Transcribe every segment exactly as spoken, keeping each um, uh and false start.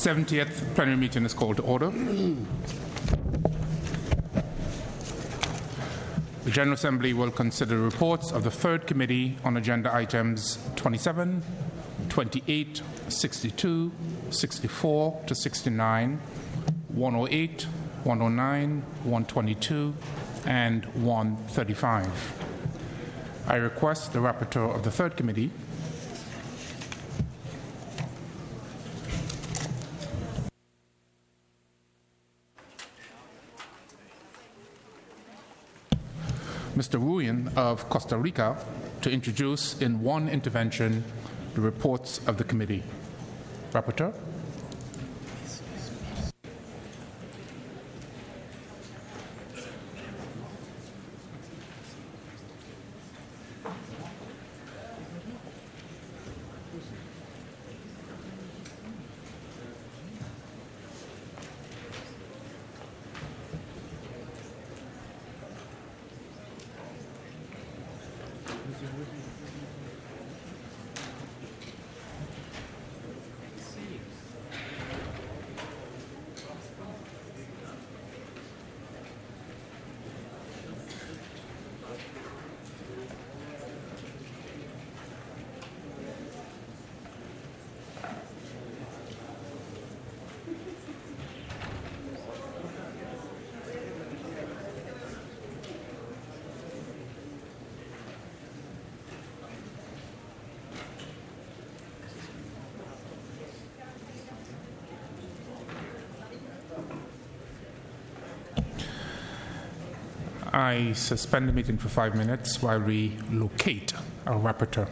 seventieth plenary meeting is called to order. The General Assembly will consider reports of the Third Committee on Agenda Items twenty-seven, twenty-eight, sixty-two, sixty-four to sixty-nine, one oh eight, one oh nine, one twenty-two, and one thirty-five. I request the Rapporteur of the Third Committee, Mister Ruyan of Costa Rica, to introduce in one intervention the reports of the committee. Rapporteur. I suspend the meeting for five minutes while we locate our rapporteur.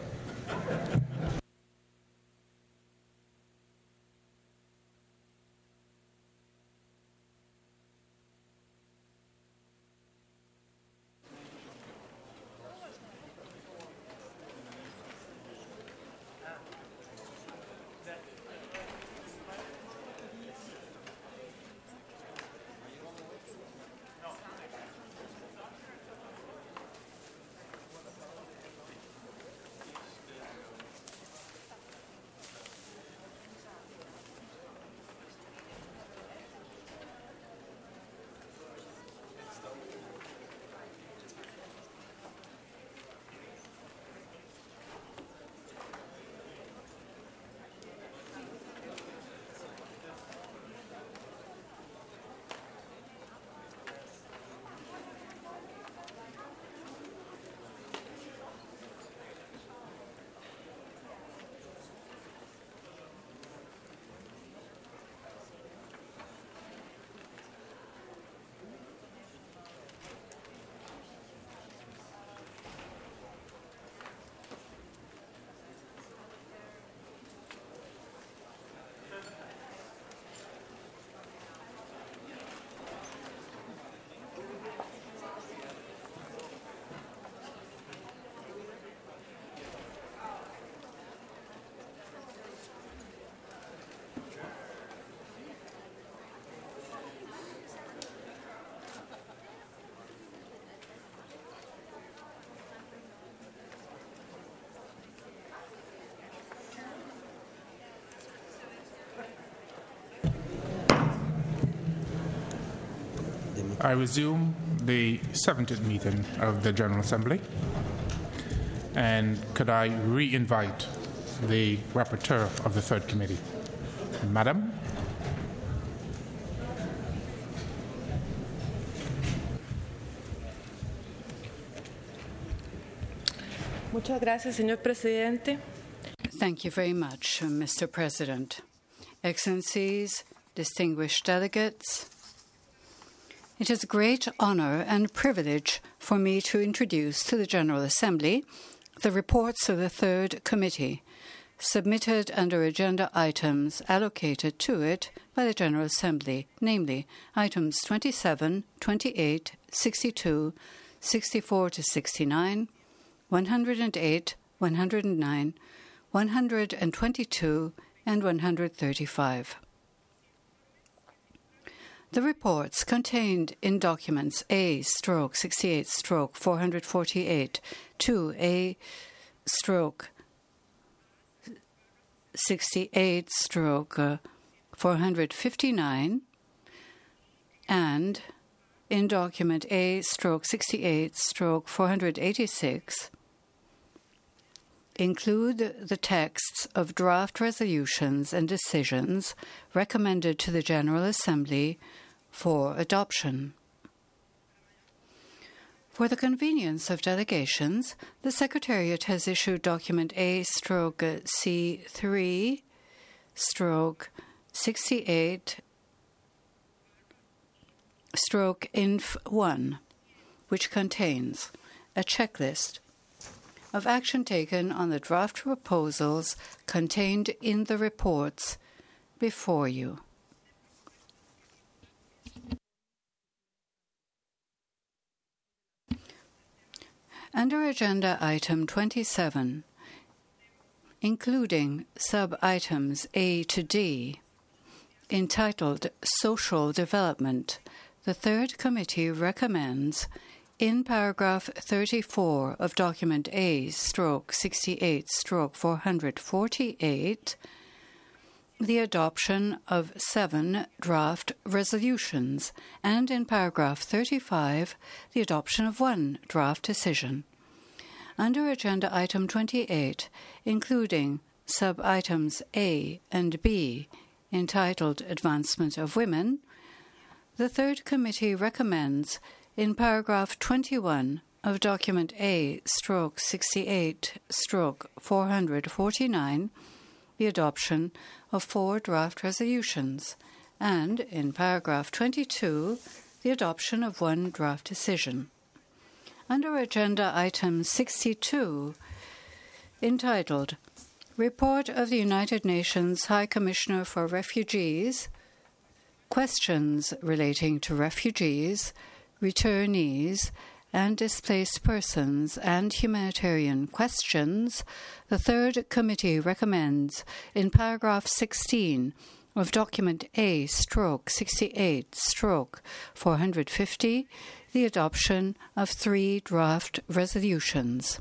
I resume the seventieth meeting of the General Assembly, and could I re-invite the Rapporteur of the Third Committee, Madam? Muchas gracias, señor presidente. Thank you very much, Mister President. Excellencies, distinguished delegates, it is a great honour and privilege for me to introduce to the General Assembly the reports of the Third Committee, submitted under agenda items allocated to it by the General Assembly, namely items twenty-seven, twenty-eight, sixty-two, sixty-four to sixty-nine, one hundred eight, one hundred nine, one hundred twenty-two, and one hundred thirty-five. The reports contained in documents A stroke sixty-eight stroke four hundred forty-eight, two A stroke sixty-eight stroke four hundred fifty-nine, and in document A stroke sixty-eight stroke four hundred eighty-six, include the texts of draft resolutions and decisions recommended to the General Assembly for adoption. For the convenience of delegations, the Secretariat has issued document A stroke C three stroke sixty-eight stroke Inf one, which contains a checklist of action taken on the draft proposals contained in the reports before you. Under Agenda Item twenty-seven, including sub-items A to D, entitled Social Development, the Third Committee recommends, in paragraph thirty-four of document A stroke sixty-eight stroke four hundred forty-eight, the adoption of seven draft resolutions, and in paragraph thirty-five, the adoption of one draft decision. Under Agenda Item twenty-eight, including sub-items A and B, entitled Advancement of Women, the Third Committee recommends, in paragraph twenty-one of document A stroke sixty-eight stroke four hundred forty-nine, the adoption of four draft resolutions, and in paragraph twenty-two, the adoption of one draft decision. Under Agenda Item sixty-two, entitled Report of the United Nations High Commissioner for Refugees, Questions relating to refugees, returnees, and displaced persons and humanitarian questions, the Third Committee recommends, in paragraph sixteen of document A stroke sixty-eight stroke four hundred fifty, the adoption of three draft resolutions.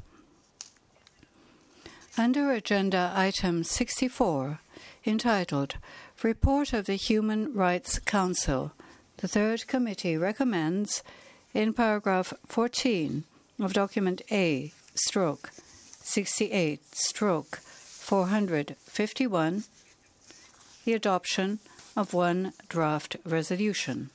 Under Agenda Item sixty-four, entitled Report of the Human Rights Council, the Third Committee recommends, in paragraph fourteen of document A stroke sixty-eight stroke four hundred fifty-one, the adoption of one draft resolution.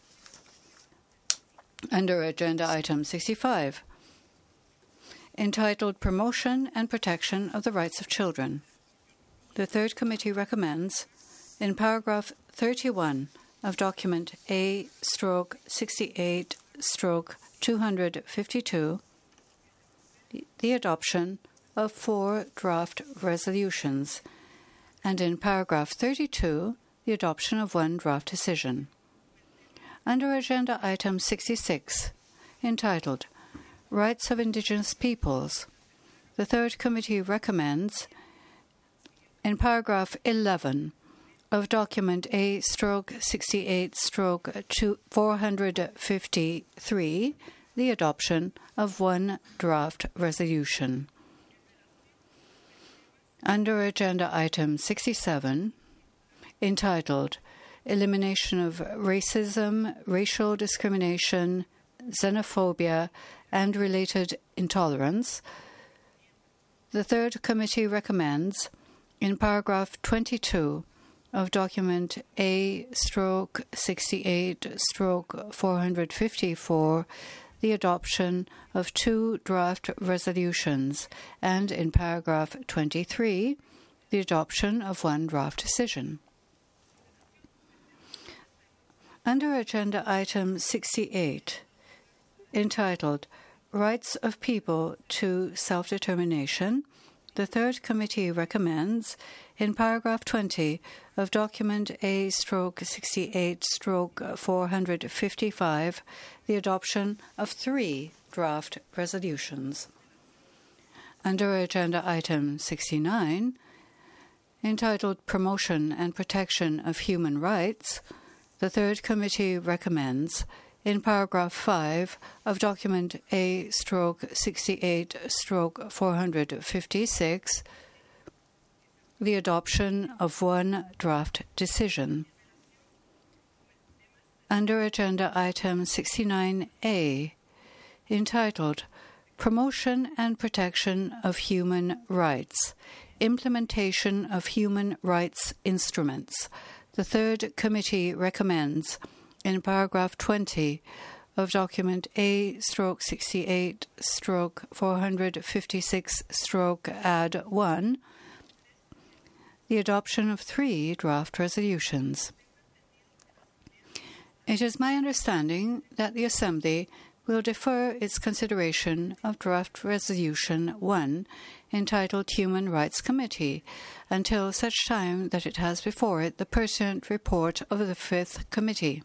Under Agenda Item sixty-five, entitled Promotion and Protection of the Rights of Children, the Third Committee recommends, in paragraph thirty-one of document A stroke sixty-eight stroke two hundred fifty-two, the adoption of four draft resolutions, and in paragraph thirty-two, the adoption of one draft decision. Under Agenda Item sixty-six, entitled Rights of Indigenous Peoples, the Third Committee recommends, in paragraph eleven of document A stroke sixty-eight stroke four hundred fifty-three, the adoption of one draft resolution. Under Agenda Item sixty-seven, entitled Elimination of Racism, Racial Discrimination, Xenophobia, and Related Intolerance, the Third Committee recommends, in paragraph twenty-two of document A stroke sixty-eight stroke four hundred fifty-four, the adoption of two draft resolutions, and in paragraph twenty-three, the adoption of one draft decision. Under Agenda Item sixty-eight, entitled Rights of People to Self-Determination, the Third Committee recommends, in paragraph twenty of document A stroke sixty-eight stroke four hundred fifty-five, the adoption of three draft resolutions. Under Agenda Item sixty-nine, entitled Promotion and Protection of Human Rights, the Third Committee recommends, in paragraph five of document A stroke sixty-eight stroke four hundred fifty-six, the adoption of one draft decision. under Agenda Item sixty-nine A, entitled Promotion and Protection of Human Rights, Implementation of Human Rights Instruments. The third committee recommends, in paragraph twenty of document A sixty-eight four fifty-six add one, the adoption of three draft resolutions. It is my understanding that the Assembly will defer its consideration of Draft Resolution one, entitled Human Rights Committee, until such time that it has before it the pertinent report of the Fifth Committee.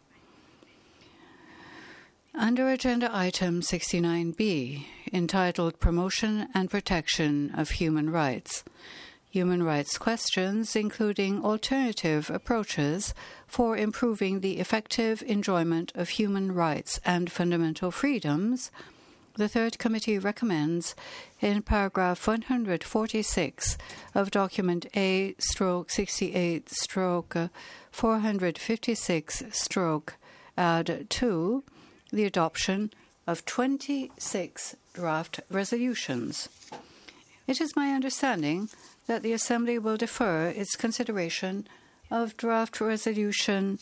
Under Agenda Item sixty-nine B, entitled Promotion and Protection of Human Rights, human rights questions, including alternative approaches for improving the effective enjoyment of human rights and fundamental freedoms, the Third Committee recommends, in paragraph one hundred forty-six of document A sixty-eight four fifty-six add two, the adoption of twenty-six draft resolutions. It is my understanding that the Assembly will defer its consideration of Draft Resolution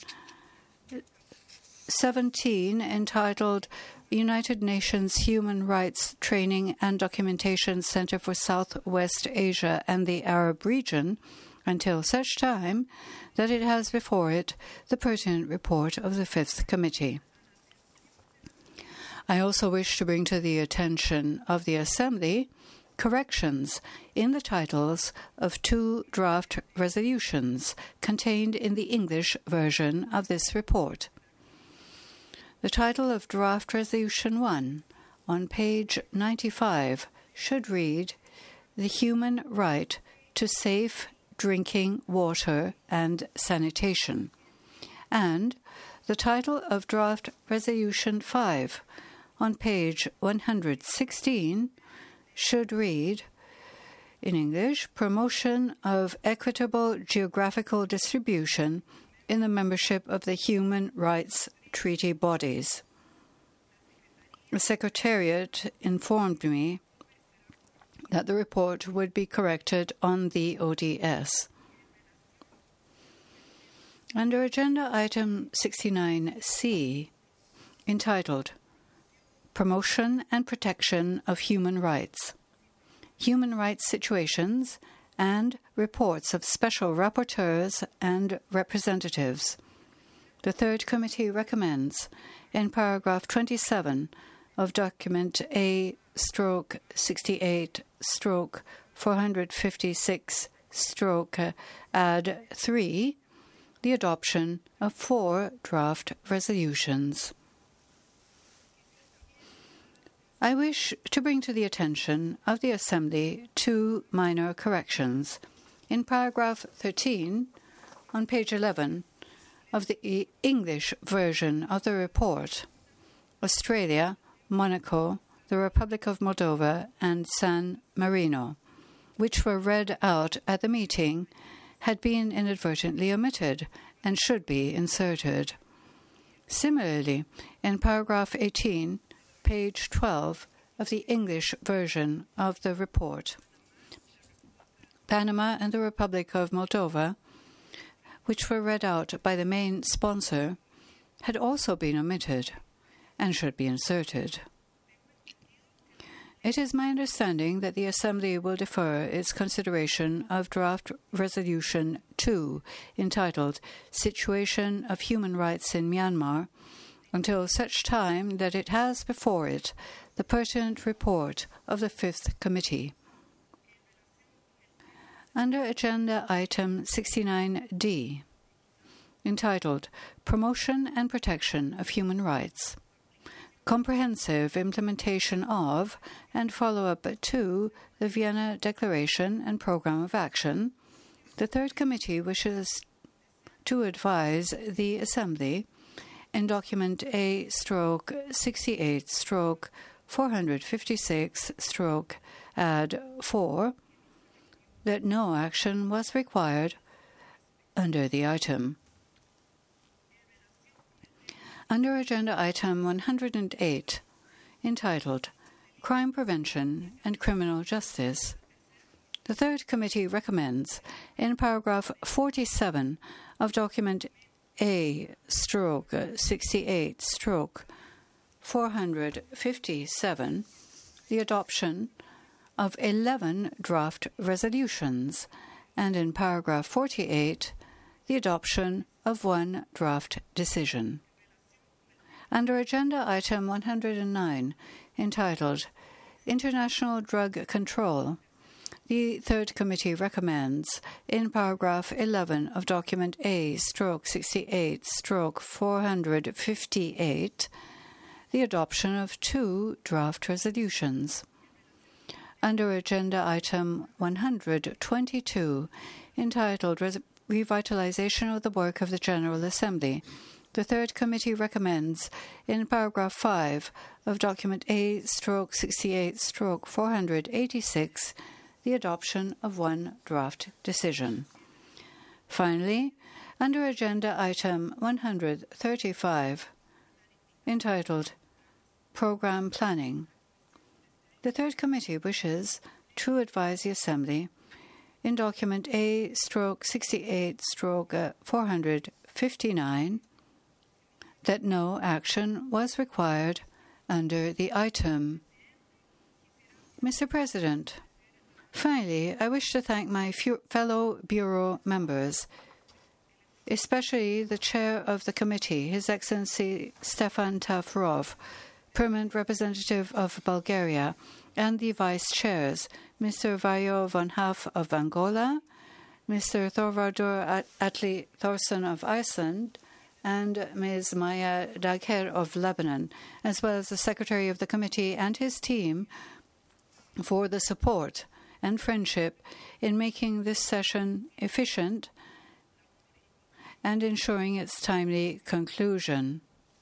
seventeen, entitled United Nations Human Rights Training and Documentation Center for Southwest Asia and the Arab Region, until such time that it has before it the pertinent report of the Fifth Committee. I also wish to bring to the attention of the Assembly corrections in the titles of two draft resolutions contained in the English version of this report. The title of Draft Resolution one on page ninety-five should read, The Human Right to Safe Drinking Water and Sanitation, and the title of Draft Resolution five on page one hundred sixteen should read, in English, Promotion of Equitable Geographical Distribution in the Membership of the Human Rights Treaty Bodies. The Secretariat informed me that the report would be corrected on the O D S. Under Agenda Item sixty-nine C, entitled Promotion and Protection of Human Rights, Human Rights Situations and Reports of Special Rapporteurs and Representatives, the Third Committee recommends, in paragraph twenty-seven of document A sixty-eight four fifty-six add three, the adoption of four draft resolutions. I wish to bring to the attention of the Assembly two minor corrections. In paragraph thirteen, on page eleven of the English version of the report, Australia, Monaco, the Republic of Moldova, and San Marino, which were read out at the meeting, had been inadvertently omitted and should be inserted. Similarly, in paragraph eighteen, page twelve of the English version of the report, Panama and the Republic of Moldova, which were read out by the main sponsor, had also been omitted and should be inserted. It is my understanding that the Assembly will defer its consideration of Draft Resolution two, entitled Situation of Human Rights in Myanmar, until such time that it has before it the pertinent report of the Fifth Committee. Under Agenda Item sixty-nine D, entitled Promotion and Protection of Human Rights, Comprehensive Implementation of and Follow-up to the Vienna Declaration and Programme of Action, the Third Committee wishes to advise the Assembly in document A sixty-eight four fifty-six add four that no action was required under the item. Under Agenda Item one hundred eight, entitled Crime Prevention and Criminal Justice, the Third Committee recommends, in paragraph forty-seven of document A stroke sixty-eight stroke four hundred fifty-seven, the adoption of eleven draft resolutions, and in paragraph forty-eight, the adoption of one draft decision. Under Agenda Item one hundred nine, entitled International Drug Control, the Third Committee recommends, in paragraph eleven of document A stroke sixty-eight stroke four hundred fifty-eight, the adoption of two draft resolutions. Under Agenda Item one hundred twenty-two, entitled Res- Revitalization of the Work of the General Assembly, the Third Committee recommends, in paragraph five of document A stroke sixty-eight stroke four hundred eighty-six, the adoption of one draft decision. Finally, under Agenda Item one hundred thirty-five, entitled Program Planning, the Third Committee wishes to advise the Assembly, in document A stroke sixty-eight stroke four hundred fifty-nine, that no action was required under the item. Mister President, finally, I wish to thank my few fellow Bureau members, especially the Chair of the Committee, His Excellency Stefan Tafrov, Permanent Representative of Bulgaria, and the Vice Chairs, Mister Vajo von Haaf of Angola, Mister Thorvardur Atli Thorsson of Iceland, and Miz Maya Dagher of Lebanon, as well as the Secretary of the Committee and his team, for the support and friendship in making this session efficient and ensuring its timely conclusion.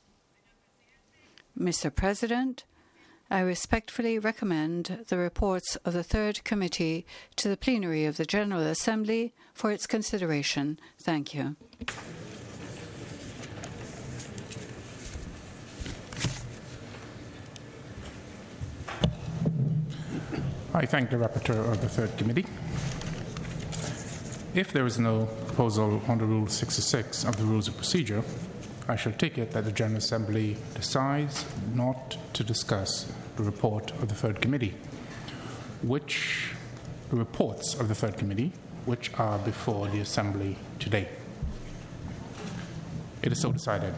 Mister President, I respectfully recommend the reports of the Third Committee to the plenary of the General Assembly for its consideration. Thank you. I thank the Rapporteur of the Third Committee. If there is no proposal under Rule sixty-six of the Rules of Procedure, I shall take it that the General Assembly decides not to discuss the report of the Third Committee, which the reports of the Third Committee, which are before the Assembly today. It is so decided.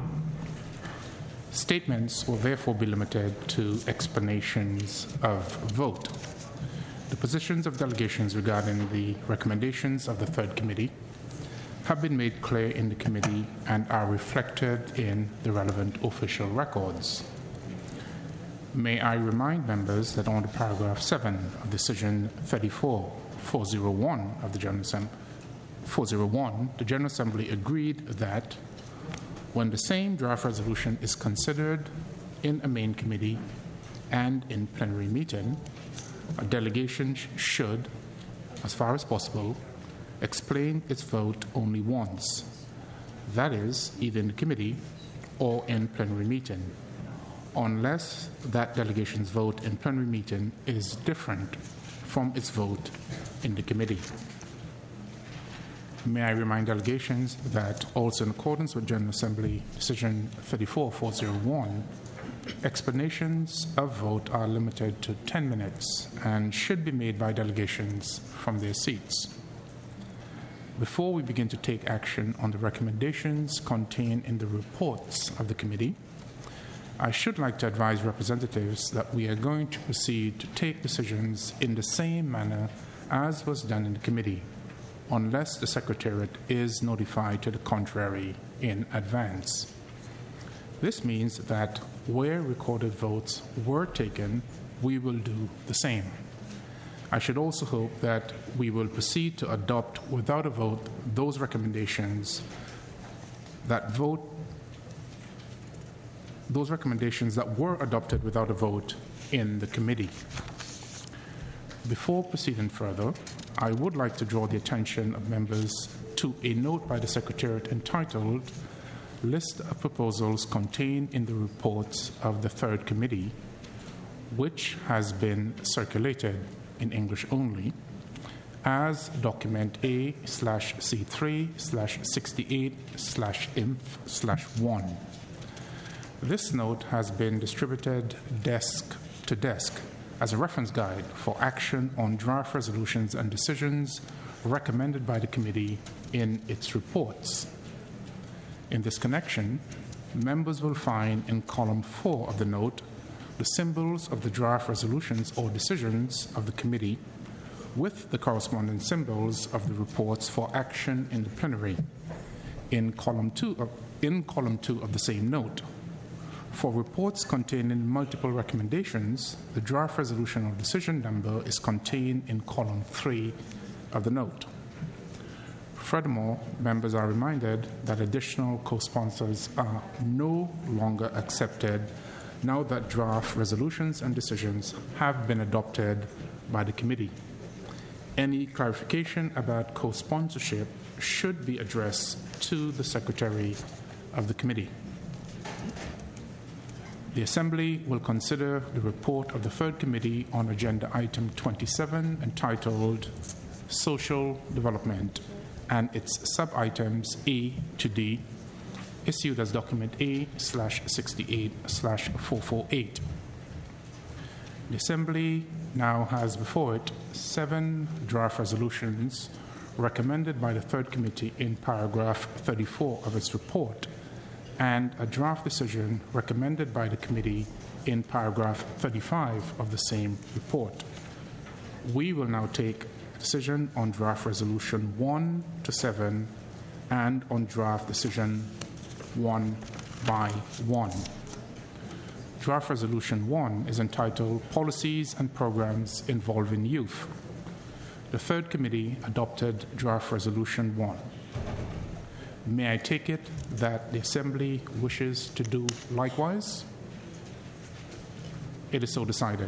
Statements will therefore be limited to explanations of vote. The positions of delegations regarding the recommendations of the Third Committee have been made clear in the committee and are reflected in the relevant official records. May I remind members that under paragraph seven of Decision thirty-four four oh one of the General Assembly, four oh one, the General Assembly agreed that when the same draft resolution is considered in a main committee and in plenary meeting, a delegation should, as far as possible, explain its vote only once, that is, either in the committee or in plenary meeting, unless that delegation's vote in plenary meeting is different from its vote in the committee. May I remind delegations that also in accordance with General Assembly Decision thirty-four four oh one, explanations of vote are limited to ten minutes and should be made by delegations from their seats. Before we begin to take action on the recommendations contained in the reports of the committee, I should like to advise representatives that we are going to proceed to take decisions in the same manner as was done in the committee, unless the Secretariat is notified to the contrary in advance. This means that where recorded votes were taken, we will do the same. I should also hope that we will proceed to adopt without a vote those recommendations that vote those recommendations that were adopted without a vote in the committee. Before proceeding further, I would like to draw the attention of members to a note by the Secretariat entitled list of proposals contained in the reports of the Third Committee, which has been circulated in English only, as document A slash C three slash sixty-eight slash inf slash one. This note has been distributed desk to desk as a reference guide for action on draft resolutions and decisions recommended by the committee in its reports. In this connection, members will find in column four of the note the symbols of the draft resolutions or decisions of the committee with the corresponding symbols of the reports for action in the plenary. In column two of, in column two of the same note, for reports containing multiple recommendations, the draft resolution or decision number is contained in column three of the note. Furthermore, members are reminded that additional co-sponsors are no longer accepted now that draft resolutions and decisions have been adopted by the committee. Any clarification about co-sponsorship should be addressed to the Secretary of the committee. The Assembly will consider the report of the Third Committee on Agenda Item twenty-seven, entitled Social Development, and its sub-items A to D, issued as document A slash sixty-eight slash four forty-eight. The Assembly now has before it seven draft resolutions recommended by the Third Committee in paragraph thirty-four of its report, and a draft decision recommended by the committee in paragraph thirty-five of the same report. We will now take a decision on draft resolution one to seven and on draft decision one by one. Draft resolution one is entitled Policies and Programs Involving Youth. The Third Committee adopted draft resolution one. May I take it that the Assembly wishes to do likewise? It is so decided.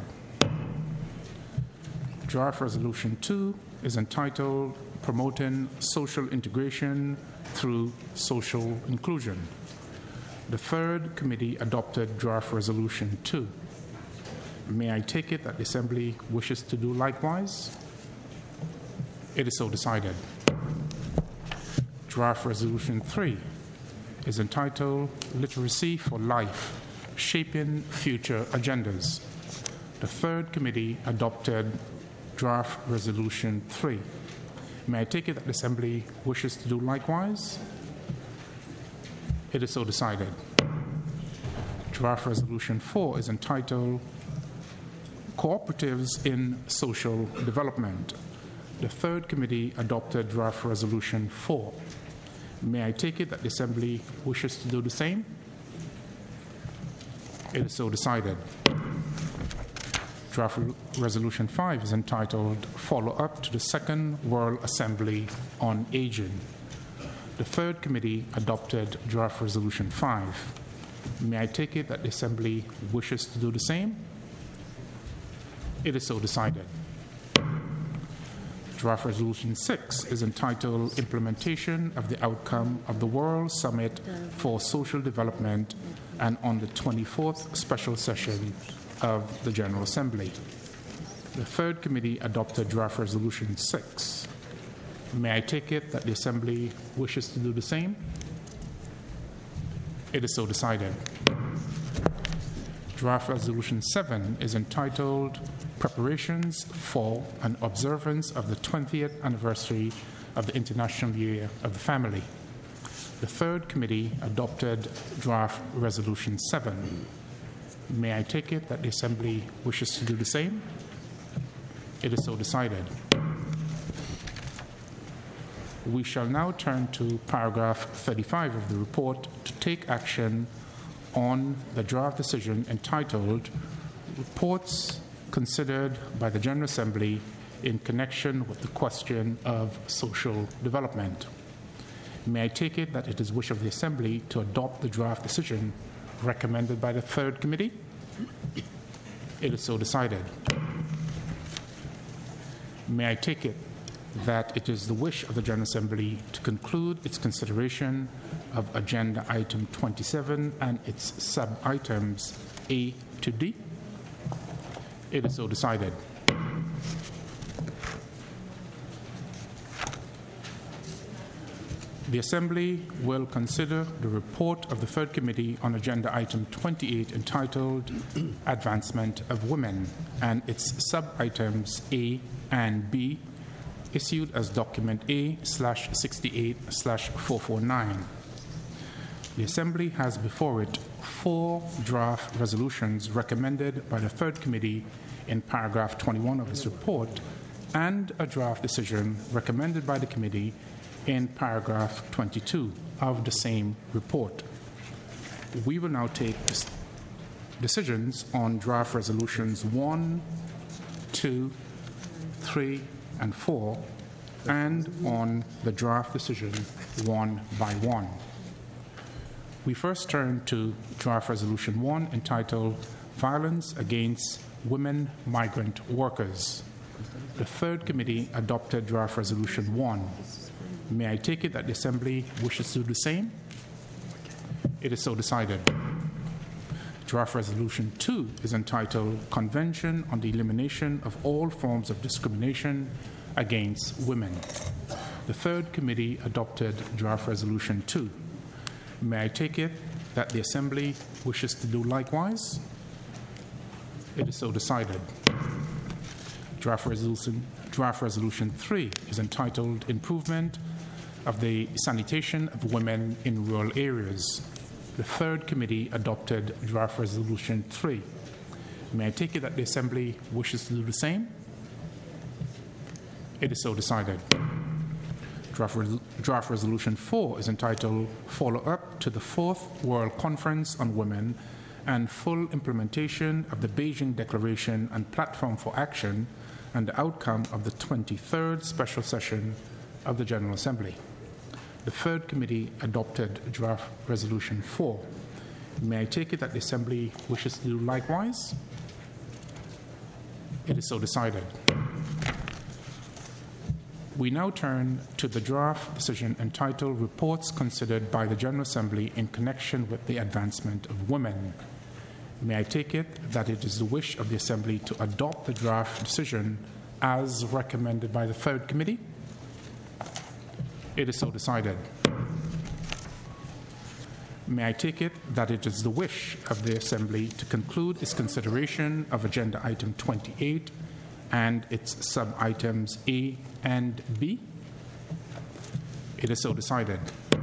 Draft resolution two is entitled Promoting Social Integration Through Social Inclusion. The Third Committee adopted draft resolution two. May I take it that the Assembly wishes to do likewise? It is so decided. Draft resolution three is entitled Literacy for Life, Shaping Future Agendas. The Third Committee adopted draft resolution three. May I take it that the Assembly wishes to do likewise? It is so decided. Draft resolution four is entitled Cooperatives in Social Development. The Third Committee adopted draft resolution four. May I take it that the Assembly wishes to do the same? It is so decided. Draft resolution five is entitled Follow-up to the Second World Assembly on Aging. The Third Committee adopted draft resolution five. May I take it that the Assembly wishes to do the same? It is so decided. Draft resolution six is entitled Implementation of the Outcome of the World Summit for Social Development, and on the twenty-fourth special session of the General Assembly. The Third Committee adopted draft resolution six. May I take it that the Assembly wishes to do the same? It is so decided. Draft resolution seven is entitled Preparations for an Observance of the twentieth Anniversary of the International Year of the Family. The Third Committee adopted draft resolution seven. May I take it that the Assembly wishes to do the same? It is so decided. We shall now turn to paragraph thirty-five of the report to take action on the draft decision entitled Reports Considered by the General Assembly in Connection with the Question of Social Development. May I take it that it is wish of the Assembly to adopt the draft decision recommended by the Third Committee? It is so decided. May I take it that it is the wish of the General Assembly to conclude its consideration of agenda item twenty-seven and its sub-items A to D? It is so decided. The Assembly will consider the report of the Third Committee on Agenda Item twenty-eight entitled Advancement of Women and its sub-items A and B, issued as Document A slash sixty-eight slash four forty-nine. The Assembly has before it four draft resolutions recommended by the Third Committee in paragraph twenty-one of its report and a draft decision recommended by the committee in paragraph twenty-two of the same report. We will now take decisions on draft resolutions one, two, three, and four, and on the draft decision one by one. We first turn to draft resolution one entitled Violence Against Women Migrant Workers. The Third Committee adopted draft resolution one. May I take it that the Assembly wishes to do the same? It is so decided. Draft Resolution two is entitled Convention on the Elimination of All Forms of Discrimination Against Women. The Third Committee adopted Draft Resolution two. May I take it that the Assembly wishes to do likewise? It is so decided. Draft Resolution, Draft Resolution three is entitled Improvement of the Sanitation of Women in Rural Areas. The Third Committee adopted Draft Resolution three. May I take it that the Assembly wishes to do the same? It is so decided. Draft, Res- Draft Resolution four is entitled Follow-up to the Fourth World Conference on Women and Full Implementation of the Beijing Declaration and Platform for Action and the Outcome of the twenty-third Special Session of the General Assembly. The Third Committee adopted Draft Resolution four. May I take it that the Assembly wishes to do likewise? It is so decided. We now turn to the draft decision entitled Reports Considered by the General Assembly in Connection with the Advancement of Women. May I take it that it is the wish of the Assembly to adopt the draft decision as recommended by the Third Committee? It is so decided. May I take it that it is the wish of the Assembly to conclude its consideration of Agenda Item twenty-eight and its sub-items A and B? It is so decided.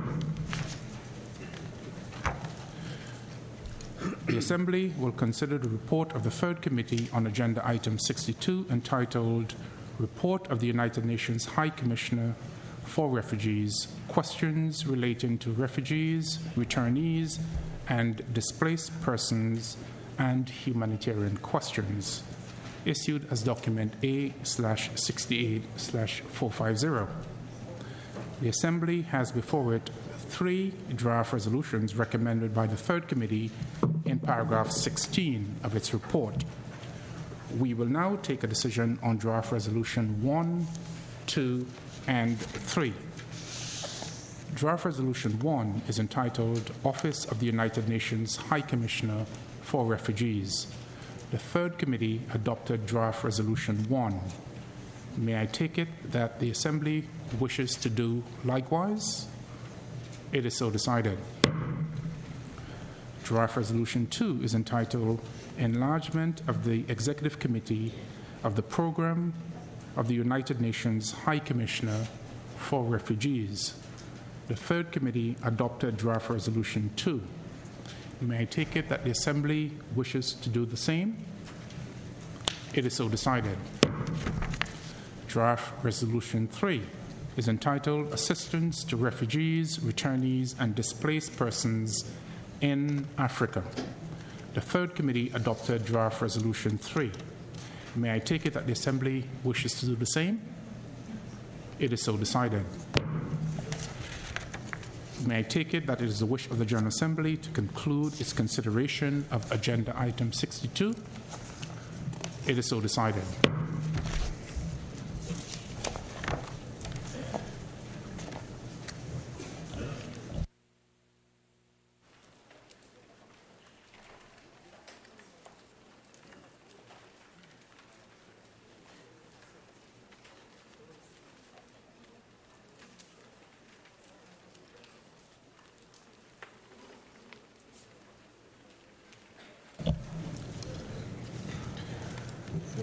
The Assembly will consider the report of the Third Committee on Agenda Item sixty-two entitled Report of the United Nations High Commissioner for Refugees, Questions Relating to Refugees, Returnees, and Displaced Persons and Humanitarian Questions, issued as Document A slash sixty-eight slash four fifty. The Assembly has before it three draft resolutions recommended by the Third Committee in paragraph sixteen of its report. We will now take a decision on draft resolution one, two, and three. Draft resolution one is entitled Office of the United Nations High Commissioner for Refugees. The Third Committee adopted draft resolution one. May I take it that the Assembly wishes to do likewise? It is so decided. Draft resolution two is entitled Enlargement of the Executive Committee of the Program of the United Nations High Commissioner for Refugees. The Third Committee adopted draft resolution two. May I take it that the Assembly wishes to do the same? It is so decided. Draft resolution three is entitled Assistance to Refugees, Returnees, and Displaced Persons in Africa. The Third Committee adopted draft resolution three. May I take it that the Assembly wishes to do the same? It is so decided. May I take it that it is the wish of the General Assembly to conclude its consideration of Agenda Item sixty-two? It is so decided.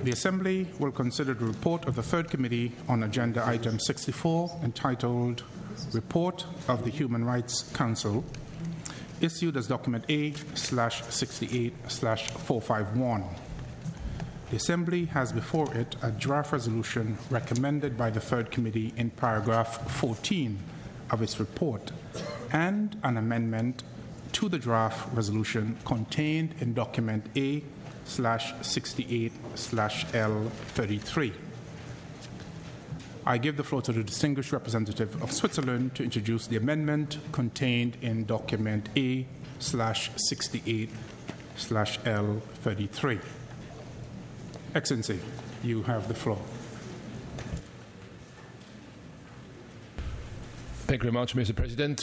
The Assembly will consider the report of the Third Committee on Agenda Item sixty-four, entitled Report of the Human Rights Council, issued as Document A slash sixty-eight slash four fifty-one. The Assembly has before it a draft resolution recommended by the Third Committee in paragraph fourteen of its report, and an amendment to the draft resolution contained in Document A slash sixty-eight slash L thirty-three. I give the floor to the distinguished representative of Switzerland to introduce the amendment contained in Document A slash sixty-eight slash L thirty-three. Excellency, you have the floor. Thank you very much, Mister President.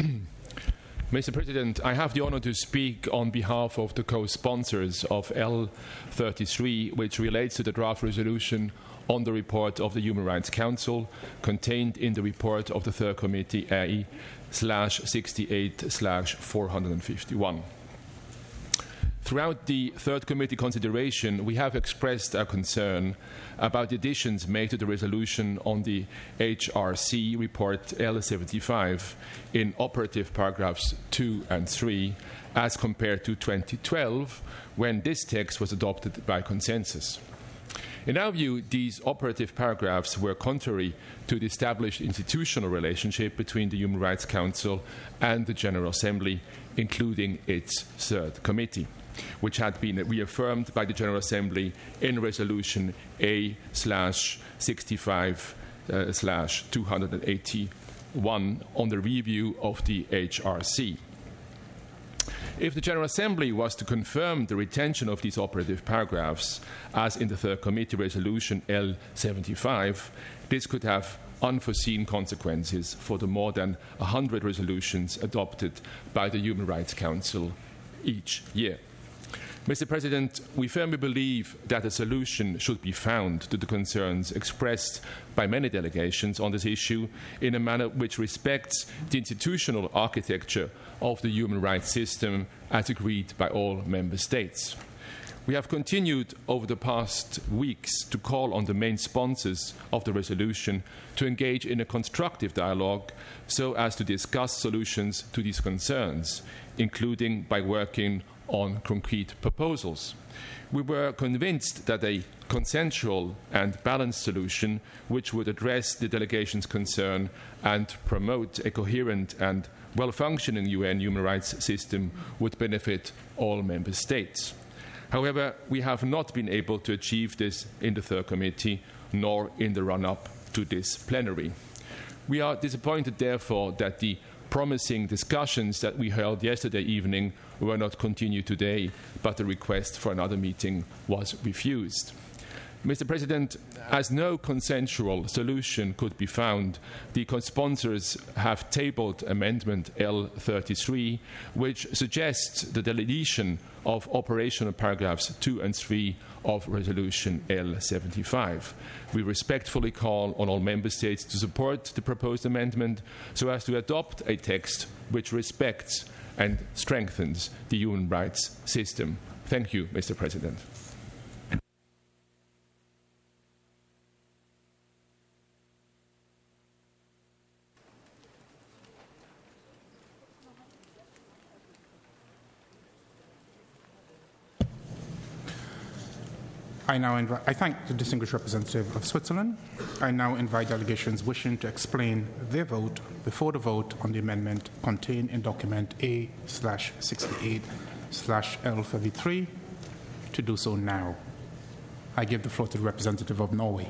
Mister President, I have the honor to speak on behalf of the co-sponsors of L thirty-three, which relates to the draft resolution on the report of the Human Rights Council contained in the report of the Third Committee A slash sixty-eight slash four fifty-one. Throughout the Third Committee consideration, we have expressed our concern about the additions made to the resolution on the H R C report L seventy-five in operative paragraphs two and three as compared to twenty twelve, when this text was adopted by consensus. In our view, these operative paragraphs were contrary to the established institutional relationship between the Human Rights Council and the General Assembly, including its Third Committee, which had been reaffirmed by the General Assembly in Resolution A slash sixty-five slash two eighty-one on the review of the H R C. If the General Assembly was to confirm the retention of these operative paragraphs, as in the Third Committee Resolution L seventy-five, this could have unforeseen consequences for the more than one hundred resolutions adopted by the Human Rights Council each year. Mister President, we firmly believe that a solution should be found to the concerns expressed by many delegations on this issue in a manner which respects the institutional architecture of the human rights system as agreed by all member states. We have continued over the past weeks to call on the main sponsors of the resolution to engage in a constructive dialogue so as to discuss solutions to these concerns, including by working on concrete proposals. We were convinced that a consensual and balanced solution which would address the delegation's concern and promote a coherent and well-functioning U N human rights system would benefit all member states. However, we have not been able to achieve this in the Third Committee, nor in the run-up to this plenary. We are disappointed, therefore, that the promising discussions that we held yesterday evening were not continued today, but the request for another meeting was refused. Mister President, as no consensual solution could be found, the co-sponsors have tabled Amendment L thirty-three, which suggests the deletion of operational paragraphs two and three of Resolution L seventy-five. We respectfully call on all Member States to support the proposed amendment so as to adopt a text which respects and strengthens the human rights system. Thank you, Mister President. I now invite, I thank the distinguished representative of Switzerland. I now invite delegations wishing to explain their vote before the vote on the amendment contained in document A slash sixty-eight slash L thirty-three to do so now. I give the floor to the representative of Norway.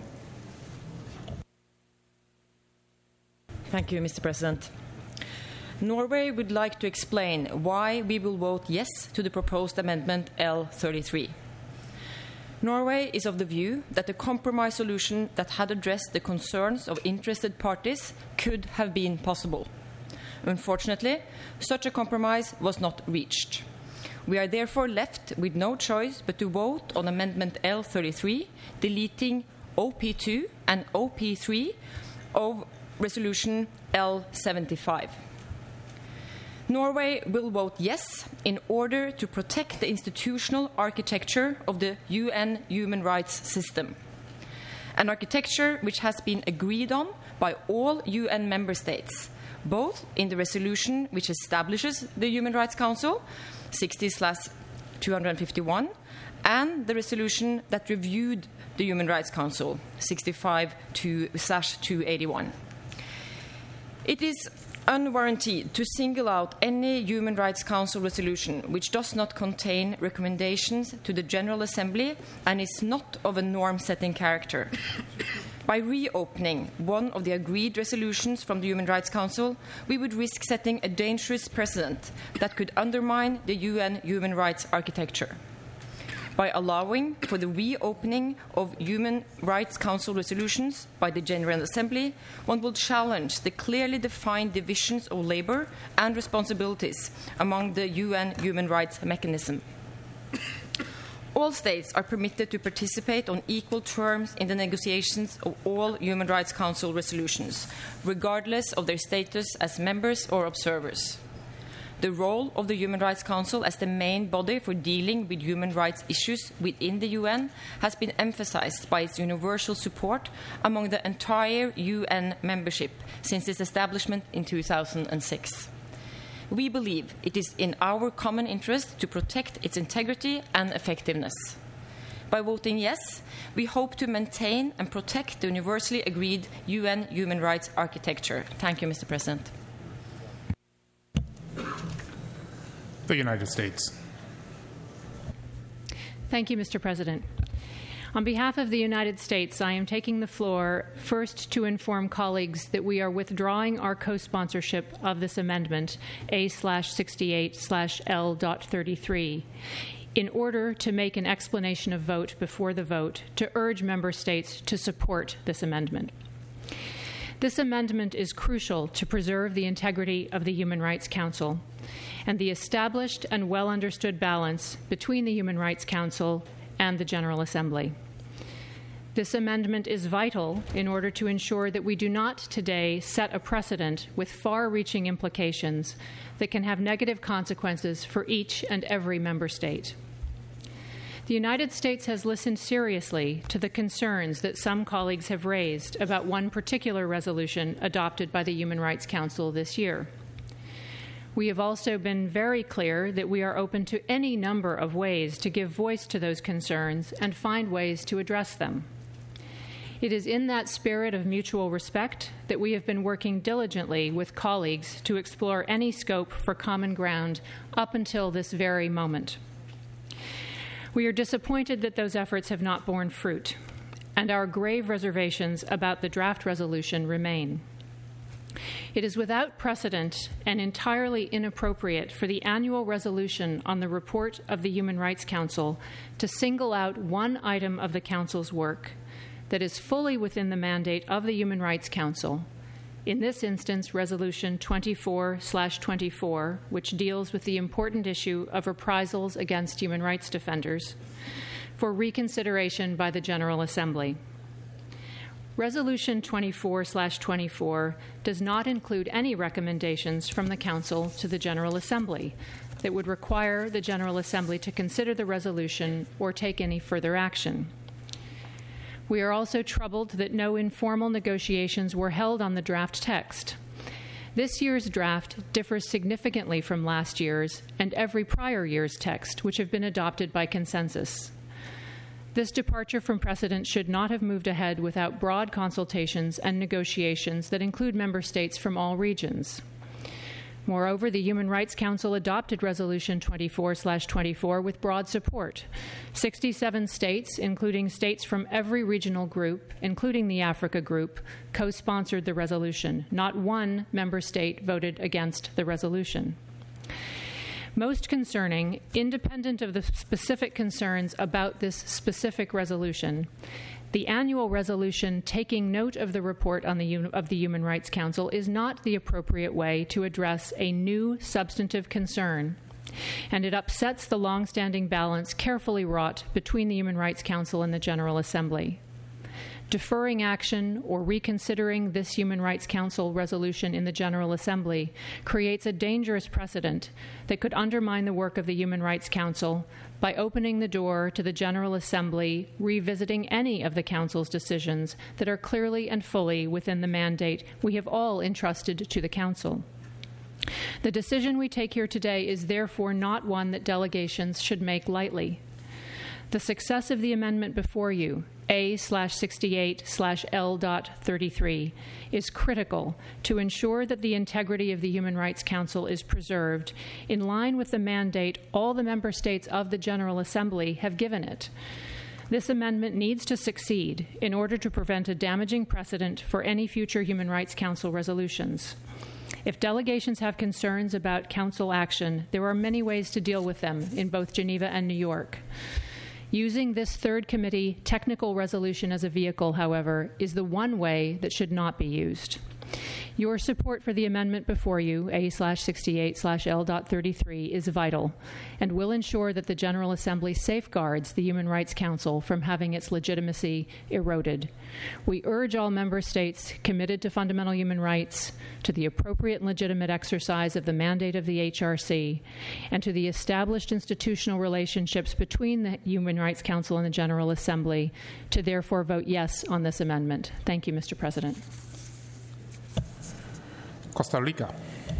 Thank you, Mister President. Norway would like to explain why we will vote yes to the proposed amendment L thirty-three. Norway is of the view that the compromise solution that had addressed the concerns of interested parties could have been possible. Unfortunately, such a compromise was not reached. We are therefore left with no choice but to vote on Amendment L thirty-three, deleting O P two and O P three of Resolution L seventy-five. Norway will vote yes in order to protect the institutional architecture of the U N human rights system, an architecture which has been agreed on by all U N member states, both in the resolution which establishes the Human Rights Council, sixty slash two fifty-one, and the resolution that reviewed the Human Rights Council, sixty-five slash two eighty-one. It is unwarranted to single out any Human Rights Council resolution which does not contain recommendations to the General Assembly and is not of a norm-setting character. By reopening one of the agreed resolutions from the Human Rights Council, we would risk setting a dangerous precedent that could undermine the U N human rights architecture. By allowing for the reopening of Human Rights Council resolutions by the General Assembly, one will challenge the clearly defined divisions of labor and responsibilities among the U N human rights mechanism. All states are permitted to participate on equal terms in the negotiations of all Human Rights Council resolutions, regardless of their status as members or observers. The role of the Human Rights Council as the main body for dealing with human rights issues within the U N has been emphasized by its universal support among the entire U N membership since its establishment in two thousand six. We believe it is in our common interest to protect its integrity and effectiveness. By voting yes, we hope to maintain and protect the universally agreed U N human rights architecture. Thank you, Mister President. The United States. Thank you, Mister President. On behalf of the United States, I am taking the floor first to inform colleagues that we are withdrawing our co-sponsorship of this amendment, A sixty-eight L thirty-three, in order to make an explanation of vote before the vote to urge member states to support this amendment. This amendment is crucial to preserve the integrity of the Human Rights Council and the established and well-understood balance between the Human Rights Council and the General Assembly. This amendment is vital in order to ensure that we do not today set a precedent with far-reaching implications that can have negative consequences for each and every member state. The United States has listened seriously to the concerns that some colleagues have raised about one particular resolution adopted by the Human Rights Council this year. We have also been very clear that we are open to any number of ways to give voice to those concerns and find ways to address them. It is in that spirit of mutual respect that we have been working diligently with colleagues to explore any scope for common ground up until this very moment. We are disappointed that those efforts have not borne fruit, and our grave reservations about the draft resolution remain. It is without precedent and entirely inappropriate for the annual resolution on the report of the Human Rights Council to single out one item of the Council's work that is fully within the mandate of the Human Rights Council, in this instance, Resolution twenty-four slash twenty-four, which deals with the important issue of reprisals against human rights defenders, for reconsideration by the General Assembly. Resolution twenty-four slash twenty-four does not include any recommendations from the Council to the General Assembly that would require the General Assembly to consider the resolution or take any further action. We are also troubled that no informal negotiations were held on the draft text. This year's draft differs significantly from last year's and every prior year's text, which have been adopted by consensus. This departure from precedent should not have moved ahead without broad consultations and negotiations that include member states from all regions. Moreover, the Human Rights Council adopted Resolution twenty-four slash twenty-four with broad support. sixty-seven states, including states from every regional group, including the Africa Group, co-sponsored the resolution. Not one member state voted against the resolution. Most concerning, independent of the specific concerns about this specific resolution, the annual resolution taking note of the report on the, of the Human Rights Council is not the appropriate way to address a new substantive concern, and it upsets the long-standing balance carefully wrought between the Human Rights Council and the General Assembly. Deferring action or reconsidering this Human Rights Council resolution in the General Assembly creates a dangerous precedent that could undermine the work of the Human Rights Council by opening the door to the General Assembly revisiting any of the Council's decisions that are clearly and fully within the mandate we have all entrusted to the Council. The decision we take here today is therefore not one that delegations should make lightly. The success of the amendment before you, A slash sixty-eight slash L dot thirty-three, is critical to ensure that the integrity of the Human Rights Council is preserved in line with the mandate all the member states of the General Assembly have given it. This amendment needs to succeed in order to prevent a damaging precedent for any future Human Rights Council resolutions. If delegations have concerns about Council action, there are many ways to deal with them in both Geneva and New York. Using this third committee technical resolution as a vehicle, however, is the one way that should not be used. Your support for the amendment before you, A slash sixty-eight slash L dot thirty-three, is vital and will ensure that the General Assembly safeguards the Human Rights Council from having its legitimacy eroded. We urge all member states committed to fundamental human rights, to the appropriate and legitimate exercise of the mandate of the H R C, and to the established institutional relationships between the Human Rights Council and the General Assembly to therefore vote yes on this amendment. Thank you, Mister President. Costa Rica.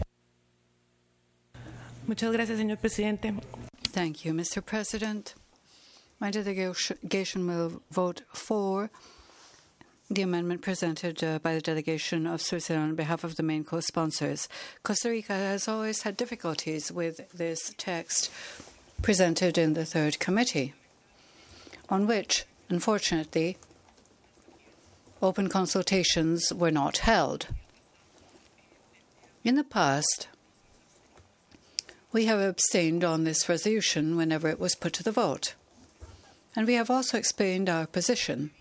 Muchas gracias, señor presidente. Thank you, Mister President. My delegation will vote for the amendment presented uh, by the delegation of Switzerland on behalf of the main co-sponsors. Costa Rica has always had difficulties with this text presented in the third committee, on which, unfortunately, open consultations were not held. In the past, we have abstained on this resolution whenever it was put to the vote, and we have also explained our position.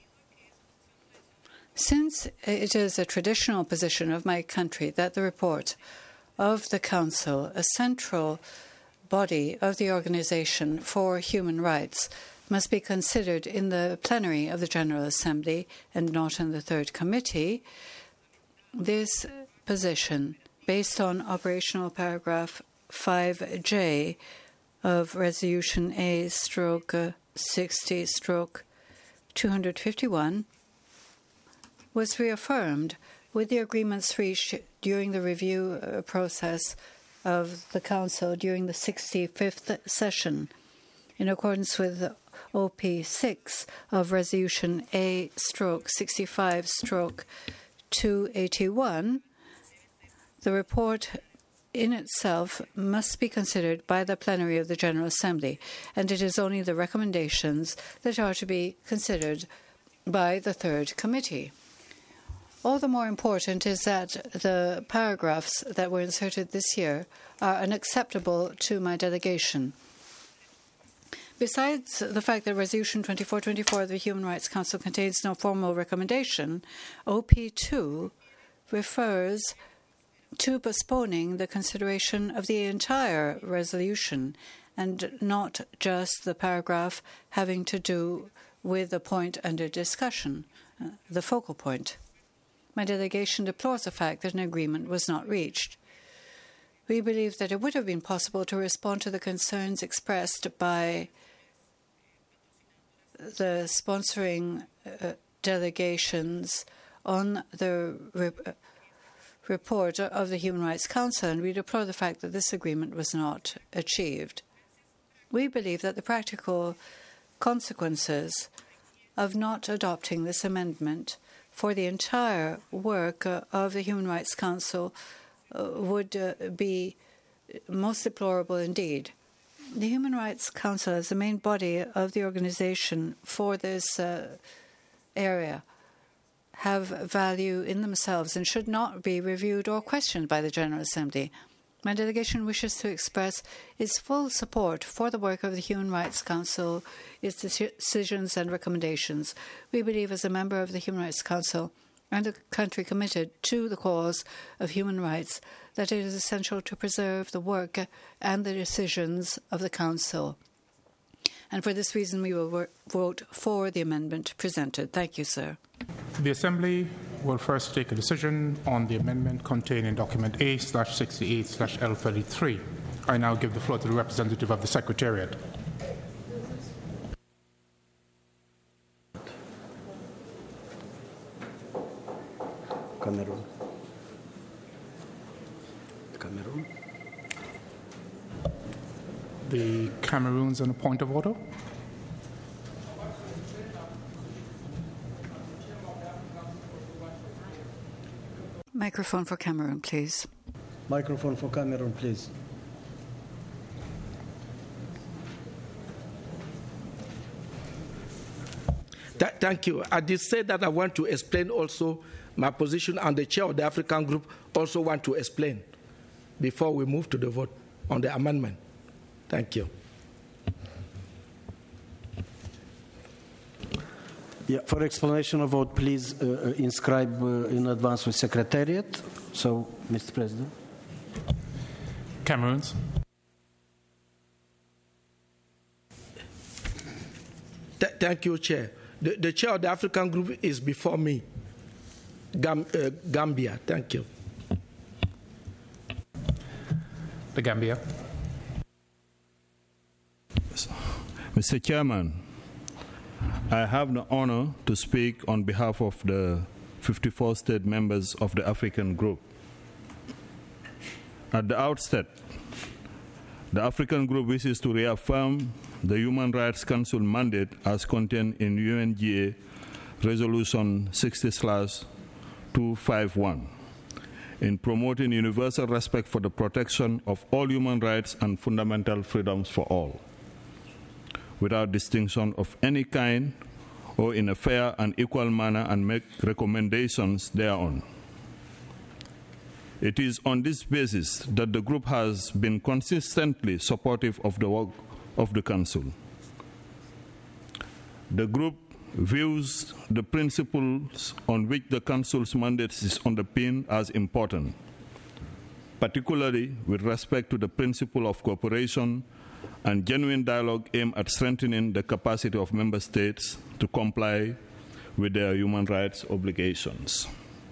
Since it is a traditional position of my country that the report of the Council, a central body of the Organization for Human Rights, must be considered in the plenary of the General Assembly and not in the third committee, this position, based on operational paragraph five J of Resolution A stroke sixty stroke two hundred fifty-one, was reaffirmed with the agreements reached during the review uh, process of the Council during the sixty-fifth session, in accordance with O P six of Resolution A stroke sixty-five stroke two eighty-one. The report in itself must be considered by the plenary of the General Assembly, and it is only the recommendations that are to be considered by the third committee. All the more important is that the paragraphs that were inserted this year are unacceptable to my delegation. Besides the fact that Resolution twenty-four twenty-four of the Human Rights Council contains no formal recommendation, O P two refers to postponing the consideration of the entire resolution and not just the paragraph having to do with the point under discussion, uh, the focal point. My delegation deplores the fact that an agreement was not reached. We believe that it would have been possible to respond to the concerns expressed by the sponsoring uh, delegations on the re- report of the Human Rights Council, and we deplore the fact that this agreement was not achieved. We believe that the practical consequences of not adopting this amendment for the entire work uh, of the Human Rights Council uh, would uh, be most deplorable indeed. The Human Rights Council, as the main body of the organization for this uh, area, have value in themselves and should not be reviewed or questioned by the General Assembly. My delegation wishes to express its full support for the work of the Human Rights Council, its decisions and recommendations. We believe, as a member of the Human Rights Council and a country committed to the cause of human rights, that it is essential to preserve the work and the decisions of the Council. And for this reason, we will wor- vote for the amendment presented. Thank you, sir. The Assembly will first take a decision on the amendment contained in document A slash sixty-eight slash L thirty-three. I now give the floor to the representative of the Secretariat. Cameroon. Cameroon. The Cameroons on a point of order. Microphone for Cameroon, please. Microphone for Cameroon, please. Th- thank you. I did say that I want to explain also my position, and the chair of the African group also want to explain before we move to the vote on the amendment. Thank you. Yeah, for explanation of vote, please uh, inscribe uh, in advance with Secretariat. So, Mister President. Cameroons. Th- thank you, Chair. The, the chair of the African group is before me. Gam- uh, Gambia. Thank you. The Gambia. Mister Chairman, I have the honor to speak on behalf of the fifty-four state members of the African Group. At the outset, the African Group wishes to reaffirm the Human Rights Council mandate as contained in U N G A Resolution sixty slash two fifty-one in promoting universal respect for the protection of all human rights and fundamental freedoms for all, without distinction of any kind or in a fair and equal manner, and make recommendations thereon. It is on this basis that the group has been consistently supportive of the work of the Council. The group views the principles on which the Council's mandate is underpinned as important, particularly with respect to the principle of cooperation and genuine dialogue aimed at strengthening the capacity of member states to comply with their human rights obligations.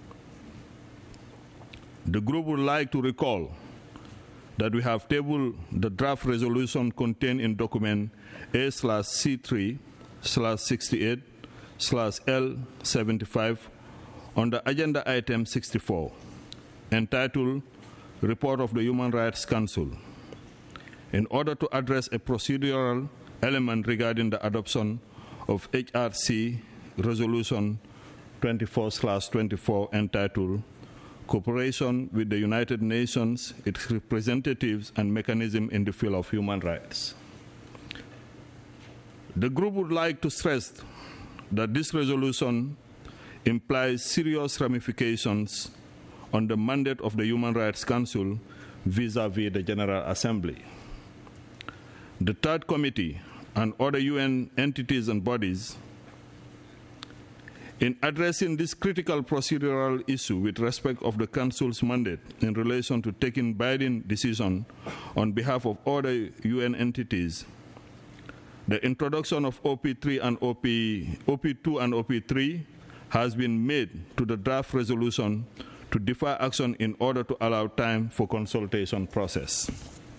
The group would like to recall that we have tabled the draft resolution contained in document A slash C three slash sixty-eight slash L seventy-five on the agenda item sixty-four, entitled Report of the Human Rights Council, in order to address a procedural element regarding the adoption of H R C Resolution twenty-four slash twenty-four entitled Cooperation with the United Nations, its representatives and mechanism in the field of human rights. The group would like to stress that this resolution implies serious ramifications on the mandate of the Human Rights Council vis-à-vis the General Assembly. The Third Committee and other U N entities and bodies, in addressing this critical procedural issue with respect of the Council's mandate in relation to taking binding decision on behalf of other U N entities, the introduction of O P three and O P, O P two and O P three has been made to the draft resolution to defer action in order to allow time for consultation process.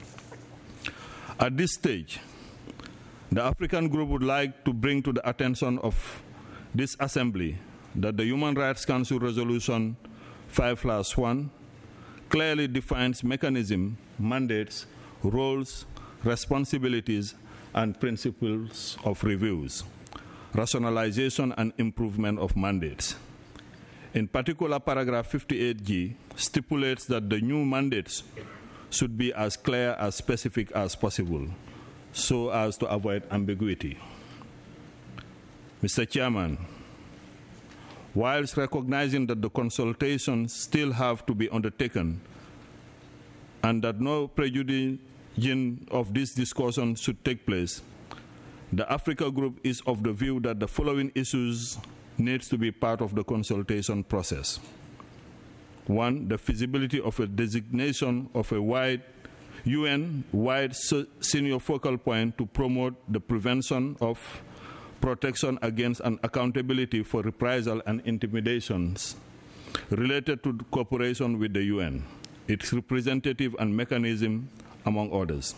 At this stage, the African Group would like to bring to the attention of this Assembly that the Human Rights Council Resolution five slash one clearly defines mechanism, mandates, roles, responsibilities, and principles of reviews, rationalization and improvement of mandates. In particular, paragraph fifty-eight G stipulates that the new mandates should be as clear as specific as possible, so as to avoid ambiguity. Mister Chairman, whilst recognizing that the consultations still have to be undertaken and that no prejudice of this discussion should take place, the Africa Group is of the view that the following issues needs to be part of the consultation process. One, the feasibility of a designation of a wide U N-wide senior focal point to promote the prevention of, protection against, and accountability for reprisal and intimidations related to cooperation with the U N, its representative and mechanism, among others.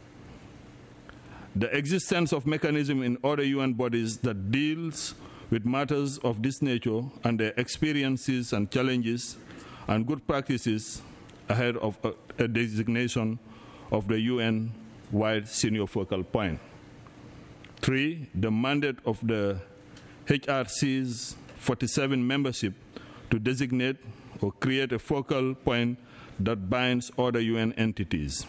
The existence of mechanism in other U N bodies that deals with matters of this nature and their experiences and challenges and good practices ahead of a, a designation of the U N-wide senior focal point. Three, the mandate of the H R C's forty-seven membership to designate or create a focal point that binds other U N entities.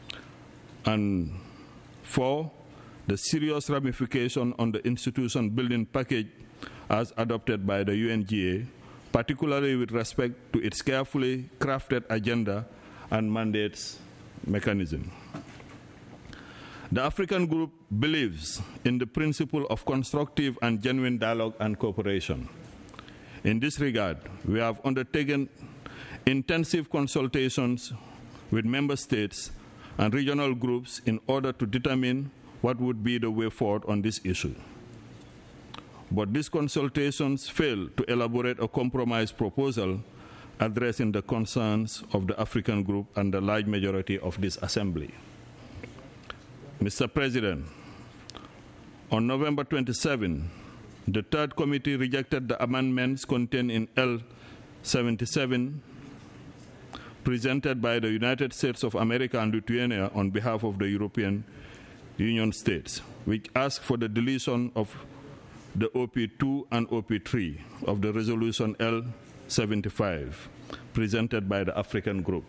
And four, the serious ramification on the institution building package as adopted by the U N G A, particularly with respect to its carefully crafted agenda and mandates mechanism. The African Group believes in the principle of constructive and genuine dialogue and cooperation. In this regard, we have undertaken intensive consultations with member states and regional groups in order to determine what would be the way forward on this issue. But these consultations failed to elaborate a compromise proposal addressing the concerns of the African Group and the large majority of this Assembly. Mister President, on November twenty-seventh, the Third Committee rejected the amendments contained in L seventy-seven presented by the United States of America and Lithuania on behalf of the European Union states, which asked for the deletion of the O P two and O P three of the resolution L seventy-five presented by the African Group.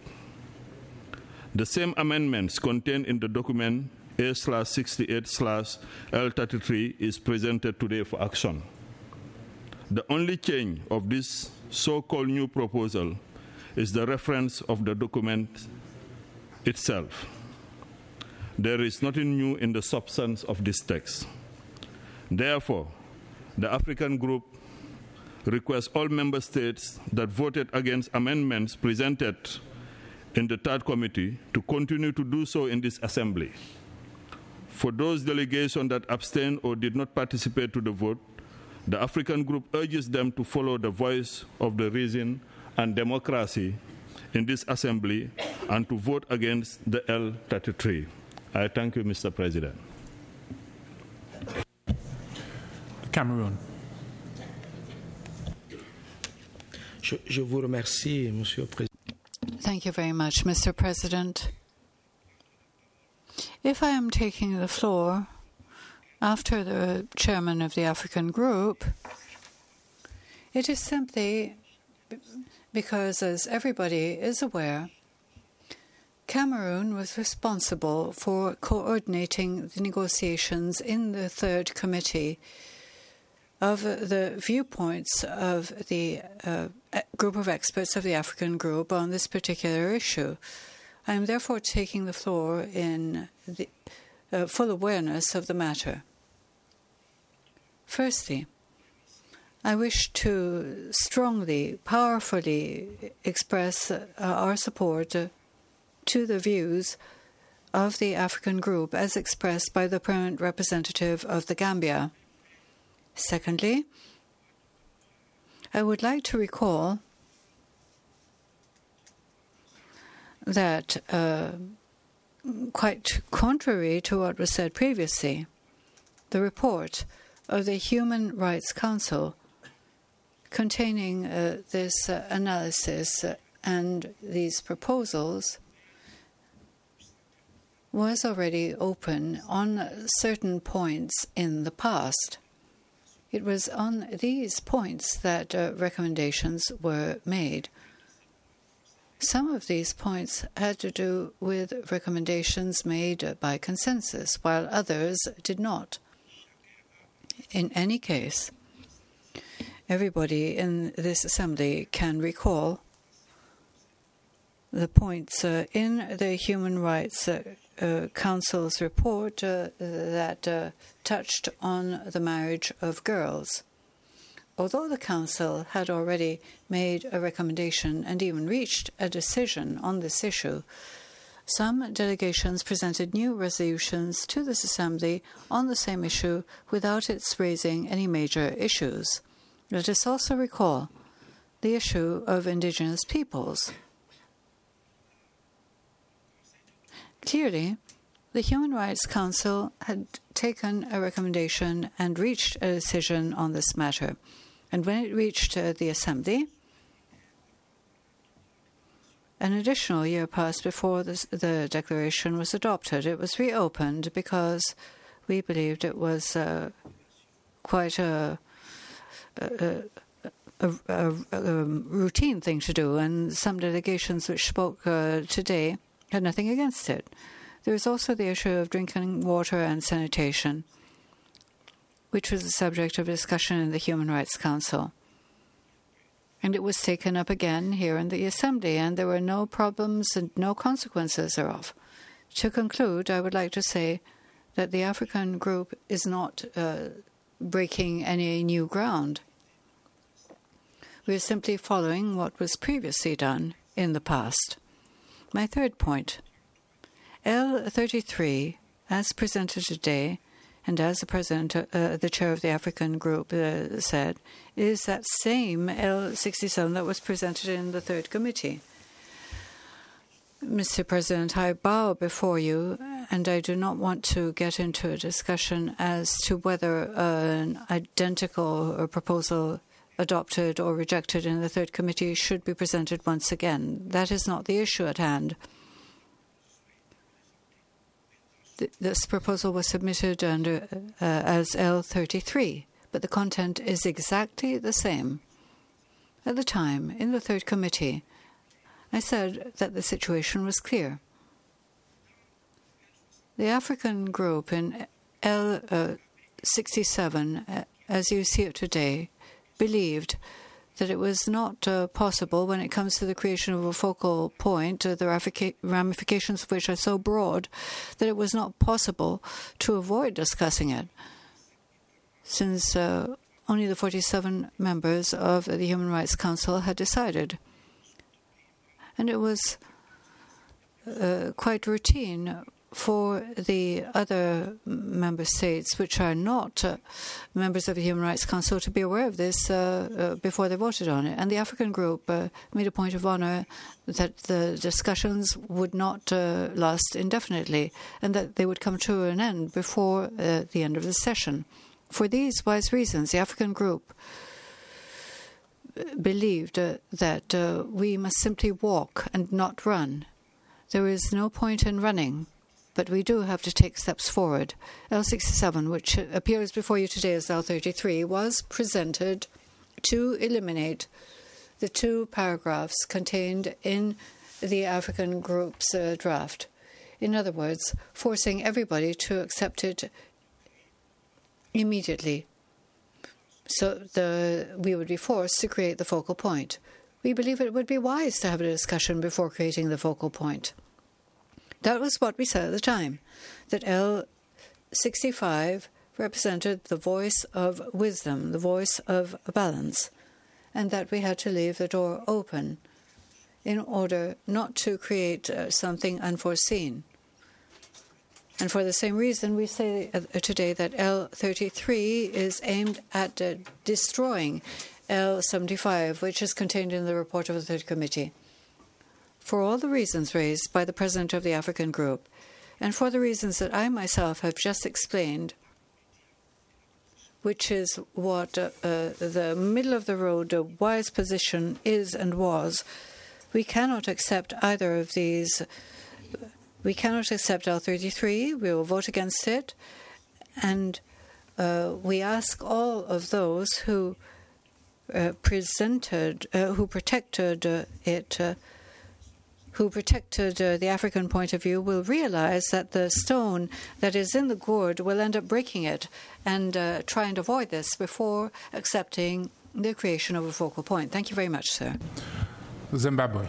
The same amendments contained in the document A sixty-eight L thirty-three is presented today for action. The only change of this so-called new proposal is the reference of the document itself. There is nothing new in the substance of this text. Therefore, the African Group requests all member states that voted against amendments presented in the Third Committee to continue to do so in this Assembly. For those delegations that abstained or did not participate to the vote, the African Group urges them to follow the voice of the reason and democracy in this Assembly and to vote against the L thirty-three. I thank you, Mister President. Cameroon. Je, je vous remercie, Monsieur le Président. Thank you very much, Mister President. If I am taking the floor after the chairman of the African Group, it is simply because, as everybody is aware, Cameroon was responsible for coordinating the negotiations in the Third Committee of the viewpoints of the uh, group of experts of the African Group on this particular issue. I am therefore taking the floor in the uh, full awareness of the matter. Firstly, I wish to strongly, powerfully express uh, our support uh, to the views of the African Group as expressed by the permanent representative of the Gambia. Secondly, I would like to recall that, uh, quite contrary to what was said previously, the report of the Human Rights Council containing uh, this uh, analysis uh, and these proposals was already open on certain points in the past. It was on these points that uh, recommendations were made. Some of these points had to do with recommendations made by consensus, while others did not. In any case, everybody in this Assembly can recall the points uh, in the Human Rights uh, uh, Council's report uh, that uh, touched on the marriage of girls. Although the Council had already made a recommendation and even reached a decision on this issue Some delegations presented new resolutions to this Assembly on the same issue without its raising any major issues. Let us also recall the issue of indigenous peoples. Clearly, the Human Rights Council had taken a recommendation and reached a decision on this matter. And when it reached uh, the Assembly, an additional year passed before this, the declaration was adopted. It was reopened because we believed it was uh, quite a, a, a, a, a routine thing to do, and some delegations which spoke uh, today had nothing against it. There is also the issue of drinking water and sanitation, which was the subject of discussion in the Human Rights Council. And it was taken up again here in the Assembly, and there were no problems and no consequences thereof. To conclude, I would like to say that the African group is not uh, breaking any new ground. We are simply following what was previously done in the past. My third point. L thirty-three, as presented today, and as the president, uh, the chair of the African group uh, said, is that same L sixty-seven that was presented in the third committee. Mister President, I bow before you, and I do not want to get into a discussion as to whether uh, an identical proposal adopted or rejected in the third committee should be presented once again. That is not the issue at hand. This proposal was submitted under uh, as L thirty-three, but the content is exactly the same. At the time, in the third committee, I said that the situation was clear. The African group in L sixty-seven, uh, as you see it today, believed that it was not uh, possible when it comes to the creation of a focal point, uh, the ramifications of which are so broad, that it was not possible to avoid discussing it, since uh, only the forty-seven members of the Human Rights Council had decided. And it was uh, quite routine for the other member states, which are not uh, members of the Human Rights Council, to be aware of this uh, uh, before they voted on it. And the African group uh, made a point of honor that the discussions would not uh, last indefinitely and that they would come to an end before uh, the end of the session. For these wise reasons, the African group believed uh, that uh, we must simply walk and not run. There is no point in running, but we do have to take steps forward. L sixty-seven, which appears before you today as L thirty-three, was presented to eliminate the two paragraphs contained in the African group's uh, draft. In other words, forcing everybody to accept it immediately. So the, we would be forced to create the focal point. We believe it would be wise to have a discussion before creating the focal point. That was what we said at the time, that L sixty-five represented the voice of wisdom, the voice of balance, and that we had to leave the door open in order not to create uh, something unforeseen. And for the same reason, we say uh, today that L thirty-three is aimed at uh, destroying L seventy-five, which is contained in the report of the Third Committee. For all the reasons raised by the President of the African Group, and for the reasons that I myself have just explained, which is what uh, uh, the middle-of-the-road uh, wise position is and was, we cannot accept either of these. We cannot accept L thirty-three. We will vote against it. And uh, we ask all of those who uh, presented, uh, who protected uh, it, uh, who protected uh, the African point of view, will realize that the stone that is in the gourd will end up breaking it, and uh, try and avoid this before accepting the creation of a focal point. Thank you very much, sir. Zimbabwe.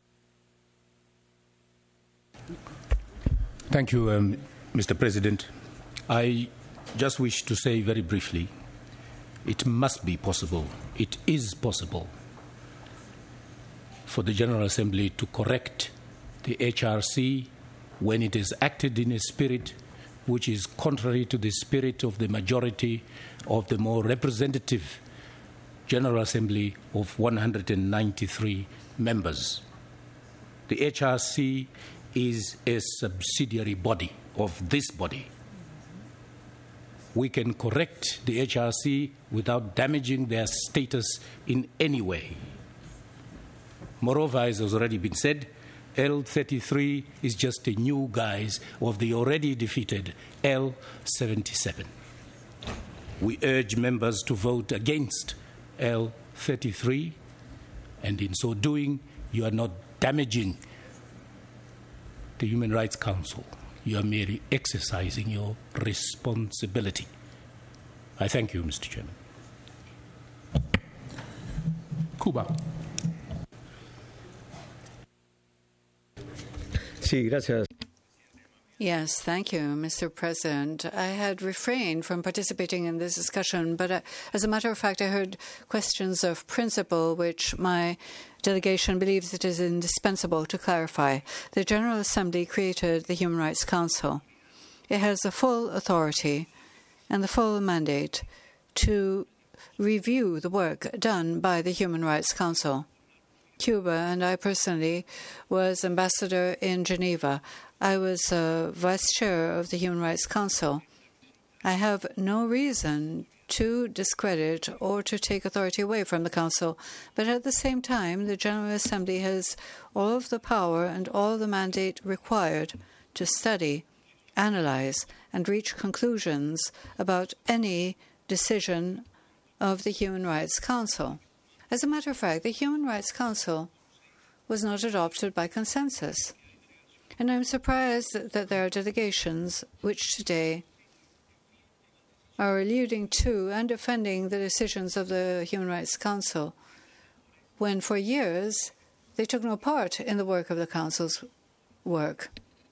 Thank you, um, Mister President. I just wish to say very briefly, it must be possible, it is possible for the General Assembly to correct the H R C when it is acted in a spirit which is contrary to the spirit of the majority of the more representative General Assembly of one hundred ninety-three members. The H R C is a subsidiary body of this body. We can correct the H R C without damaging their status in any way. Moreover, as has already been said, L thirty-three is just a new guise of the already defeated L seventy-seven. We urge members to vote against L thirty-three, and in so doing, you are not damaging the Human Rights Council. You are merely exercising your responsibility. I thank you, Mister Chairman. Cuba. Sí, gracias. Yes, thank you, Mister President. I had refrained from participating in this discussion, but uh, as a matter of fact, I heard questions of principle which my delegation believes it is indispensable to clarify. The General Assembly created the Human Rights Council. It has the full authority and the full mandate to review the work done by the Human Rights Council. Cuba and I personally was ambassador in Geneva. I was uh, vice chair of the Human Rights Council. I have no reason to discredit or to take authority away from the Council, but at the same time, the General Assembly has all of the power and all the mandate required to study, analyze, and reach conclusions about any decision of the Human Rights Council. As a matter of fact, the Human Rights Council was not adopted by consensus. And I'm surprised that there are delegations which today are alluding to and defending the decisions of the Human Rights Council, when for years they took no part in the work of the Council's work.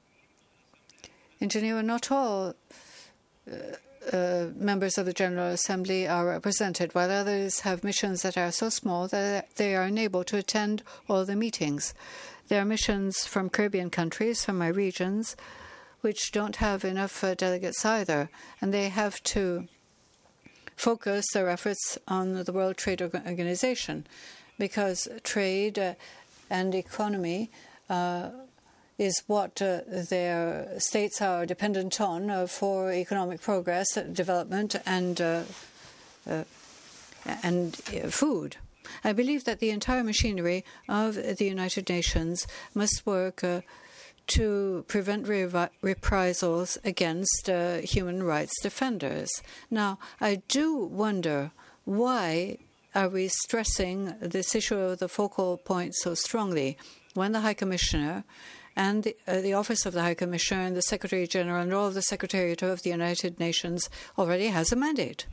In Geneva, not all uh, uh, members of the General Assembly are represented, while others have missions that are so small that they are unable to attend all the meetings. There are missions from Caribbean countries, from my regions, which don't have enough uh, delegates either, and they have to focus their efforts on the World Trade Organization, because trade uh, and economy uh, is what uh, their states are dependent on uh, for economic progress, development, and uh, uh, and uh, food. I believe that the entire machinery of the United Nations must work uh, to prevent re- reprisals against uh, human rights defenders. Now, I do wonder, why are we stressing this issue of the focal point so strongly when the High Commissioner and the, uh, the Office of the High Commissioner and the Secretary General and all of the Secretariat of the United Nations already has a mandate?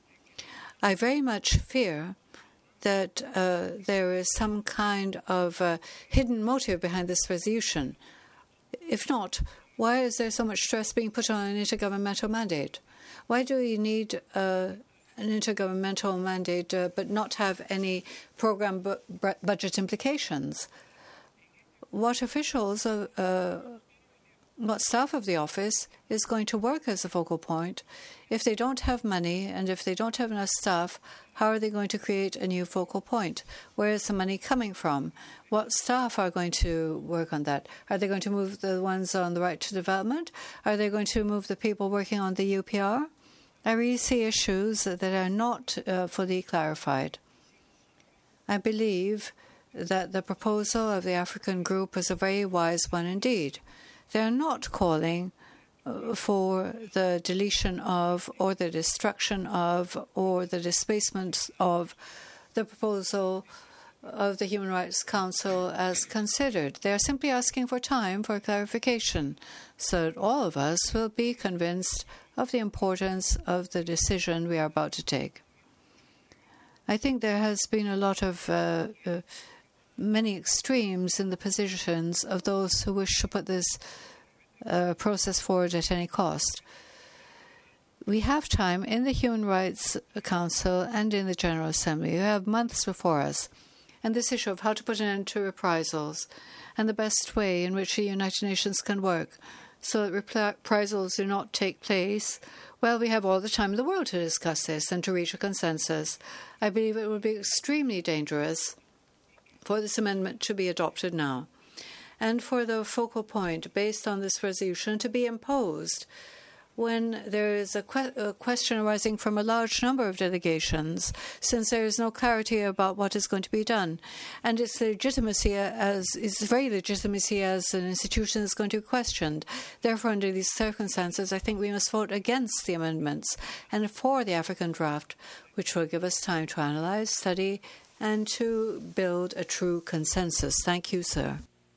I very much fear that uh, there is some kind of uh, hidden motive behind this resolution. If not, why is there so much stress being put on an intergovernmental mandate? Why do we need uh, an intergovernmental mandate uh, but not have any program bu- budget implications? What officials, uh, uh, what staff of the office is going to work as a focal point? If they don't have money and if they don't have enough staff, how are they going to create a new focal point? Where is the money coming from? What staff are going to work on that? Are they going to move the ones on the right to development? Are they going to move the people working on the U P R? I really see issues that are not uh, fully clarified. I believe that the proposal of the African group is a very wise one indeed. They are not calling for the deletion of or the destruction of or the displacement of the proposal of the Human Rights Council as considered. They are simply asking for time for clarification so that all of us will be convinced of the importance of the decision we are about to take. I think there has been a lot of uh, uh, many extremes in the positions of those who wish to put this Uh, process forward at any cost. We have time in the Human Rights Council and in the General Assembly. We have months before us and this issue of how to put an end to reprisals and the best way in which the United Nations can work so that reprisals do not take place, well, we have all the time in the world to discuss this and to reach a consensus. I believe it would be extremely dangerous for this amendment to be adopted now, and for the focal point based on this resolution to be imposed when there is a, que- a question arising from a large number of delegations, since there is no clarity about what is going to be done. And its legitimacy as its very legitimacy as an institution is going to be questioned. Therefore, under these circumstances, I think we must vote against the amendments and for the African draft, which will give us time to analyze, study, and to build a true consensus. Thank you, sir.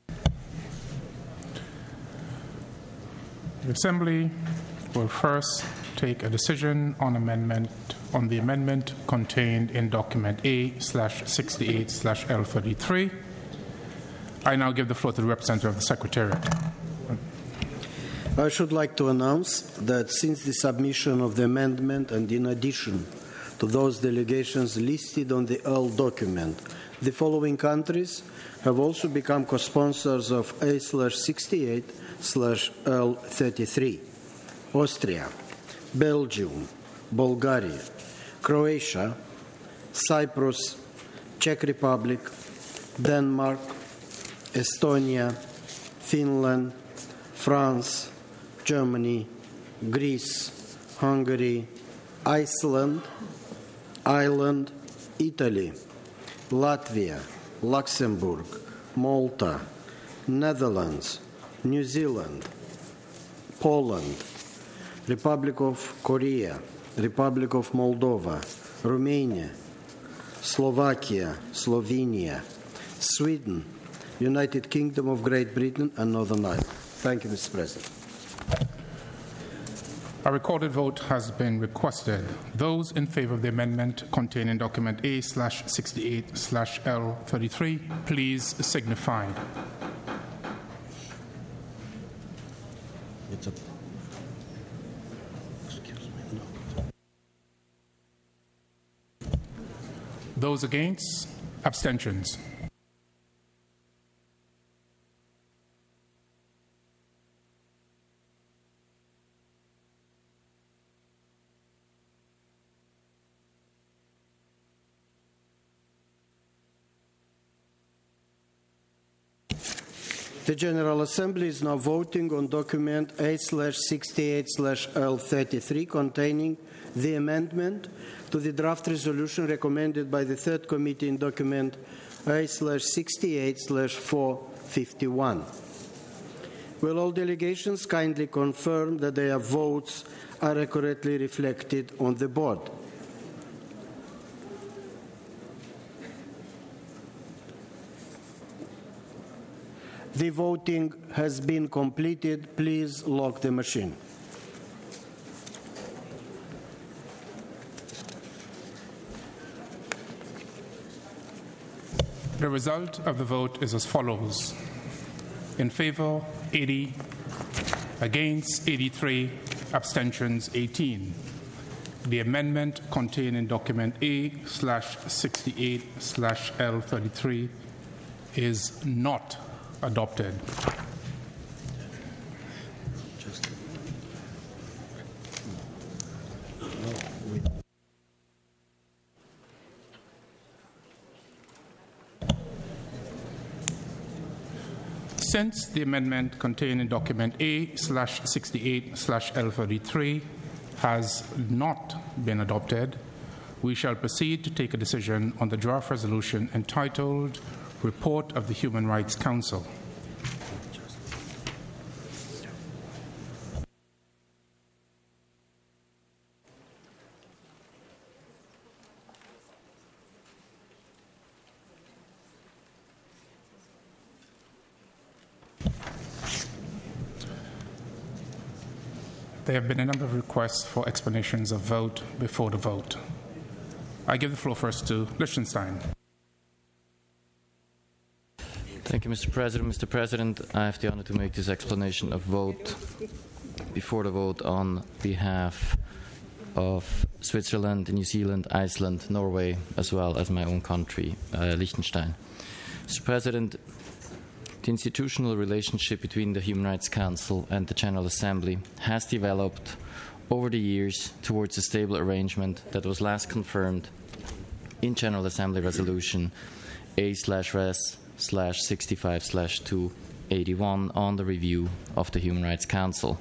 The Assembly will first take a decision on amendment on the amendment contained in document A slash sixty-eight slash L thirty-three. I now give the floor to the representative of the Secretariat. I should like to announce that since the submission of the amendment and in addition to those delegations listed on the L document, the following countries have also become co-sponsors of A slash sixty-eight slash L thirty-three. Austria, Belgium, Bulgaria, Croatia, Cyprus, Czech Republic, Denmark, Estonia, Finland, France, Germany, Greece, Hungary, Iceland, Ireland, Italy, Latvia, Luxembourg, Malta, Netherlands, New Zealand, Poland, Republic of Korea, Republic of Moldova, Romania, Slovakia, Slovenia, Sweden, United Kingdom of Great Britain, and Northern Ireland. Thank you, Mister President. A recorded vote has been requested. Those in favor of the amendment contained in document A slash sixty-eight slash L thirty-three, please signify. It's a Those against? Abstentions? The General Assembly is now voting on document A slash sixty-eight slash L thirty-three containing the amendment to the draft resolution recommended by the third committee in document A slash sixty-eight slash four fifty-one. Will all delegations kindly confirm that their votes are accurately reflected on the board? The voting has been completed. Please lock the machine. The result of the vote is as follows. In favor, eighty. Against, eighty-three. Abstentions, eighteen. The amendment contained in document A slash sixty-eight slash L thirty-three is not adopted. Since the amendment contained in document A slash sixty-eight slash L thirty-three has not been adopted, we shall proceed to take a decision on the draft resolution entitled Report of the Human Rights Council. There have been a number of requests for explanations of vote before the vote. I give the floor first to Liechtenstein. Thank you, Mister President. Mister President, I have the honor to make this explanation of vote before the vote on behalf of Switzerland, New Zealand, Iceland, Norway, as well as my own country, uh, Liechtenstein. Mister President, the institutional relationship between the Human Rights Council and the General Assembly has developed over the years towards a stable arrangement that was last confirmed in General Assembly Resolution A slash res slash sixty-five slash two eighty-one on the review of the Human Rights Council.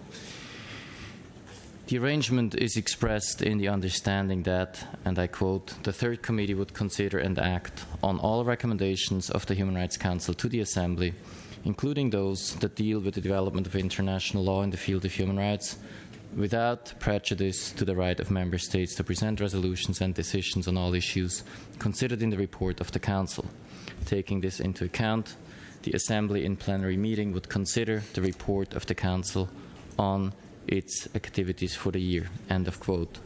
The arrangement is expressed in the understanding that, and I quote, the Third Committee would consider and act on all recommendations of the Human Rights Council to the Assembly, including those that deal with the development of international law in the field of human rights, without prejudice to the right of Member States to present resolutions and decisions on all issues considered in the report of the Council. Taking this into account, the Assembly in plenary meeting would consider the report of the Council on its activities for the year. End of quote.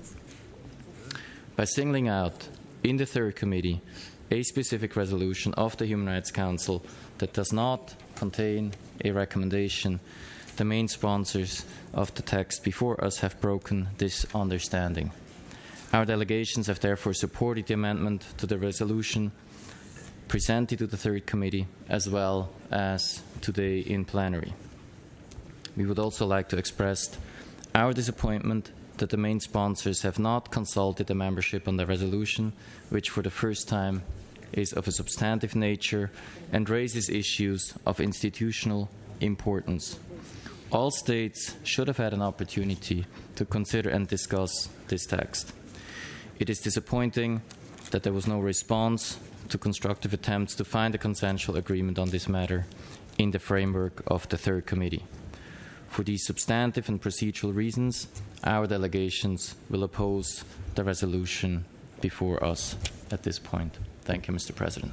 By singling out in the Third Committee a specific resolution of the Human Rights Council that does not contain a recommendation, the main sponsors of the text before us have broken this understanding. Our delegations have therefore supported the amendment to the resolution presented to the Third Committee as well as today in plenary. We would also like to express our disappointment that the main sponsors have not consulted the membership on the resolution, which for the first time is of a substantive nature and raises issues of institutional importance. All states should have had an opportunity to consider and discuss this text. It is disappointing that there was no response to constructive attempts to find a consensual agreement on this matter in the framework of the Third Committee. For these substantive and procedural reasons, our delegations will oppose the resolution before us at this point. Thank you, Mister President.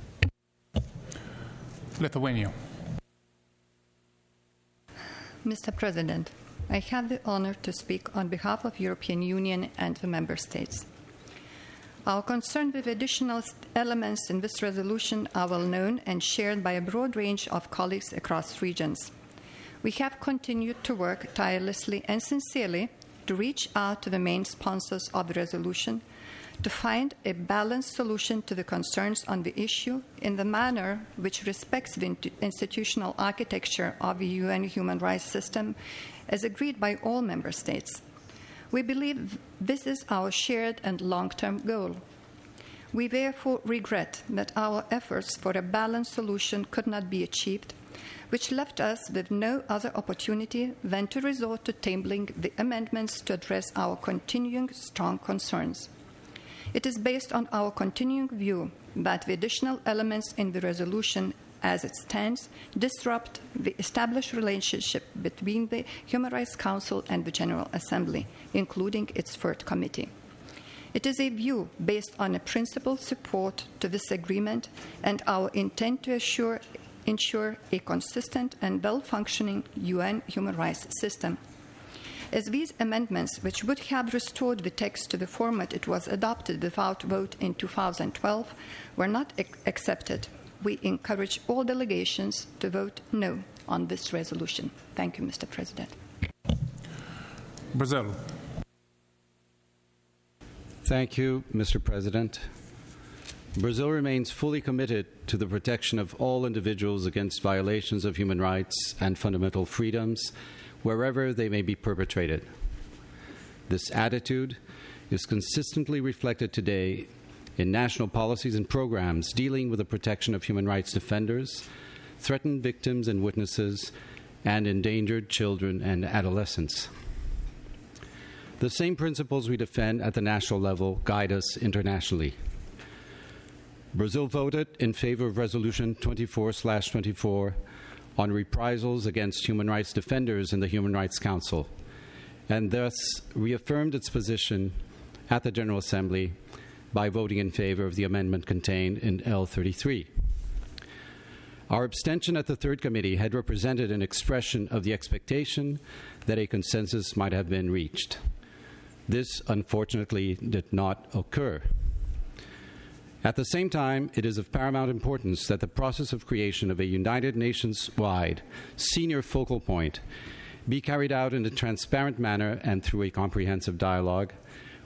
Lithuania. Mister President, I have the honor to speak on behalf of European Union and the Member States. Our concern with additional elements in this resolution are well known and shared by a broad range of colleagues across regions. We have continued to work tirelessly and sincerely to reach out to the main sponsors of the resolution to find a balanced solution to the concerns on the issue in the manner which respects the institutional architecture of the U N human rights system as agreed by all member states. We believe this is our shared and long-term goal. We therefore regret that our efforts for a balanced solution could not be achieved, which left us with no other opportunity than to resort to tabling the amendments to address our continuing strong concerns. It is based on our continuing view that the additional elements in the resolution as it stands disrupt the established relationship between the Human Rights Council and the General Assembly, including its Third Committee. It is a view based on a principled support to this agreement and our intent to assure ensure a consistent and well-functioning U N human rights system. As these amendments, which would have restored the text to the format it was adopted without vote in two thousand twelve, were not ac- accepted, we encourage all delegations to vote no on this resolution. Thank you, Mister President. Brazil. Thank you, Mister President. Brazil remains fully committed to the protection of all individuals against violations of human rights and fundamental freedoms, wherever they may be perpetrated. This attitude is consistently reflected today in national policies and programs dealing with the protection of human rights defenders, threatened victims and witnesses, and endangered children and adolescents. The same principles we defend at the national level guide us internationally. Brazil voted in favor of Resolution twenty-four slash twenty-four on reprisals against human rights defenders in the Human Rights Council, and thus reaffirmed its position at the General Assembly by voting in favor of the amendment contained in L thirty-three. Our abstention at the Third Committee had represented an expression of the expectation that a consensus might have been reached. This, unfortunately, did not occur. At the same time, it is of paramount importance that the process of creation of a United Nations-wide senior focal point be carried out in a transparent manner and through a comprehensive dialogue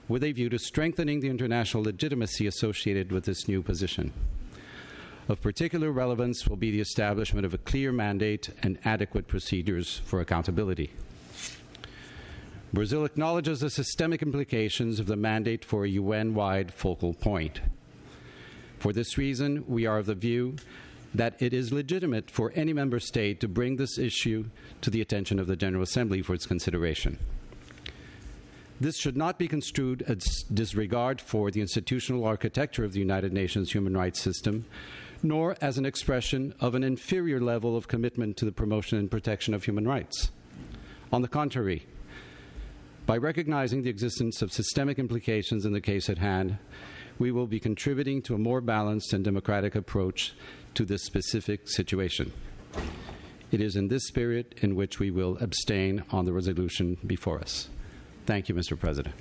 with a view to strengthening the international legitimacy associated with this new position. Of particular relevance will be the establishment of a clear mandate and adequate procedures for accountability. Brazil acknowledges the systemic implications of the mandate for a U N-wide focal point. For this reason, we are of the view that it is legitimate for any member state to bring this issue to the attention of the General Assembly for its consideration. This should not be construed as disregard for the institutional architecture of the United Nations human rights system, nor as an expression of an inferior level of commitment to the promotion and protection of human rights. On the contrary, by recognizing the existence of systemic implications in the case at hand, we will be contributing to a more balanced and democratic approach to this specific situation. It is in this spirit in which we will abstain on the resolution before us. Thank you, Mister President.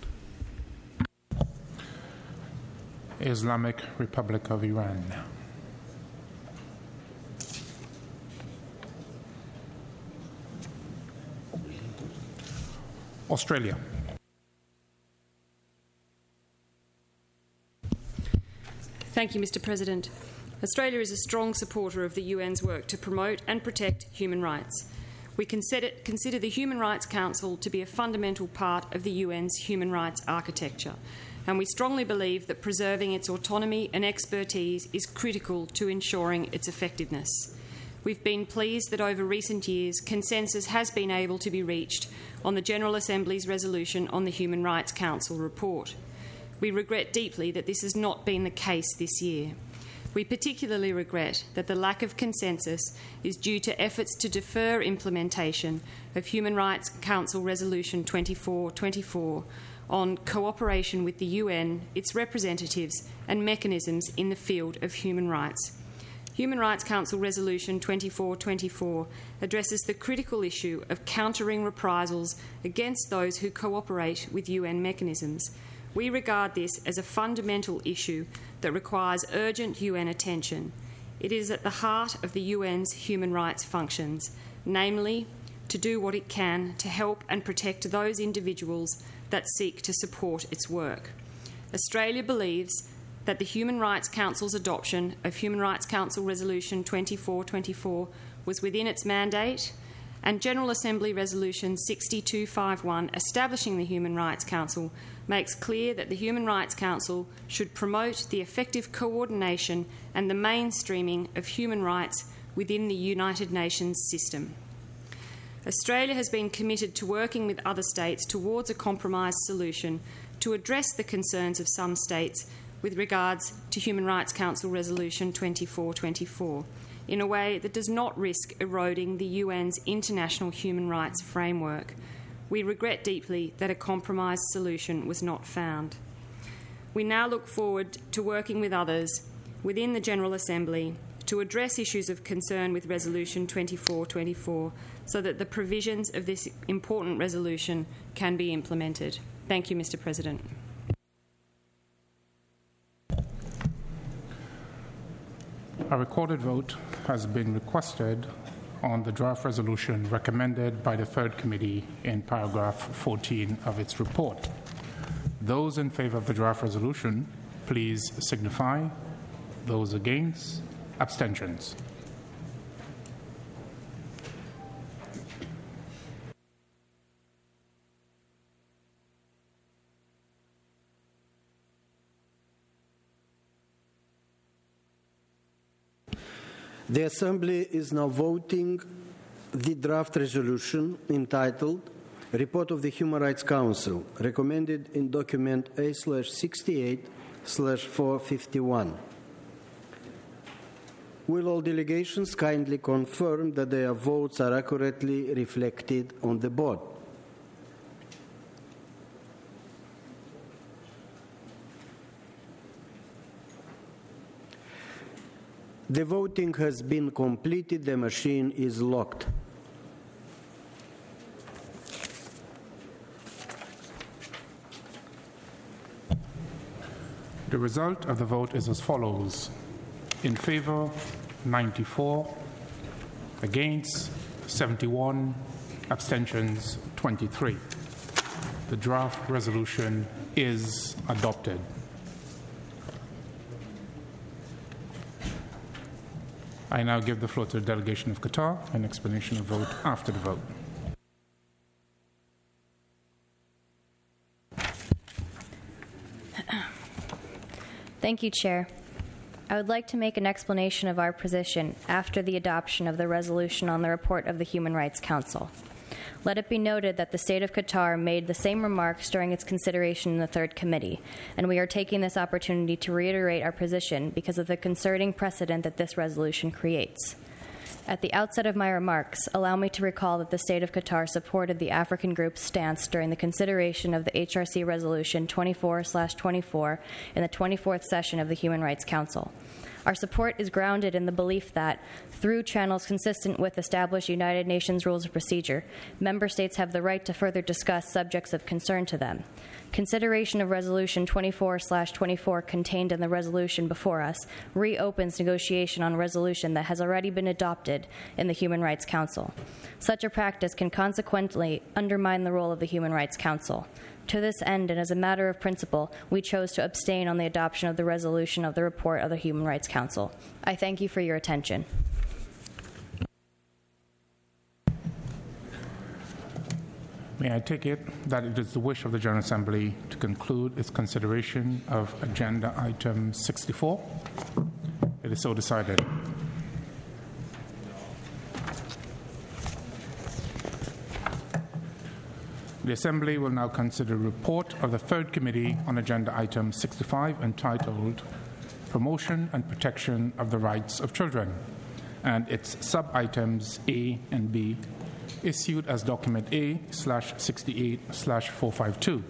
Islamic Republic of Iran. Australia. Thank you, Mister President. Australia is a strong supporter of the U N's work to promote and protect human rights. We consider, consider the Human Rights Council to be a fundamental part of the U N's human rights architecture, and we strongly believe that preserving its autonomy and expertise is critical to ensuring its effectiveness. We've been pleased that over recent years consensus has been able to be reached on the General Assembly's resolution on the Human Rights Council report. We regret deeply that this has not been the case this year. We particularly regret that the lack of consensus is due to efforts to defer implementation of Human Rights Council Resolution twenty-four twenty-four on cooperation with the U N, its representatives and mechanisms in the field of human rights. Human Rights Council Resolution twenty-four twenty-four addresses the critical issue of countering reprisals against those who cooperate with U N mechanisms. We regard this as a fundamental issue that requires urgent U N attention. It is at the heart of the U N's human rights functions, namely, to do what it can to help and protect those individuals that seek to support its work. Australia believes that the Human Rights Council's adoption of Human Rights Council Resolution twenty-four twenty-four was within its mandate, and General Assembly Resolution sixty-two fifty-one establishing the Human Rights Council makes clear that the Human Rights Council should promote the effective coordination and the mainstreaming of human rights within the United Nations system. Australia has been committed to working with other states towards a compromise solution to address the concerns of some states with regards to Human Rights Council Resolution twenty-four twenty-four in a way that does not risk eroding the U N's international human rights framework. We regret deeply that a compromise solution was not found. We now look forward to working with others within the General Assembly to address issues of concern with Resolution twenty-four twenty-four so that the provisions of this important resolution can be implemented. Thank you, Mister President. A recorded vote has been requested on the draft resolution recommended by the Third Committee in paragraph fourteen of its report. Those in favour of the draft resolution, please signify. Those against, abstentions. The Assembly is now voting the draft resolution entitled Report of the Human Rights Council, recommended in document A sixty-eight four fifty-one. Will all delegations kindly confirm that their votes are accurately reflected on the board? The voting has been completed. The machine is locked. The result of the vote is as follows. In favour, ninety-four. Against, seventy-one. Abstentions, twenty-three. The draft resolution is adopted. I now give the floor to the delegation of Qatar for an explanation of vote after the vote. Thank you, Chair. I would like to make an explanation of our position after the adoption of the resolution on the report of the Human Rights Council. Let it be noted that the State of Qatar made the same remarks during its consideration in the Third Committee, and we are taking this opportunity to reiterate our position because of the concerning precedent that this resolution creates. At the outset of my remarks, allow me to recall that the State of Qatar supported the African Group's stance during the consideration of the H R C Resolution twenty-four slash twenty-four in the twenty-fourth session of the Human Rights Council. Our support is grounded in the belief that, through channels consistent with established United Nations rules of procedure, member states have the right to further discuss subjects of concern to them. Consideration of Resolution twenty-four slash twenty-four contained in the resolution before us reopens negotiation on a resolution that has already been adopted in the Human Rights Council. Such a practice can consequently undermine the role of the Human Rights Council. To this end, and as a matter of principle, we chose to abstain on the adoption of the resolution of the report of the Human Rights Council. I thank you for your attention. May I take it that it is the wish of the General Assembly to conclude its consideration of Agenda Item sixty-four? It is so decided. The Assembly will now consider a report of the Third Committee on Agenda Item sixty-five entitled Promotion and Protection of the Rights of Children, and its sub-items A and B, issued as Document A slash sixty-eight slash four fifty-two.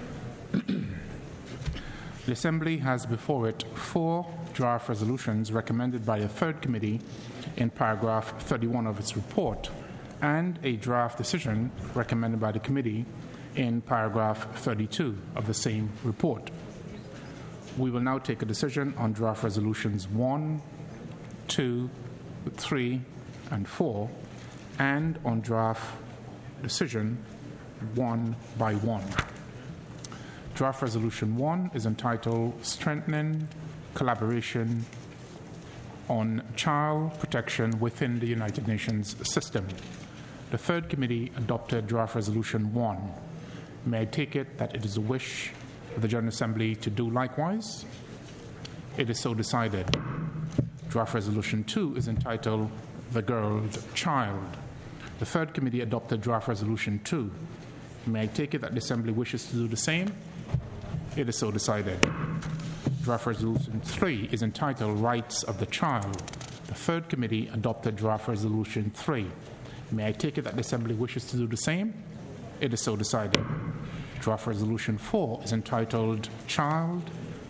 The Assembly has before it four draft resolutions recommended by the Third Committee in paragraph thirty-one of its report, and a draft decision recommended by the committee in paragraph thirty-two of the same report. We will now take a decision on draft resolutions one, two, three, and four, and on draft decision one by one. Draft resolution one is entitled Strengthening Collaboration on Child Protection Within the United Nations System. The Third Committee adopted draft resolution one. May I take it that it is a wish of the General Assembly to do likewise? It is so decided. Draft resolution two is entitled The Girl Child. The Third Committee adopted draft resolution two. May I take it that the Assembly wishes to do the same? It is so decided. Draft resolution three is entitled Rights of the Child. The Third Committee adopted draft resolution three. May I take it that the Assembly wishes to do the same? It is so decided. Draft resolution four is entitled Child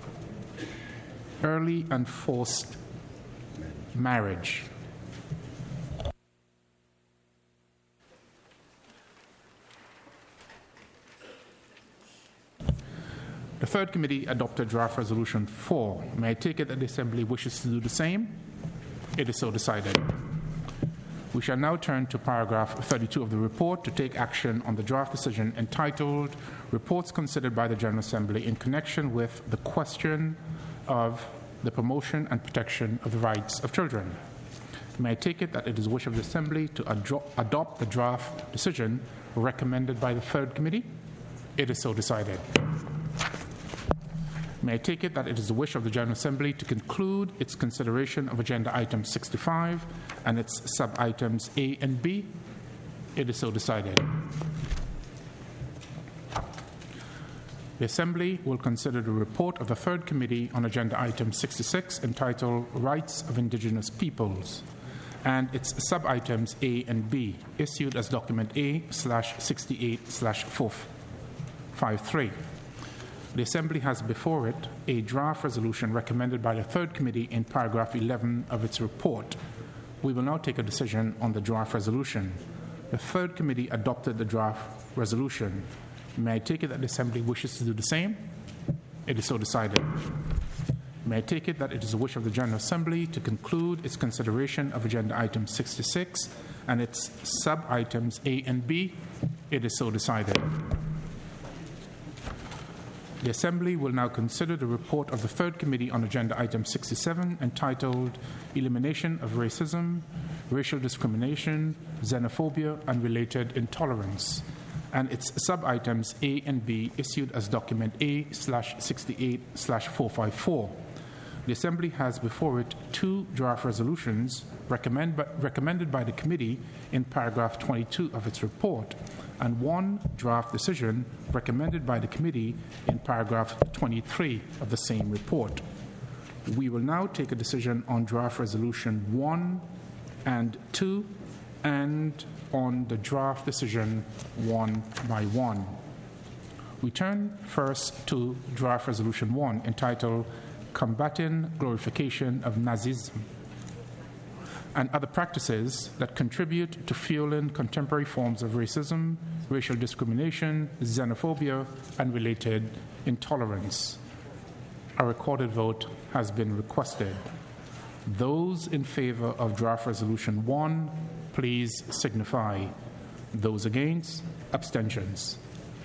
Early and Forced Marriage. The Third Committee adopted draft resolution four. May I take it that the Assembly wishes to do the same? It is so decided. We shall now turn to paragraph thirty-two of the report to take action on the draft decision entitled Reports Considered by the General Assembly in connection with the question of the promotion and protection of the rights of children. May I take it that it is the wish of the Assembly to adro- adopt the draft decision recommended by the Third Committee? It is so decided. May I take it that it is the wish of the General Assembly to conclude its consideration of Agenda Item sixty-five and its sub-items A and B? It is so decided. The Assembly will consider the report of the Third Committee on Agenda Item sixty-six entitled Rights of Indigenous Peoples and its sub-items A and B, issued as Document A slash sixty-eight slash four fifty-three. The Assembly has before it a draft resolution recommended by the Third Committee in paragraph eleven of its report. We will now take a decision on the draft resolution. The Third Committee adopted the draft resolution. May I take it that the Assembly wishes to do the same? It is so decided. May I take it that it is the wish of the General Assembly to conclude its consideration of Agenda Item sixty-six and its sub-items A and B? It is so decided. The Assembly will now consider the report of the Third Committee on Agenda Item sixty-seven, entitled Elimination of Racism, Racial Discrimination, Xenophobia, and Related Intolerance, and its sub-items A and B issued as Document A slash sixty-eight slash four fifty-four. The Assembly has before it two draft resolutions recommend by, recommended by the committee in paragraph twenty-two of its report, and one draft decision recommended by the committee in paragraph twenty-three of the same report. We will now take a decision on draft resolution one and two, and on the draft decision one by one. We turn first to draft resolution one, entitled Combating Glorification of Nazism and Other Practices that Contribute to Fueling Contemporary Forms of Racism, Racial Discrimination, Xenophobia, and Related Intolerance. A recorded vote has been requested. Those in favor of draft resolution one, please signify. Those against, abstentions.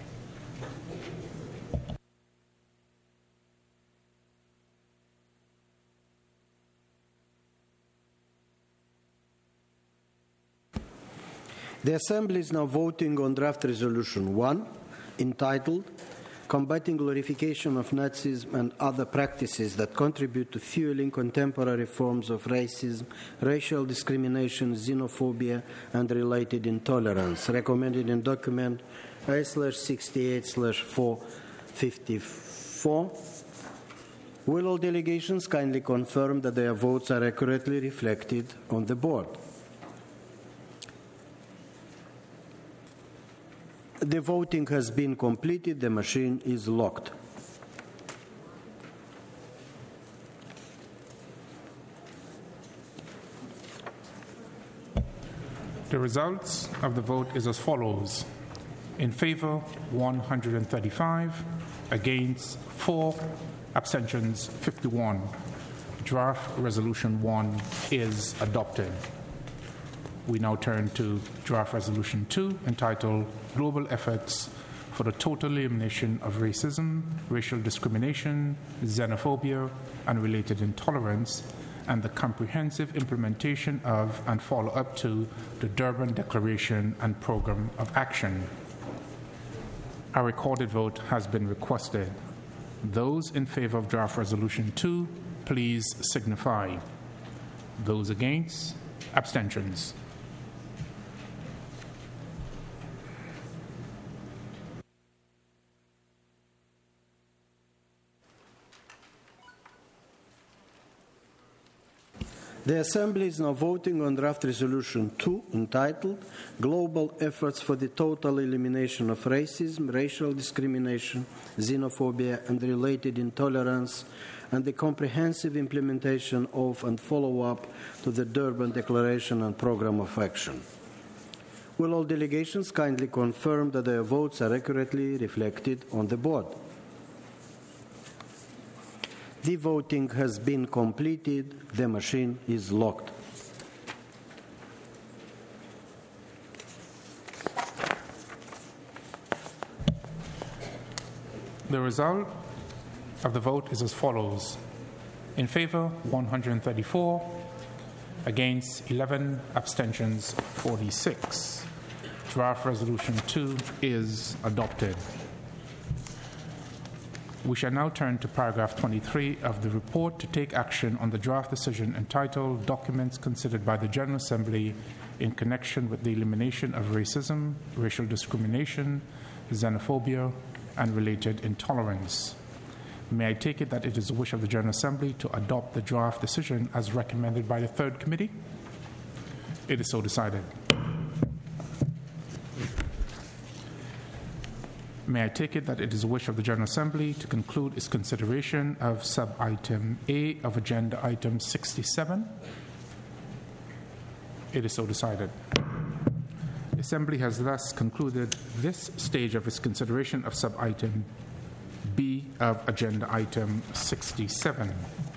The Assembly is now voting on draft resolution one, entitled Combating Glorification of Nazism and Other Practices that Contribute to Fueling Contemporary Forms of Racism, Racial Discrimination, Xenophobia, and Related Intolerance, recommended in document A sixty-eight slash four fifty-four. Will all delegations kindly confirm that their votes are accurately reflected on the board? The voting has been completed. The machine is locked. The results of the vote is as follows. In favor, one hundred thirty-five. Against, four. Abstentions, fifty-one. Draft Resolution one is adopted. We now turn to draft resolution two, entitled Global Efforts for the Total Elimination of Racism, Racial Discrimination, Xenophobia, and Related Intolerance, and the comprehensive implementation of and follow-up to the Durban Declaration and Program of Action. A recorded vote has been requested. Those in favor of draft resolution two, please signify. Those against, abstentions. The Assembly is now voting on draft resolution two, entitled Global Efforts for the Total Elimination of Racism, Racial Discrimination, Xenophobia, and Related Intolerance, and the comprehensive implementation of and follow-up to the Durban Declaration and Program of Action. Will all delegations kindly confirm that their votes are accurately reflected on the board? The voting has been completed. The machine is locked. The result of the vote is as follows. In favor, one hundred thirty-four. Against, eleven. Abstentions, forty-six. Draft Resolution two is adopted. We shall now turn to paragraph twenty-three of the report to take action on the draft decision entitled Documents Considered by the General Assembly in Connection with the Elimination of Racism, Racial Discrimination, Xenophobia, and Related Intolerance. May I take it that it is the wish of the General Assembly to adopt the draft decision as recommended by the Third Committee? It is so decided. May I take it that it is the wish of the General Assembly to conclude its consideration of sub-item A of agenda item sixty-seven? It is so decided. The Assembly has thus concluded this stage of its consideration of sub-item B of agenda item sixty-seven.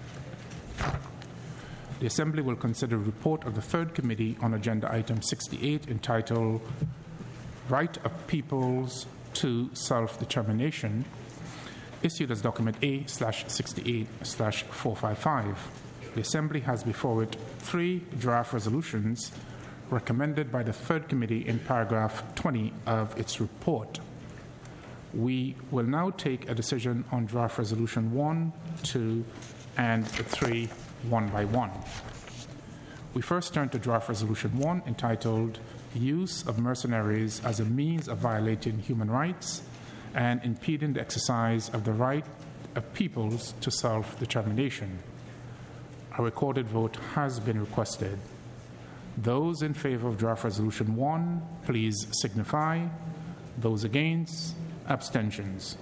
The Assembly will consider a report of the Third Committee on agenda item sixty-eight entitled Right of Peoples to Self-Determination, issued as document A slash sixty-eight slash four fifty-five. The Assembly has before it three draft resolutions recommended by the Third Committee in paragraph twenty of its report. We will now take a decision on draft resolution one, two, and three, one by one. We first turn to draft resolution one, entitled Use of Mercenaries as a Means of Violating Human Rights and Impeding the Exercise of the Right of Peoples to Self-Determination. A recorded vote has been requested. Those in favor of draft resolution one, please signify. Those against, abstentions.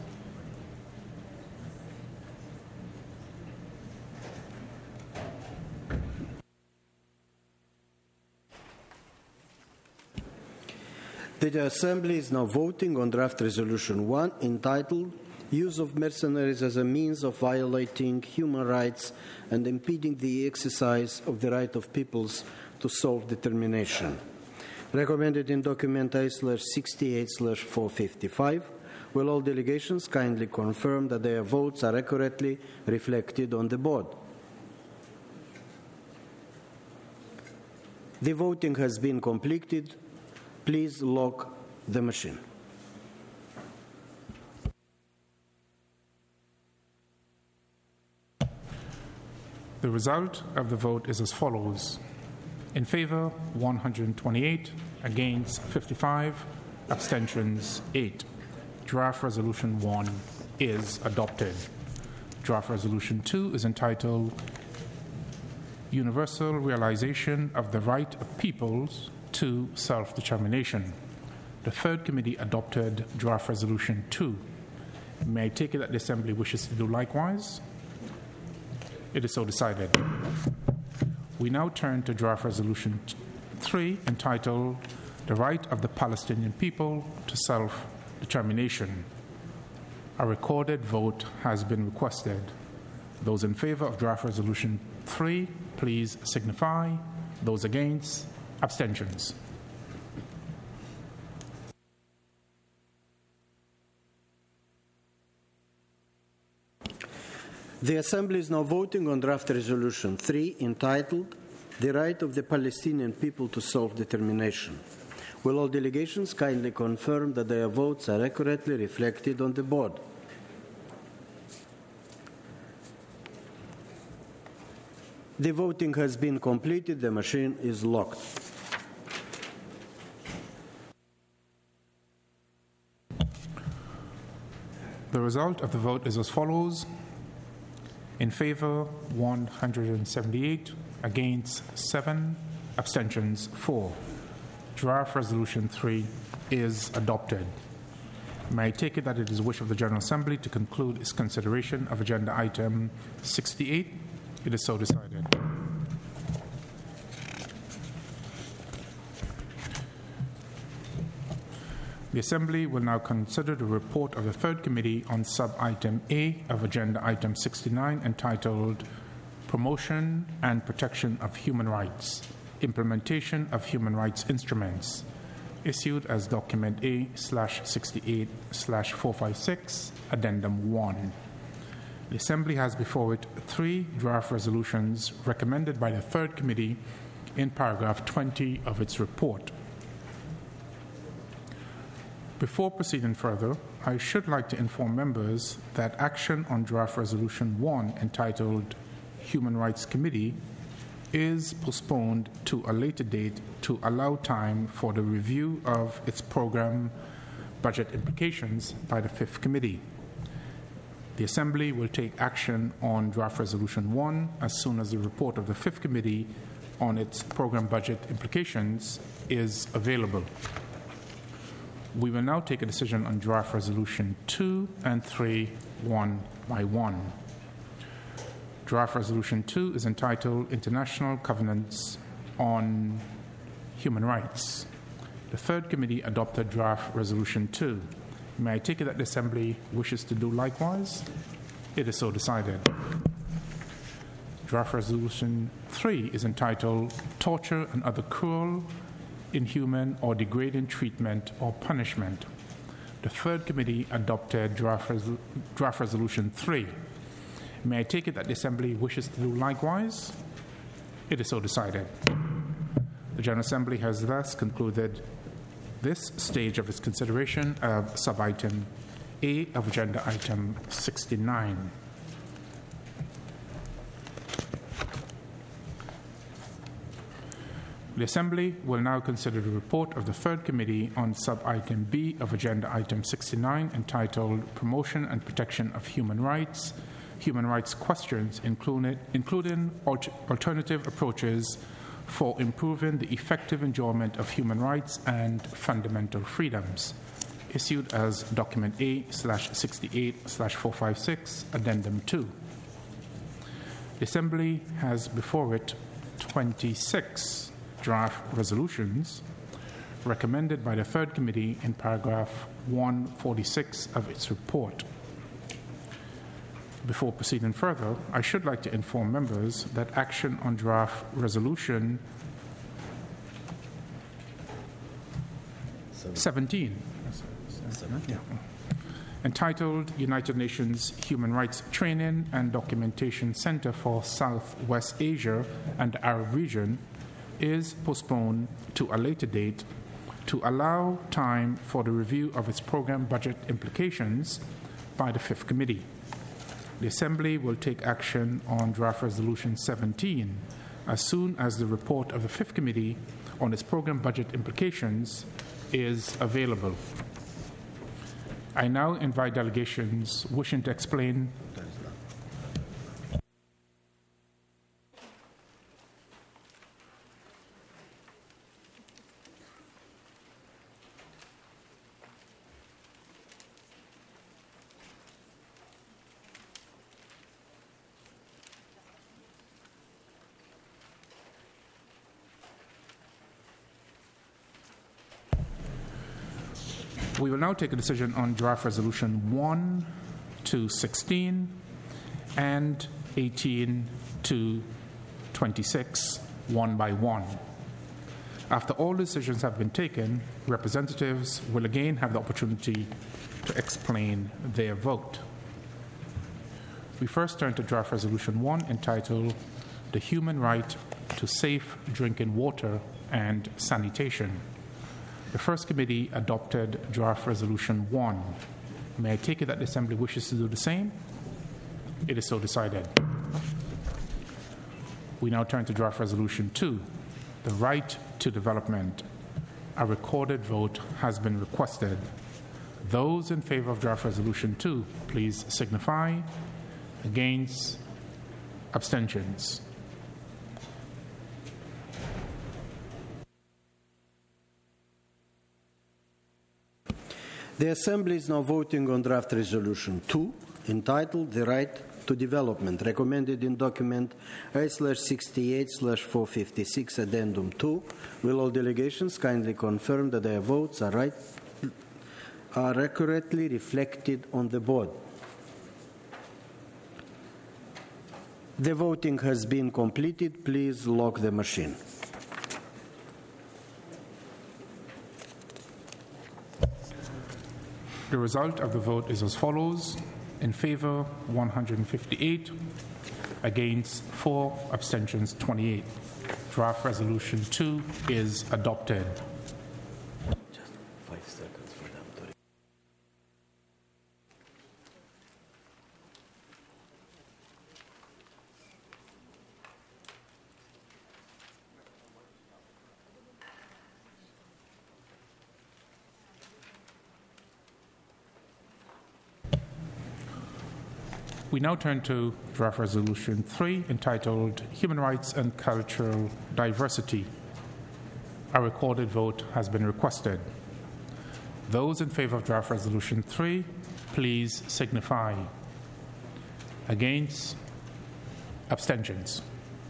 The Assembly is now voting on draft resolution one, entitled Use of Mercenaries as a Means of Violating Human Rights and Impeding the Exercise of the Right of Peoples to Self-Determination. Recommended in document A slash sixty-eight slash four fifty-five, will all delegations kindly confirm that their votes are accurately reflected on the board? The voting has been completed. Please lock the machine. The result of the vote is as follows. In favor, one hundred twenty-eight, against fifty-five, abstentions eight. Draft resolution one is adopted. Draft resolution two is entitled Universal Realization of the Right of Peoples to Self-Determination. The Third Committee adopted draft resolution two. May I take it that the Assembly wishes to do likewise? It is so decided. We now turn to draft resolution three, entitled The Right of the Palestinian People to Self-Determination. A recorded vote has been requested. Those in favor of draft resolution three, please signify. Those against, abstentions. The Assembly is now voting on draft resolution three, entitled The Right of the Palestinian People to Self-Determination. Will all delegations kindly confirm that their votes are accurately reflected on the board? The voting has been completed. The machine is locked. The result of the vote is as follows. In favor, one hundred seventy-eight, against seven, abstentions four. Draft resolution three is adopted. May I take it that it is the wish of the General Assembly to conclude its consideration of agenda item sixty-eight? It is so decided. The Assembly will now consider the report of the Third Committee on sub-item A of agenda item sixty-nine, entitled Promotion and Protection of Human Rights, Implementation of Human Rights Instruments, issued as document A slash sixty-eight slash four fifty-six, addendum one. The Assembly has before it three draft resolutions recommended by the Third Committee in paragraph twenty of its report. Before proceeding further, I should like to inform members that action on draft resolution one, entitled Human Rights Committee, is postponed to a later date to allow time for the review of its program budget implications by the Fifth Committee. The Assembly will take action on draft resolution one as soon as the report of the Fifth Committee on its program budget implications is available. We will now take a decision on draft resolution two and three, one by one. Draft resolution two is entitled International Covenants on Human Rights. The Third Committee adopted draft resolution two. May I take it that the Assembly wishes to do likewise? It is so decided. Draft resolution three is entitled Torture and Other Cruel, Inhuman, or Degrading Treatment or Punishment. The third committee adopted draft, resol- draft resolution three. May I take it that the Assembly wishes to do likewise? It is so decided. The General Assembly has thus concluded this stage of its consideration of sub-item A of agenda item sixty-nine. The Assembly will now consider the report of the Third Committee on sub-item B of agenda item sixty-nine, entitled Promotion and Protection of Human Rights, Human Rights Questions, including, including alter, alternative approaches for improving the effective enjoyment of human rights and fundamental freedoms, issued as document A slash sixty-eight slash four fifty-six, addendum two. The Assembly has before it twenty-six draft resolutions recommended by the Third Committee in paragraph one forty-six of its report. Before proceeding further, I should like to inform members that action on draft resolution seventeen, yeah, entitled United Nations Human Rights Training and Documentation Center for Southwest Asia and the Arab Region, is postponed to a later date to allow time for the review of its program budget implications by the Fifth Committee. The Assembly will take action on draft resolution seventeen as soon as the report of the Fifth Committee on its program budget implications is available. I now invite delegations wishing to explain We will now take a decision on draft resolution one to sixteen and eighteen to twenty-six, one by one. After all decisions have been taken, representatives will again have the opportunity to explain their vote. We first turn to draft resolution one, entitled The Human Right to Safe Drinking Water and Sanitation. The First Committee adopted draft resolution one. May I take it that the Assembly wishes to do the same? It is so decided. We now turn to draft resolution two, the right to development. A recorded vote has been requested. Those in favor of draft resolution two, please signify. Against? Abstentions? The Assembly is now voting on draft resolution two, entitled The Right to Development, recommended in document A sixty-eight four fifty-six, addendum two. Will all delegations kindly confirm that their votes are right, are accurately reflected on the board? The voting has been completed. Please lock the machine. The result of the vote is as follows. In favor, one hundred fifty-eight. Against, four. Abstentions, twenty-eight. Draft resolution two is adopted. Just five seconds for them to... We now turn to draft resolution three, entitled Human Rights and Cultural Diversity. A recorded vote has been requested. Those in favor of draft resolution three, please signify. Against? Abstentions?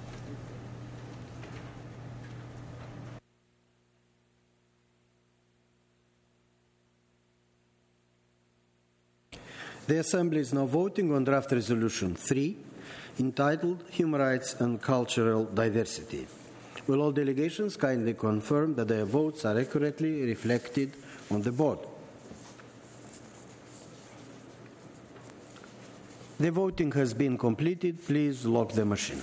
The Assembly is now voting on draft resolution three, entitled Human Rights and Cultural Diversity. Will all delegations kindly confirm that their votes are accurately reflected on the board? The voting has been completed. Please lock the machine.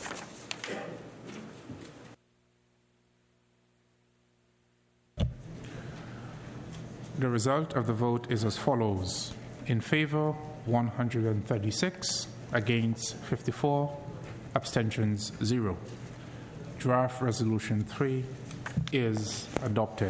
The result of the vote is as follows. In favor, one hundred thirty-six, against fifty-four, abstentions zero. Draft Resolution three is adopted.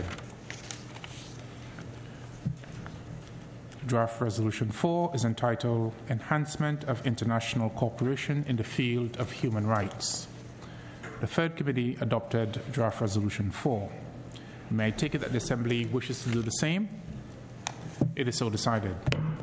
Draft Resolution four is entitled Enhancement of International Cooperation in the Field of Human Rights. The Third Committee adopted Draft Resolution four. May I take it that the Assembly wishes to do the same? It is so decided.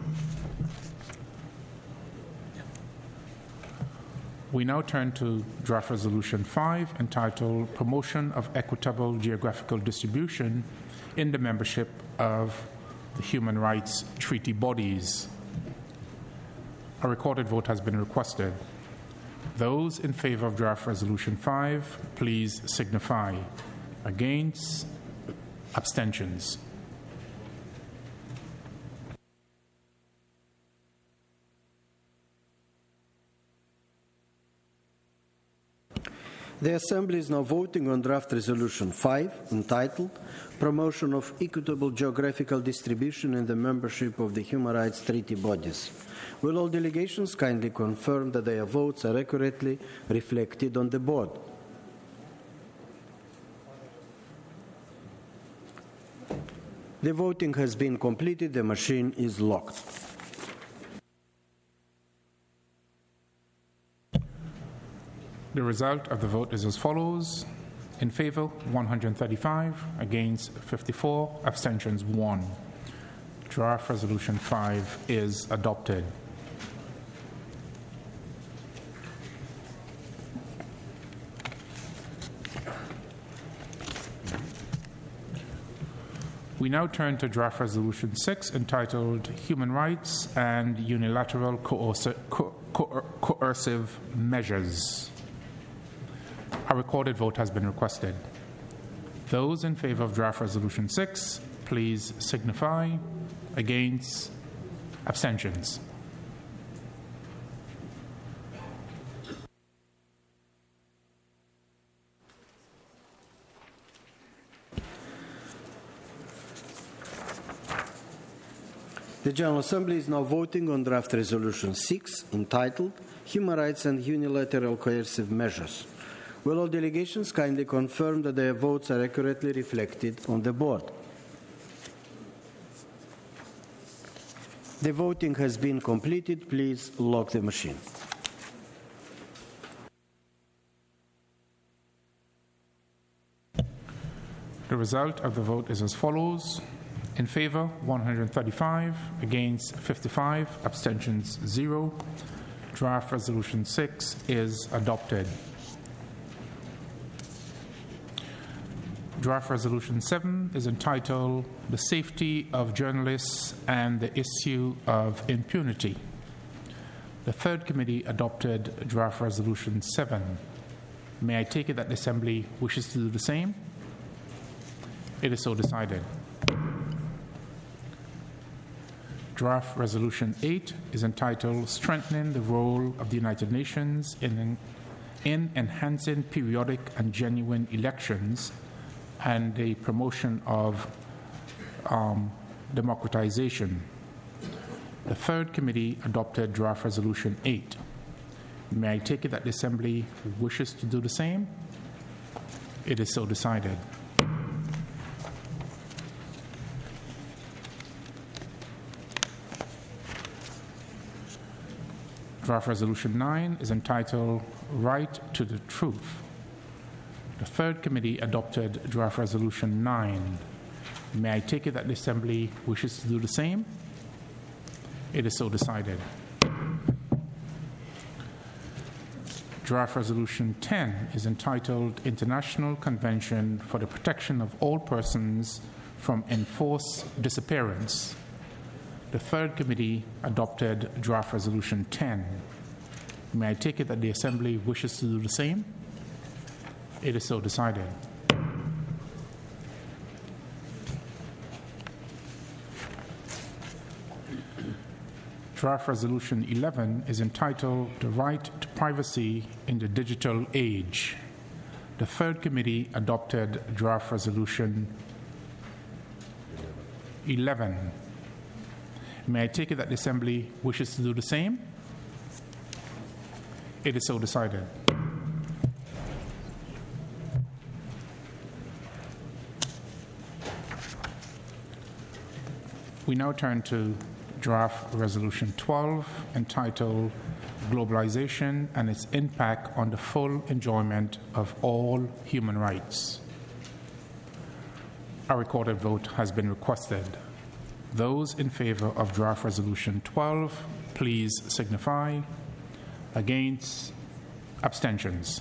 We now turn to Draft Resolution five, entitled Promotion of Equitable Geographical Distribution in the Membership of the Human Rights Treaty Bodies. A recorded vote has been requested. Those in favor of Draft Resolution five, please signify. Against? Abstentions? The Assembly is now voting on Draft Resolution five, entitled Promotion of Equitable Geographical Distribution in the Membership of the Human Rights Treaty Bodies. Will all delegations kindly confirm that their votes are accurately reflected on the board? The voting has been completed. The machine is locked. The result of the vote is as follows. In favor, one hundred thirty-five, against fifty-four, abstentions one. Draft Resolution five is adopted. We now turn to Draft Resolution six, entitled Human Rights and Unilateral Coerci- Co- Co- Coercive Measures. A recorded vote has been requested. Those in favor of Draft Resolution six, please signify. Against? Abstentions? The General Assembly is now voting on Draft Resolution six, entitled Human Rights and Unilateral Coercive Measures. Will all delegations kindly confirm that their votes are accurately reflected on the board? The voting has been completed. Please lock the machine. The result of the vote is as follows. In favor, one hundred thirty-five, against fifty-five, abstentions zero. Draft Resolution six is adopted. Draft Resolution seven is entitled The Safety of Journalists and the Issue of Impunity. The Third Committee adopted Draft Resolution seven. May I take it that the Assembly wishes to do the same? It is so decided. Draft Resolution eight is entitled Strengthening the Role of the United Nations in, in Enhancing Periodic and Genuine Elections and the Promotion of um, Democratization. The Third Committee adopted Draft Resolution eight. May I take it that the Assembly wishes to do the same? It is so decided. Draft Resolution nine is entitled Right to the Truth. The Third Committee adopted Draft Resolution nine. May I take it that the Assembly wishes to do the same? It is so decided. Draft Resolution ten is entitled International Convention for the Protection of All Persons from Enforced Disappearance. The Third Committee adopted Draft Resolution ten. May I take it that the Assembly wishes to do the same? It is so decided. Draft Resolution eleven is entitled The Right to Privacy in the Digital Age. The third committee adopted Draft Resolution eleven. May I take it that the Assembly wishes to do the same? It is so decided. We now turn to Draft Resolution twelve, entitled Globalization and its Impact on the Full Enjoyment of All Human Rights. A recorded vote has been requested. Those in favor of Draft Resolution twelve, please signify. Against? Abstentions?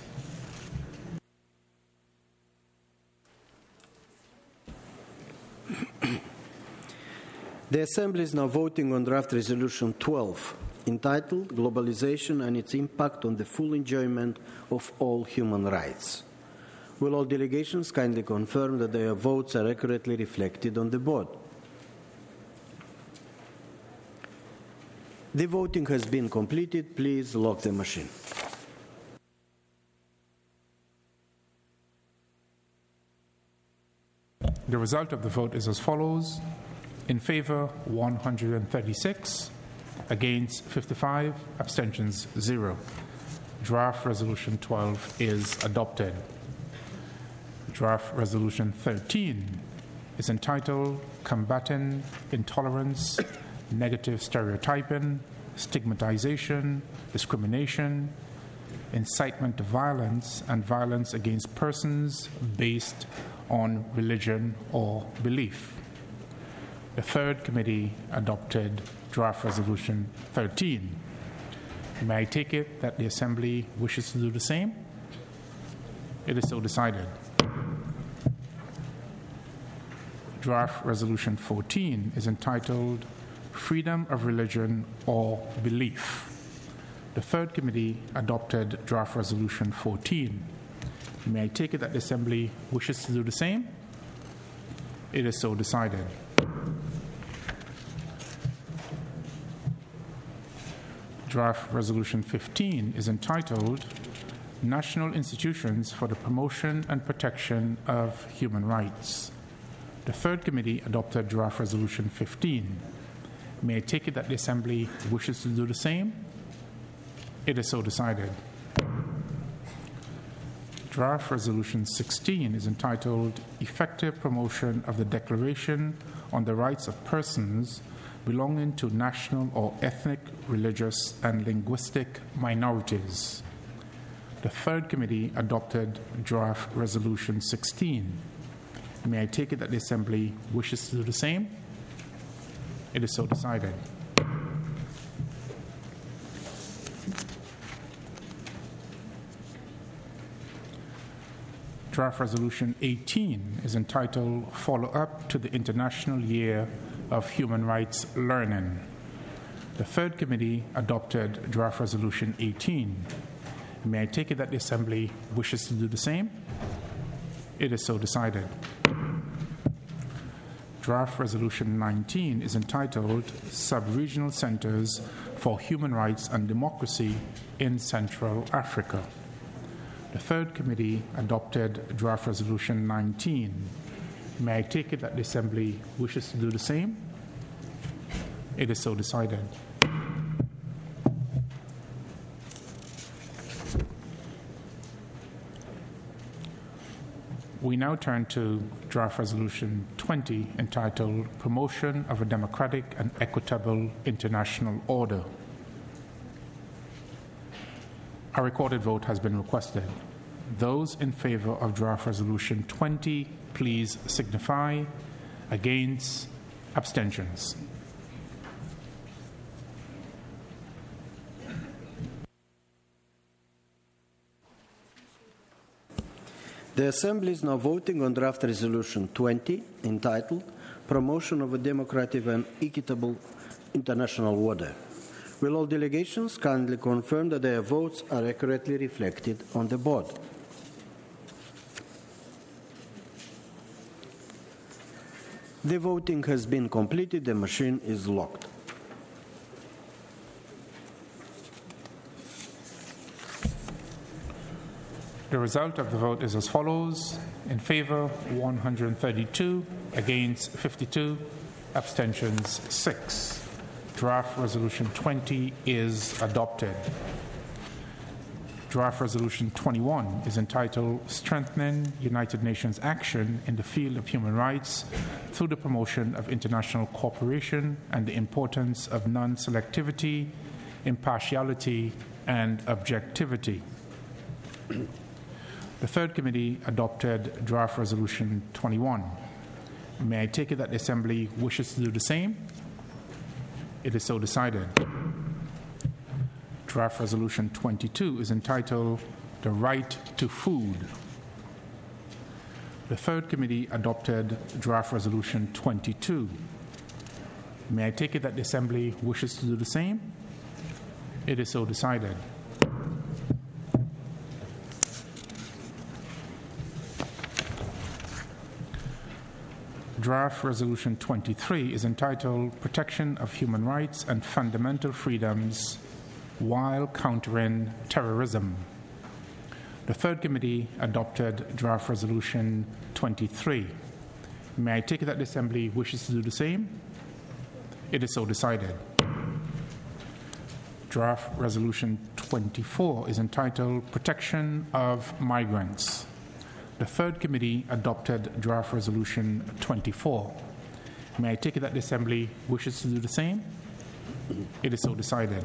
The Assembly is now voting on Draft Resolution twelve, entitled Globalization and its Impact on the Full Enjoyment of All Human Rights. Will all delegations kindly confirm that their votes are accurately reflected on the board? The voting has been completed. Please lock the machine. The result of the vote is as follows. In favor, one hundred thirty-six. Against, fifty-five. Abstentions, zero. Draft Resolution twelve is adopted. Draft Resolution thirteen is entitled Combating Intolerance, Negative Stereotyping, Stigmatization, Discrimination, Incitement to Violence, and Violence Against Persons Based on Religion or Belief. The third committee adopted Draft Resolution thirteen. May I take it that the Assembly wishes to do the same? It is so decided. Draft Resolution fourteen is entitled Freedom of Religion or Belief. The third committee adopted Draft Resolution fourteen. May I take it that the Assembly wishes to do the same? It is so decided. Draft Resolution fifteen is entitled National Institutions for the Promotion and Protection of Human Rights. The third committee adopted Draft Resolution fifteen. May I take it that the Assembly wishes to do the same? It is so decided. Draft Resolution sixteen is entitled Effective Promotion of the Declaration on the Rights of Persons Belonging to National or Ethnic, Religious, and Linguistic Minorities. The third committee adopted Draft Resolution sixteen. May I take it that the Assembly wishes to do the same? It is so decided. Draft Resolution eighteen is entitled Follow-up to the International Year of Human Rights Learning. The third committee adopted Draft Resolution eighteen. May I take it that the Assembly wishes to do the same? It is so decided. Draft Resolution nineteen is entitled Sub-Regional Centers for Human Rights and Democracy in Central Africa. The third committee adopted Draft Resolution nineteen. May I take it that the Assembly wishes to do the same? It is so decided. We now turn to Draft Resolution twenty, entitled Promotion of a Democratic and Equitable International Order. A recorded vote has been requested. Those in favor of Draft Resolution twenty, please signify. Against? Abstentions? The Assembly is now voting on Draft Resolution twenty, entitled Promotion of a Democratic and Equitable International Order. Will all delegations kindly confirm that their votes are accurately reflected on the board? The voting has been completed. The machine is locked. The result of the vote is as follows. In favor, one hundred thirty-two. Against, fifty-two. Abstentions, six. Draft Resolution twenty is adopted. Draft Resolution twenty-one is entitled Strengthening United Nations Action in the Field of Human Rights through the Promotion of International Cooperation and the Importance of Non-Selectivity, Impartiality, and Objectivity. The third committee adopted Draft Resolution twenty-one. May I take it that the Assembly wishes to do the same? It is so decided. Draft Resolution twenty-two is entitled The Right to Food. The third committee adopted Draft Resolution twenty-two. May I take it that the Assembly wishes to do the same? It is so decided. Draft Resolution twenty-three is entitled Protection of Human Rights and Fundamental Freedoms while Countering Terrorism. The third committee adopted Draft Resolution twenty-three. May I take it that the Assembly wishes to do the same? It is so decided. Draft Resolution twenty-four is entitled Protection of Migrants. The third committee adopted Draft Resolution twenty-four. May I take it that the Assembly wishes to do the same? It is so decided.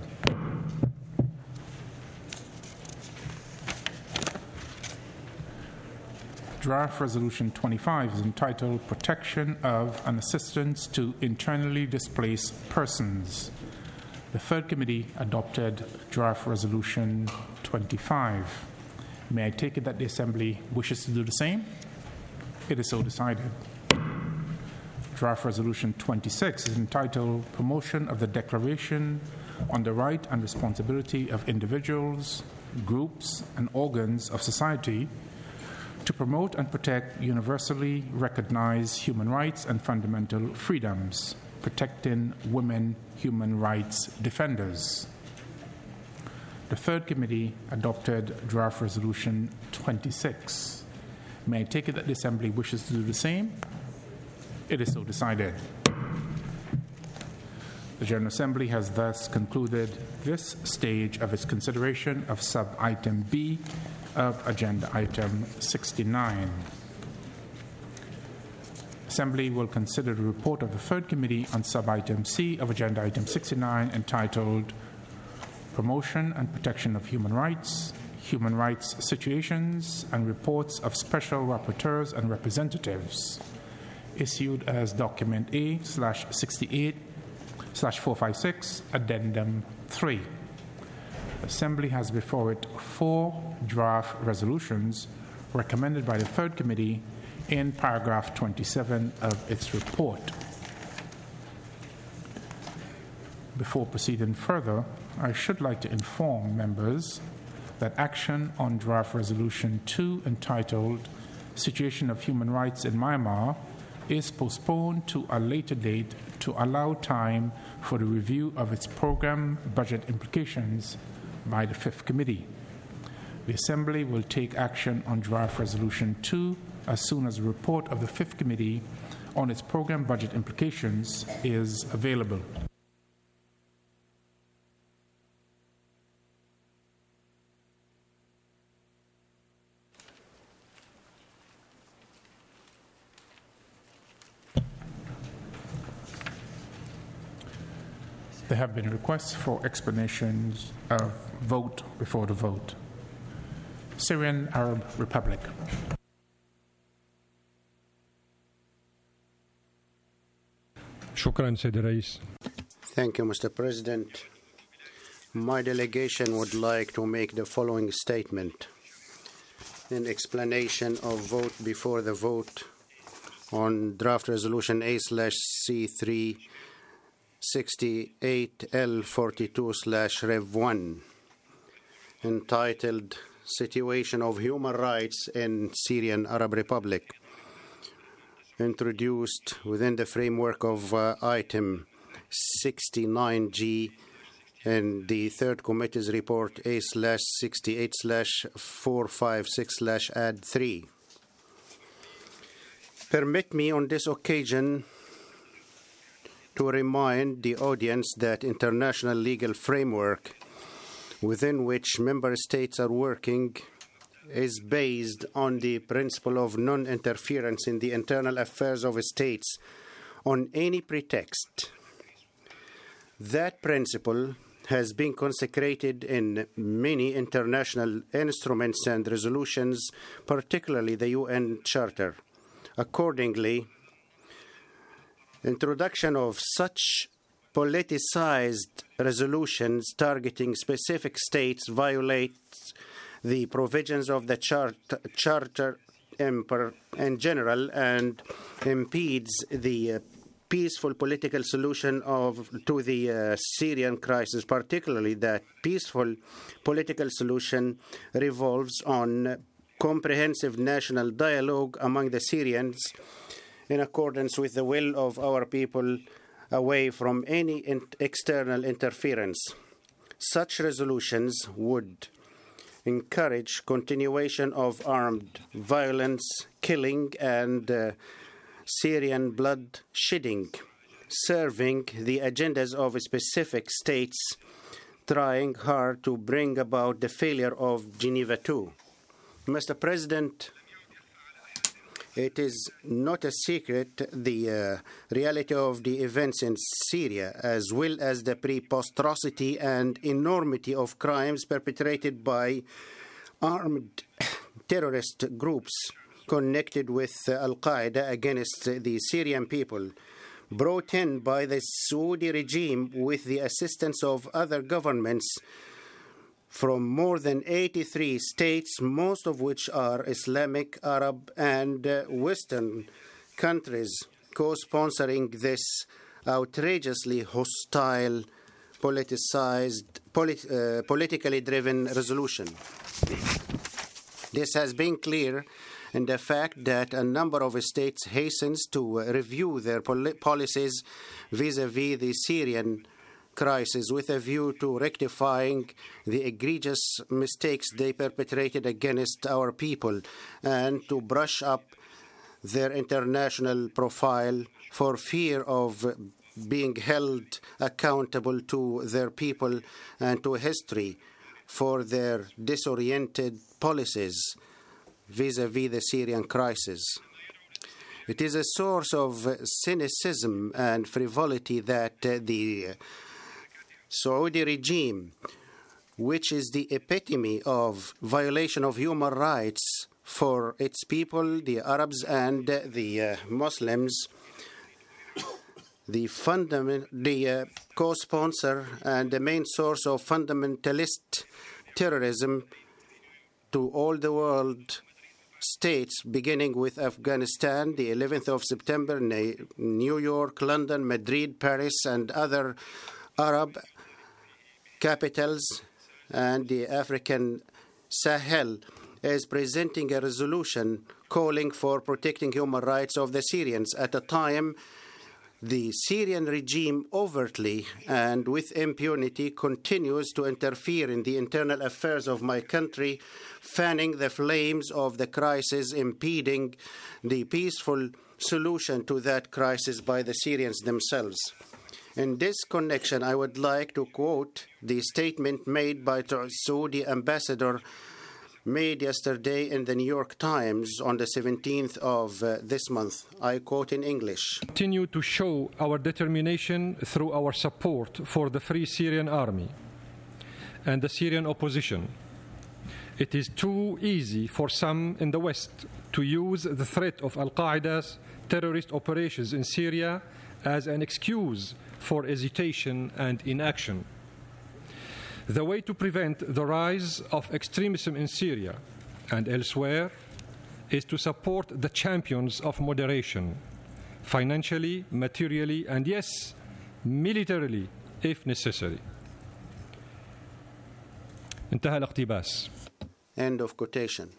Draft Resolution twenty-five is entitled Protection of and Assistance to Internally Displaced Persons. The third committee adopted Draft Resolution twenty-five. May I take it that the Assembly wishes to do the same? It is so decided. Draft Resolution twenty-six is entitled Promotion of the Declaration on the Right and Responsibility of Individuals, Groups, and Organs of Society to promote and protect universally recognized human rights and fundamental freedoms, protecting women human rights defenders. The third committee adopted Draft Resolution twenty-six. May I take it that the Assembly wishes to do the same? It is so decided. The General Assembly has thus concluded this stage of its consideration of sub-item B of Agenda Item sixty-nine. Assembly will consider the report of the third committee on sub-item C of Agenda Item sixty-nine entitled Promotion and Protection of Human Rights, Human Rights Situations, and Reports of Special Rapporteurs and Representatives, issued as Document A slash sixty-eight slash four fifty-six, Addendum three. The Assembly has before it four draft resolutions recommended by the third committee in paragraph twenty-seven of its report. Before proceeding further, I should like to inform members that action on Draft Resolution two entitled Situation of Human Rights in Myanmar is postponed to a later date to allow time for the review of its program budget implications by the Fifth Committee. The Assembly will take action on Draft Resolution two as soon as a report of the Fifth Committee on its program budget implications is available. There have been requests for explanations of vote before the vote. Syrian Arab Republic. شكرا سيد الرئيس. Thank you, Mister President. My delegation would like to make the following statement in explanation of vote before the vote on draft resolution A slash C three sixty-eight L forty-two slash Rev one, entitled Situation of Human Rights in Syrian Arab Republic, introduced within the framework of uh, item sixty-nine G in the third committee's report A slash sixty-eight slash four fifty-six slash add three. Permit me on this occasion to remind the audience that international legal framework within which member states are working is based on the principle of non-interference in the internal affairs of states on any pretext. That principle has been consecrated in many international instruments and resolutions, particularly the U N Charter. Accordingly, introduction of such politicized resolutions targeting specific states violates the provisions of the chart, Charter in general and impedes the uh, peaceful political solution of to the uh, Syrian crisis, particularly that peaceful political solution revolves on comprehensive national dialogue among the Syrians in accordance with the will of our people, away from any in external interference. Such resolutions would encourage continuation of armed violence, killing, and uh, Syrian blood shedding, serving the agendas of specific states trying hard to bring about the failure of Geneva two. Mister President, it is not a secret the uh, reality of the events in Syria, as well as the preposterity and enormity of crimes perpetrated by armed terrorist groups connected with uh, Al-Qaeda against uh, the Syrian people, brought in by the Saudi regime with the assistance of other governments from more than eighty-three states, most of which are Islamic, Arab, and uh, Western countries, co-sponsoring this outrageously hostile, politicized, polit uh, politically driven resolution. This has been clear in the fact that a number of states hastens to uh, review their poli policies vis-à-vis the Syrian crisis with a view to rectifying the egregious mistakes they perpetrated against our people and to brush up their international profile for fear of being held accountable to their people and to history for their disoriented policies vis-à-vis the Syrian crisis. It is a source of cynicism and frivolity that uh, the Saudi regime, which is the epitome of violation of human rights for its people, the Arabs and uh, the uh, Muslims, the, fundament, the uh, co-sponsor and the main source of fundamentalist terrorism to all the world states, beginning with Afghanistan, the eleventh of September, New York, London, Madrid, Paris, and other Arab capitals, and the African Sahel, is presenting a resolution calling for protecting human rights of the Syrians at a time the Syrian regime overtly and with impunity continues to interfere in the internal affairs of my country, fanning the flames of the crisis, impeding the peaceful solution to that crisis by the Syrians themselves. In this connection, I would like to quote the statement made by the Saudi ambassador made yesterday in the New York Times on the seventeenth of uh, this month. I quote in English. Continue to show our determination through our support for the Free Syrian Army and the Syrian opposition. It is too easy for some in the West to use the threat of Al-Qaeda's terrorist operations in Syria as an excuse for hesitation and inaction. The way to prevent the rise of extremism in Syria and elsewhere is to support the champions of moderation, financially, materially, and yes, militarily, if necessary. انتهى الاقتباس. End of quotation.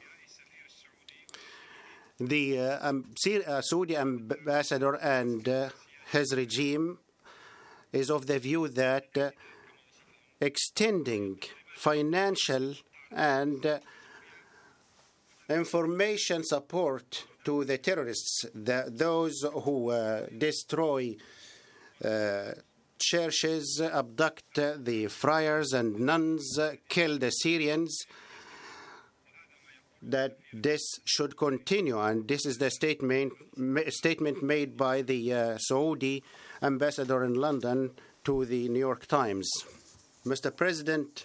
The uh, um, uh, Saudi ambassador and uh, his regime is of the view that uh, extending financial and uh, information support to the terrorists, the, those who uh, destroy uh, churches, abduct uh, the friars and nuns, uh, kill the Syrians, that this should continue. And this is the statement, ma- statement made by the uh, Saudi ambassador in London to the New York Times. Mister President,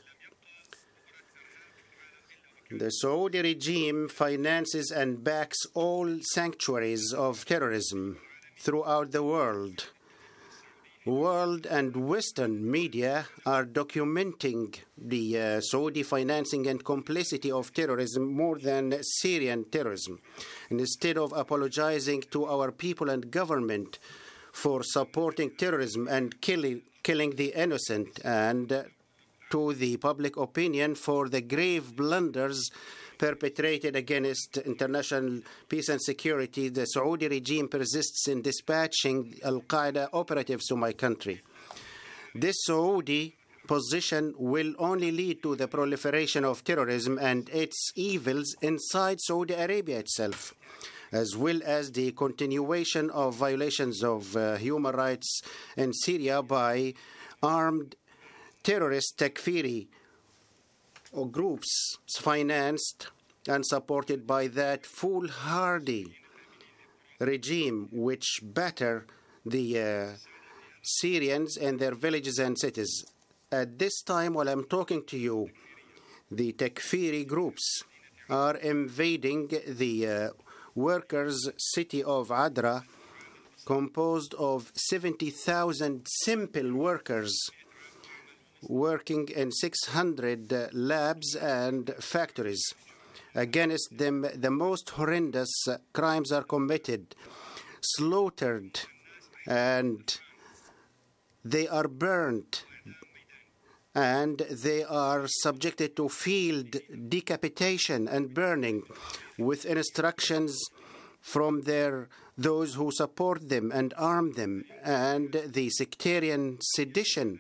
the Saudi regime finances and backs all sanctuaries of terrorism throughout the world. World and Western media are documenting the uh, Saudi financing and complicity of terrorism more than Syrian terrorism. And instead of apologizing to our people and government for supporting terrorism and killing, killing the innocent, and uh, to the public opinion for the grave blunders perpetrated against international peace and security, the Saudi regime persists in dispatching Al-Qaeda operatives to my country. This Saudi position will only lead to the proliferation of terrorism and its evils inside Saudi Arabia itself, as well as the continuation of violations of uh, human rights in Syria by armed terrorist Takfiri or groups financed and supported by that foolhardy regime which batter the uh, Syrians in their villages and cities. At this time, while I'm talking to you, the Takfiri groups are invading the uh, workers' city of Adra, composed of seventy thousand simple workers working in six hundred uh, labs and factories. Against them, the most horrendous uh, crimes are committed, slaughtered, and they are burned, and they are subjected to field decapitation and burning with instructions from their those who support them and arm them, and the sectarian sedition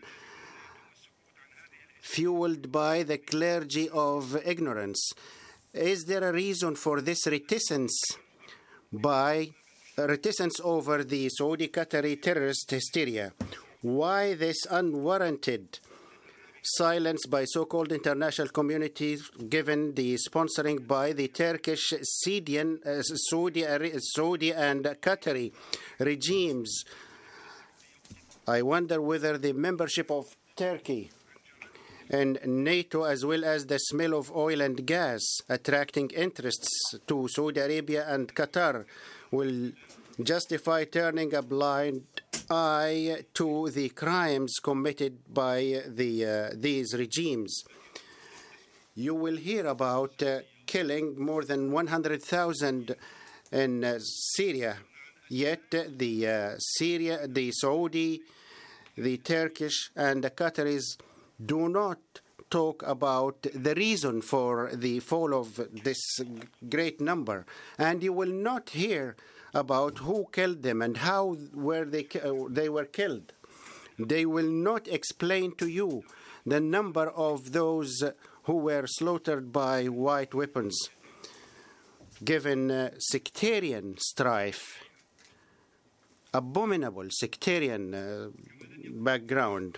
fueled by the clergy of ignorance. Is there a reason for this reticence by reticence over the Saudi Qatari terrorist hysteria? Why this unwarranted silence by so-called international communities, given the sponsoring by the Turkish, Syrian, uh, Saudi, Saudi and Qatari regimes? I wonder whether the membership of Turkey and NATO, as well as the smell of oil and gas attracting interests to Saudi Arabia and Qatar, will justify turning a blind eye to the crimes committed by the, uh, these regimes. You will hear about uh, killing more than one hundred thousand in uh, Syria, yet uh, the uh, Syria, the Saudi, the Turkish, and the Qataris do not talk about the reason for the fall of this great number. And you will not hear about who killed them and how were they, uh, they were killed. They will not explain to you the number of those who were slaughtered by white weapons, given uh, sectarian strife, abominable sectarian uh, background.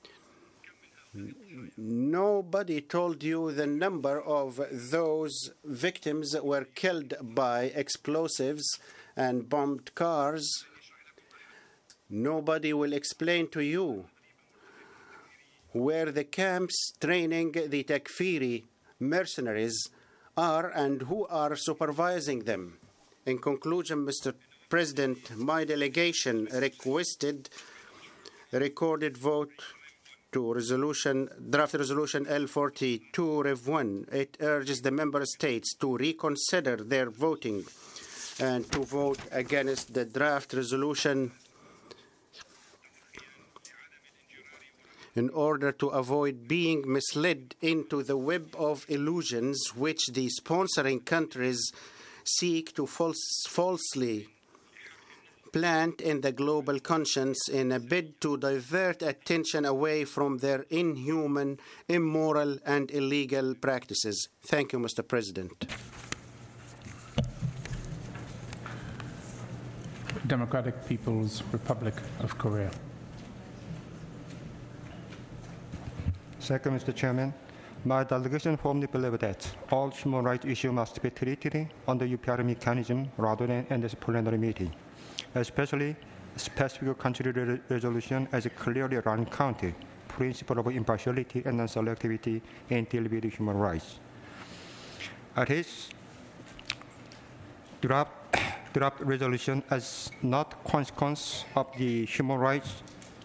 Nobody told you the number of those victims that were killed by explosives and bombed cars. Nobody will explain to you where the camps training the Takfiri mercenaries are and who are supervising them. In conclusion, Mister President, my delegation requested a recorded vote to resolution, draft resolution L forty-two Rev one. It urges the member states to reconsider their voting and to vote against the draft resolution in order to avoid being misled into the web of illusions which the sponsoring countries seek to false, falsely plant in the global conscience in a bid to divert attention away from their inhuman, immoral, and illegal practices. Thank you, Mister President. Democratic People's Republic of Korea. Thank you, Mister Chairman. My delegation firmly believes that all human rights issues must be treated under U P R mechanism rather than in this plenary meeting, especially specific country re resolution as a clearly run county principle of impartiality and non-selectivity in dealing with human rights. At his draft, draft resolution as not consequence of the human rights,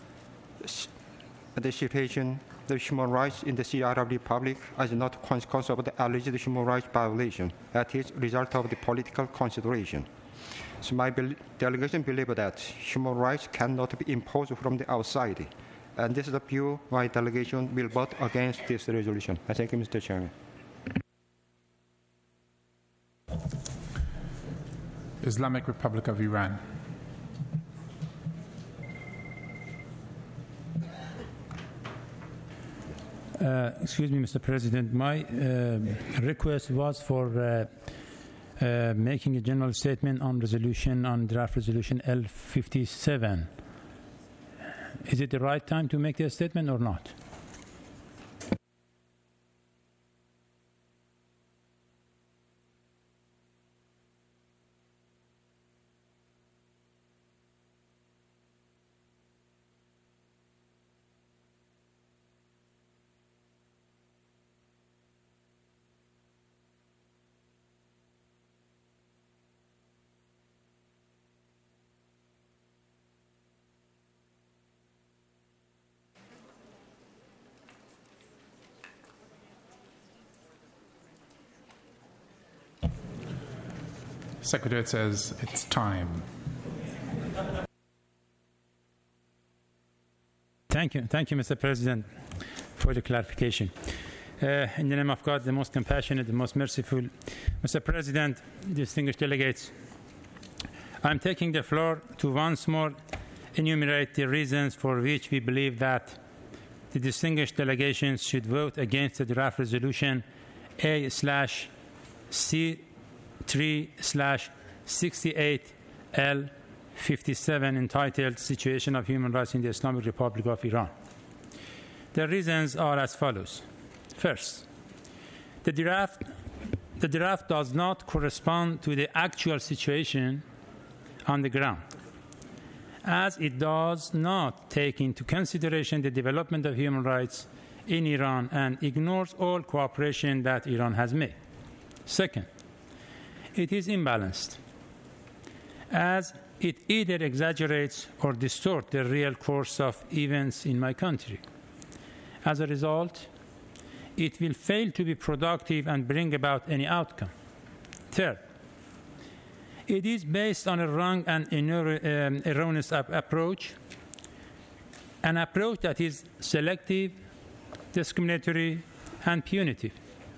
the situation the human rights in the C R Republic as not consequence of the alleged human rights violation, that is result of the political consideration. So my be delegation believes that human rights cannot be imposed from the outside, and this is the view my delegation will vote against this resolution. I thank you, Mister Chairman. Islamic Republic of Iran. Uh, excuse me, Mister President. My uh, request was for uh, uh, making a general statement on resolution, on draft resolution L fifty-seven. Is it the right time to make a statement or not? Secretary says it's time. Thank you. Thank you, Mister President, for the clarification. Uh, in the name of God, the most compassionate, the most merciful, Mister President, distinguished delegates, I'm taking the floor to once more enumerate the reasons for which we believe that the distinguished delegations should vote against the draft resolution A slash C three slash sixty-eight L fifty-seven entitled Situation of Human Rights in the Islamic Republic of Iran. The reasons are as follows. First, the draft, the draft does not correspond to the actual situation on the ground, as it does not take into consideration the development of human rights in Iran and ignores all cooperation that Iran has made. Second, it is imbalanced, as it either exaggerates or distorts the real course of events in my country. As a result, it will fail to be productive and bring about any outcome. Third, it is based on a wrong and erroneous approach, an approach that is selective, discriminatory, and punitive.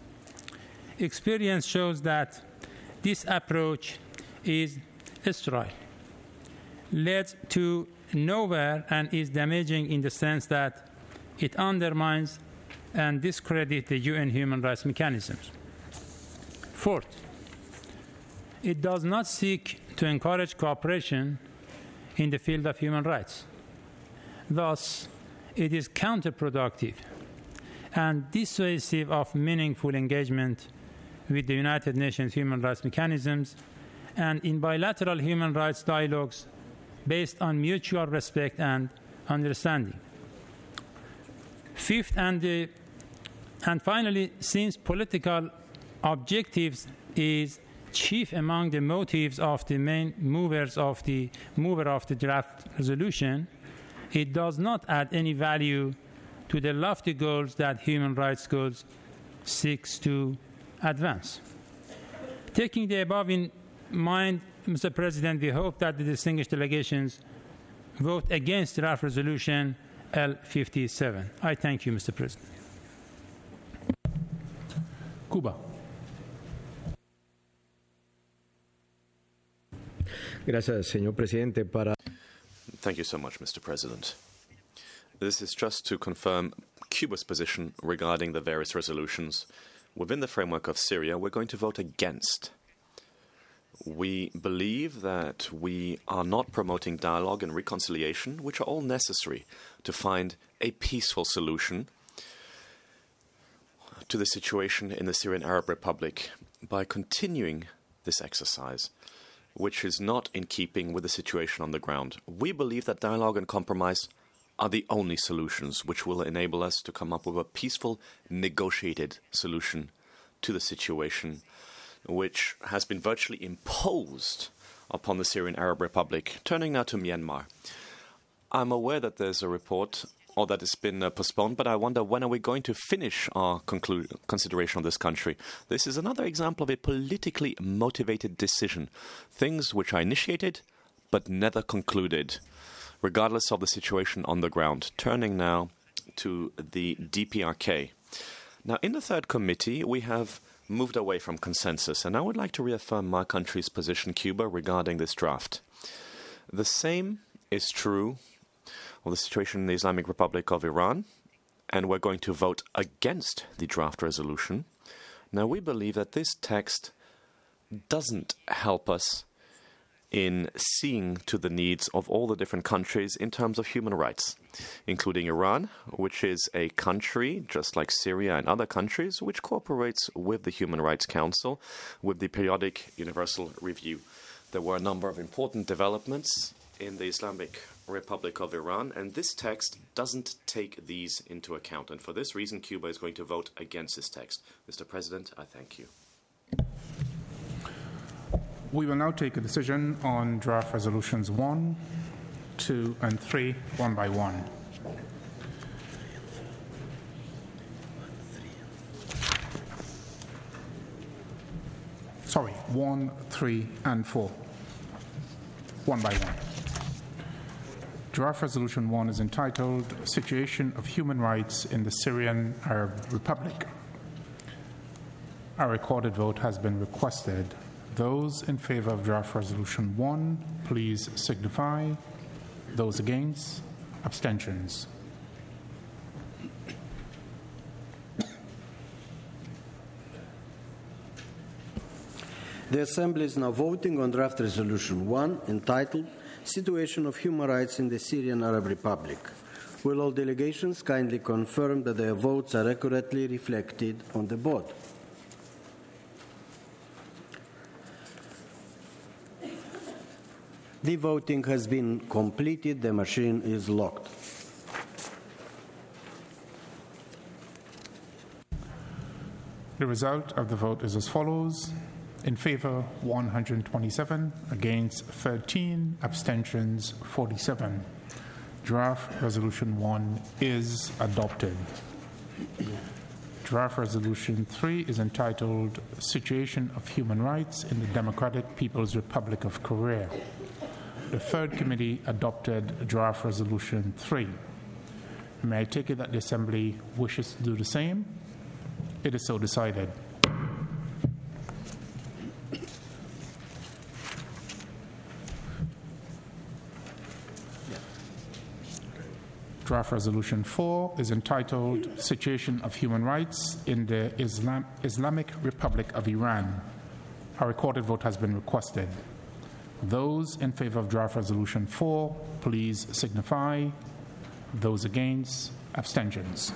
Experience shows that this approach is sterile, leads to nowhere, and is damaging in the sense that it undermines and discredits the U N human rights mechanisms. Fourth, it does not seek to encourage cooperation in the field of human rights. Thus, it is counterproductive and dissuasive of meaningful engagement with the United Nations human rights mechanisms and in bilateral human rights dialogues based on mutual respect and understanding. Fifth, and, the, and finally, since political objectives is chief among the motives of the main movers of the mover of the draft resolution, it does not add any value to the lofty goals that human rights goals seeks to advance. Taking the above in mind, Mister President, we hope that the distinguished delegations vote against draft resolution L fifty-seven. I thank you, Mister President. Cuba. Gracias, señor presidente. Para Thank you so much, Mister President. This is just to confirm Cuba's position regarding the various resolutions. Within the framework of Syria, we're going to vote against. We believe that we are not promoting dialogue and reconciliation, which are all necessary to find a peaceful solution to the situation in the Syrian Arab Republic by continuing this exercise, which is not in keeping with the situation on the ground. We believe that dialogue and compromise are the only solutions which will enable us to come up with a peaceful, negotiated solution to the situation, which has been virtually imposed upon the Syrian Arab Republic. Turning now to Myanmar. I'm aware that there's a report, or that it's been uh, postponed, but I wonder, when are we going to finish our conclu- consideration of this country? This is another example of a politically motivated decision. Things which are initiated, but never concluded, regardless of the situation on the ground. Turning now to the D P R K. Now, in the third committee, we have moved away from consensus, and I would like to reaffirm my country's position, Cuba, regarding this draft. The same is true of the situation in the Islamic Republic of Iran, and we're going to vote against the draft resolution. Now, we believe that this text doesn't help us in seeing to the needs of all the different countries in terms of human rights, including Iran, which is a country, just like Syria and other countries, which cooperates with the Human Rights Council, with the periodic universal review. There were a number of important developments in the Islamic Republic of Iran, and this text doesn't take these into account. And for this reason, Cuba is going to vote against this text. Mister President, I thank you. We will now take a decision on draft resolutions one, two, and three, one by one. Sorry, one, three, and four. One by one. Draft Resolution one is entitled Situation of Human Rights in the Syrian Arab Republic. A recorded vote has been requested. Those in favor of Draft Resolution one, please signify. Those against, abstentions. The Assembly is now voting on Draft Resolution one, entitled Situation of Human Rights in the Syrian Arab Republic. Will all delegations kindly confirm that their votes are accurately reflected on the board? The voting has been completed. The machine is locked. The result of the vote is as follows. In favor, one hundred twenty-seven, against thirteen, abstentions forty-seven. Draft Resolution one is adopted. Draft Resolution three is entitled Situation of Human Rights in the Democratic People's Republic of Korea. The third committee adopted Draft Resolution three. May I take it that the Assembly wishes to do the same? It is so decided. Draft Resolution four is entitled Situation of Human Rights in the Islam- Islamic Republic of Iran. A recorded vote has been requested. Those in favor of Draft Resolution four, please signify. Those against, abstentions.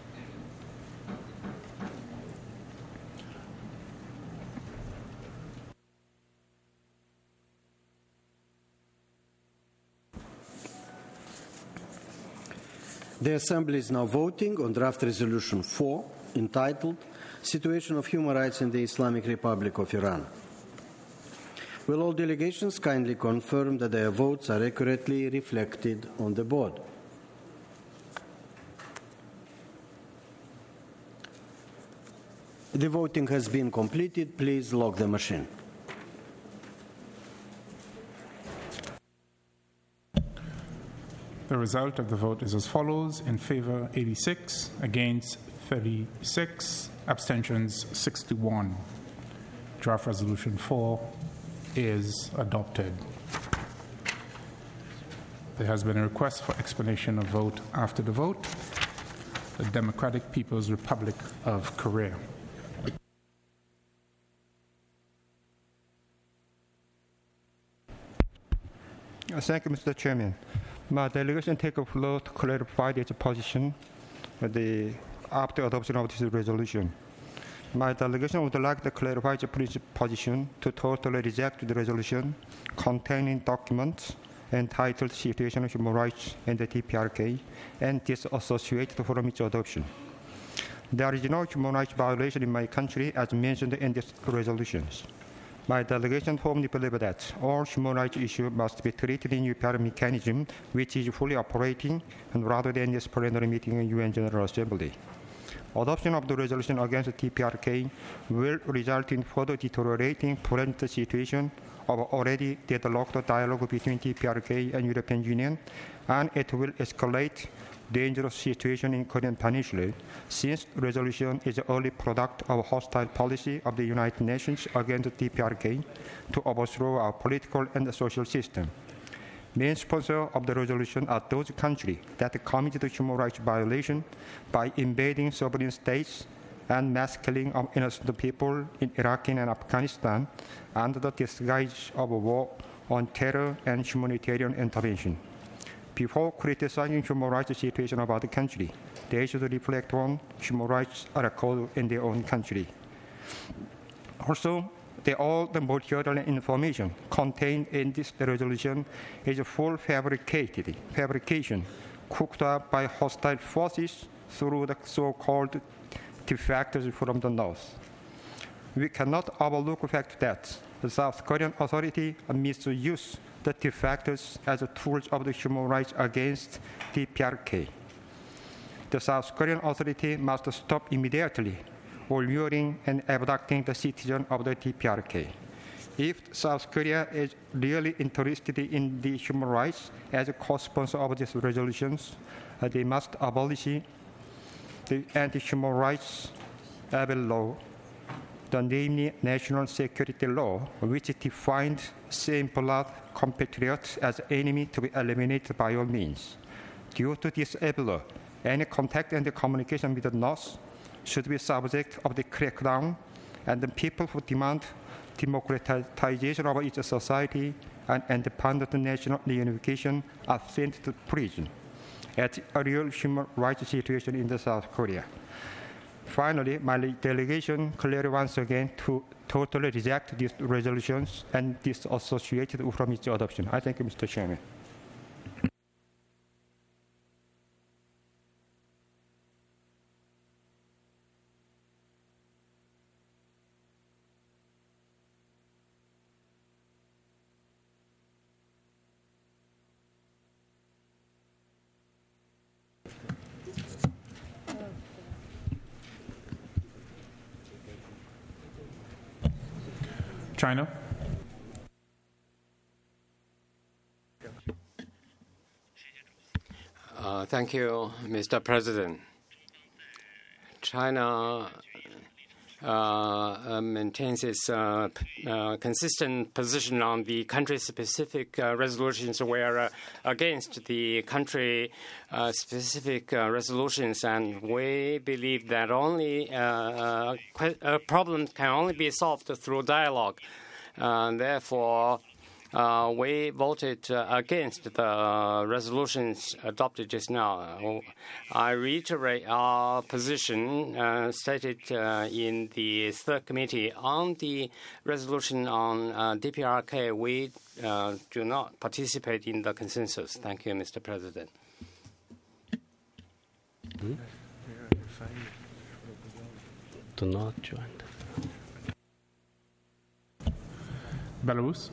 The Assembly is now voting on Draft Resolution four, entitled Situation of Human Rights in the Islamic Republic of Iran. Will all delegations kindly confirm that their votes are accurately reflected on the board? The voting has been completed. Please lock the machine. The result of the vote is as follows. In favor, eighty-six, against thirty-six, abstentions sixty-one. Draft Resolution four is adopted. There has been a request for explanation of vote after the vote. The Democratic People's Republic of Korea. Thank you, Mister Chairman. My delegation take a floor to clarify its position the, after adoption of this resolution. My delegation would like to clarify the position to totally reject the resolution containing documents entitled Situation of Human Rights in the D P R K and disassociated from its adoption. There is no human rights violation in my country as mentioned in these resolutions. My delegation firmly believes that all human rights issues must be treated in U P R mechanism, which is fully operating, and rather than this plenary meeting in U N General Assembly. Adoption of the resolution against the T P R K will result in further deteriorating present situation of already deadlocked dialogue between T P R K and European Union, and it will escalate dangerous situation in Korean Peninsula, since resolution is the early product of hostile policy of the United Nations against the T P R K to overthrow our political and social system. Main sponsors of the resolution are those countries that committed human rights violation by invading sovereign states and mass killing of innocent people in Iraq and Afghanistan under the disguise of a war on terror and humanitarian intervention. Before criticizing human rights situation of other countries, they should reflect on human rights record in their own country. Also, the, all the material information contained in this resolution is full fabricated, fabrication cooked up by hostile forces through the so-called defectors from the north. We cannot overlook the fact that the South Korean authority misuse the defectors as tools of the human rights against D P R K. The South Korean authority must stop immediately luring and abducting the citizens of the D P R K. If South Korea is really interested in the human rights as a co-sponsor of these resolutions, uh, they must abolish the anti-human rights evil law, the namely National Security Law, which defined same-blood compatriots as enemy to be eliminated by all means. Due to this evil law, any contact and communication with the North should be subject of the crackdown, and the people who demand democratization of each society and independent national reunification are sent to prison. At a real human rights situation in the South Korea. Finally, my delegation clearly once again to totally reject these resolutions and disassociated from its adoption. I thank you, Mister Chairman. China. Uh, thank you, Mister President. China uh, maintains its uh, uh, consistent position on the country-specific uh, resolutions, where uh, against the country-specific uh, uh, resolutions, and we believe that only uh, uh, problems can only be solved through dialogue. Uh, therefore, Uh, we voted uh, against the uh, resolutions adopted just now. Uh, I reiterate our position uh, stated uh, in the third committee on the resolution on uh, D P R K. We uh, do not participate in the consensus. Thank you, Mister President. Hmm? Do not join. Belarus.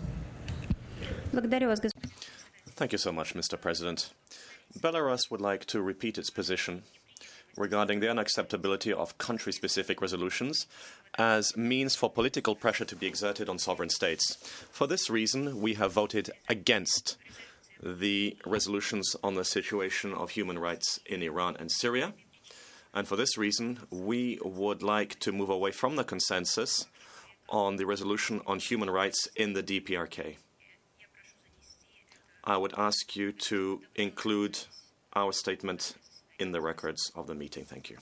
Thank you so much, Mister President. Belarus would like to repeat its position regarding the unacceptability of country-specific resolutions as means for political pressure to be exerted on sovereign states. For this reason, we have voted against the resolutions on the situation of human rights in Iran and Syria. And for this reason, we would like to move away from the consensus on the resolution on human rights in the D P R K. I would ask you to include our statement in the records of the meeting. Thank you.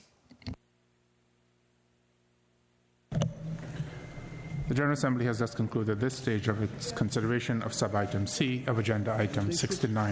The General Assembly has thus concluded this stage of its consideration of sub-item C of Agenda Item sixty-nine.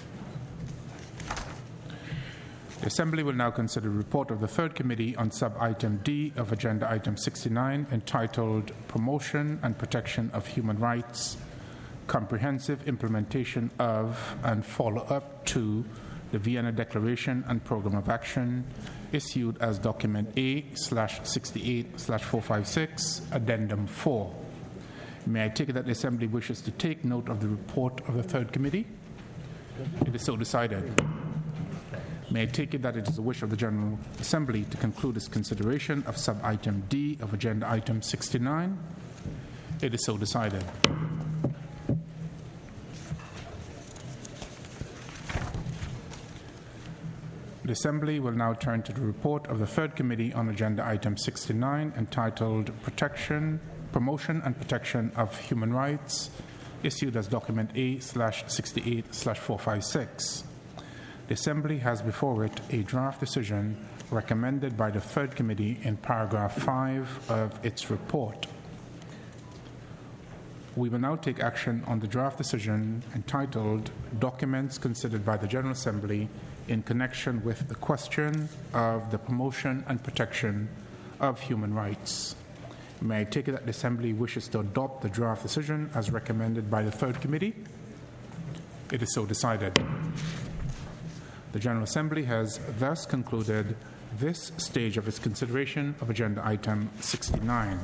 The Assembly will now consider a report of the Third Committee on sub-item D of Agenda Item sixty-nine, entitled Promotion and Protection of Human Rights, Comprehensive Implementation of and Follow-up to the Vienna Declaration and Program of Action, issued as Document A slash sixty-eight slash four fifty-six, Addendum four. May I take it that the Assembly wishes to take note of the report of the Third Committee? It is so decided. May I take it that it is the wish of the General Assembly to conclude its consideration of sub-item D of Agenda Item sixty-nine? It is so decided. The Assembly will now turn to the report of the Third Committee on Agenda Item sixty-nine, entitled Protection, Promotion and Protection of Human Rights, issued as Document A slash sixty-eight slash four fifty-six. The Assembly has before it a draft decision recommended by the Third Committee in paragraph five of its report. We will now take action on the draft decision entitled Documents Considered by the General Assembly in connection with the question of the promotion and protection of human rights. May I take it that the Assembly wishes to adopt the draft decision as recommended by the Third Committee? It is so decided. The General Assembly has thus concluded this stage of its consideration of Agenda Item sixty-nine.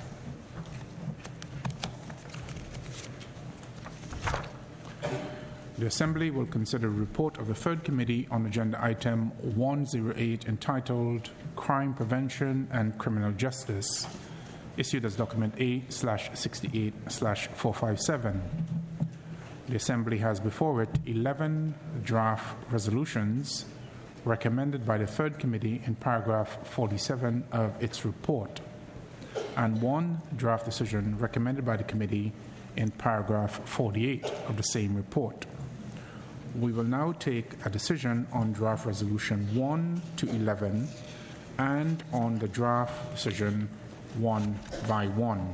The Assembly will consider a report of the Third Committee on Agenda Item one oh eight, entitled Crime Prevention and Criminal Justice, issued as Document A slash sixty-eight slash four fifty-seven. The Assembly has before it eleven draft resolutions recommended by the Third Committee in paragraph forty-seven of its report, and one draft decision recommended by the Committee in paragraph forty-eight of the same report. We will now take a decision on draft resolution one to eleven and on the draft decision one by one.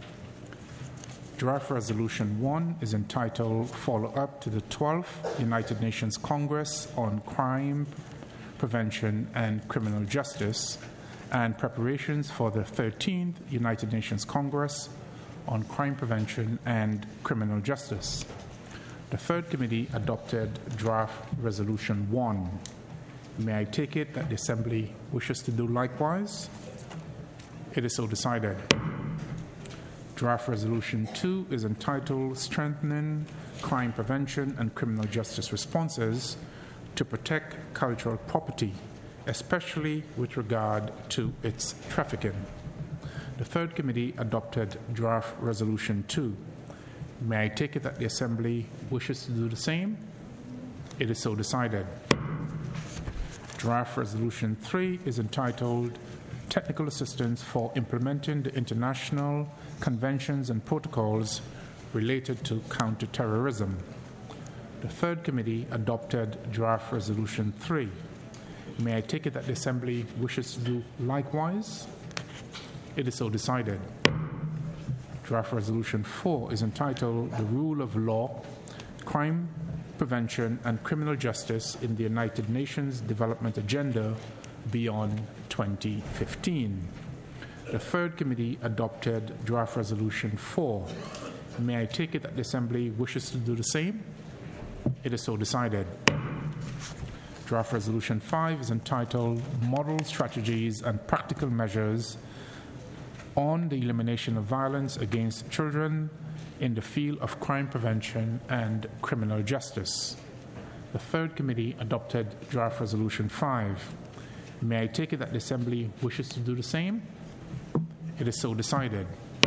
Draft Resolution one is entitled Follow-up to the twelfth United Nations Congress on Crime Prevention and Criminal Justice and Preparations for the thirteenth United Nations Congress on Crime Prevention and Criminal Justice. The Third Committee adopted Draft Resolution one. May I take it that the Assembly wishes to do likewise? It is so decided. Draft Resolution two is entitled Strengthening Crime Prevention and Criminal Justice Responses to Protect Cultural Property, especially with regard to its trafficking. The Third Committee adopted Draft Resolution two. May I take it that the Assembly wishes to do the same? It is so decided. Draft Resolution three is entitled Technical Assistance for Implementing the International Conventions and Protocols Related to Counterterrorism. The Third Committee adopted Draft Resolution three. May I take it that the Assembly wishes to do likewise? It is so decided. Draft Resolution four is entitled The Rule of Law, Crime Prevention and Criminal Justice in the United Nations Development Agenda Beyond twenty fifteen. The Third Committee adopted Draft Resolution four. May I take it that the Assembly wishes to do the same? It is so decided. Draft Resolution five is entitled Model Strategies and Practical Measures on the Elimination of Violence Against Children in the Field of Crime Prevention and Criminal Justice. The Third Committee adopted Draft Resolution five. May I take it that the Assembly wishes to do the same? It is so decided.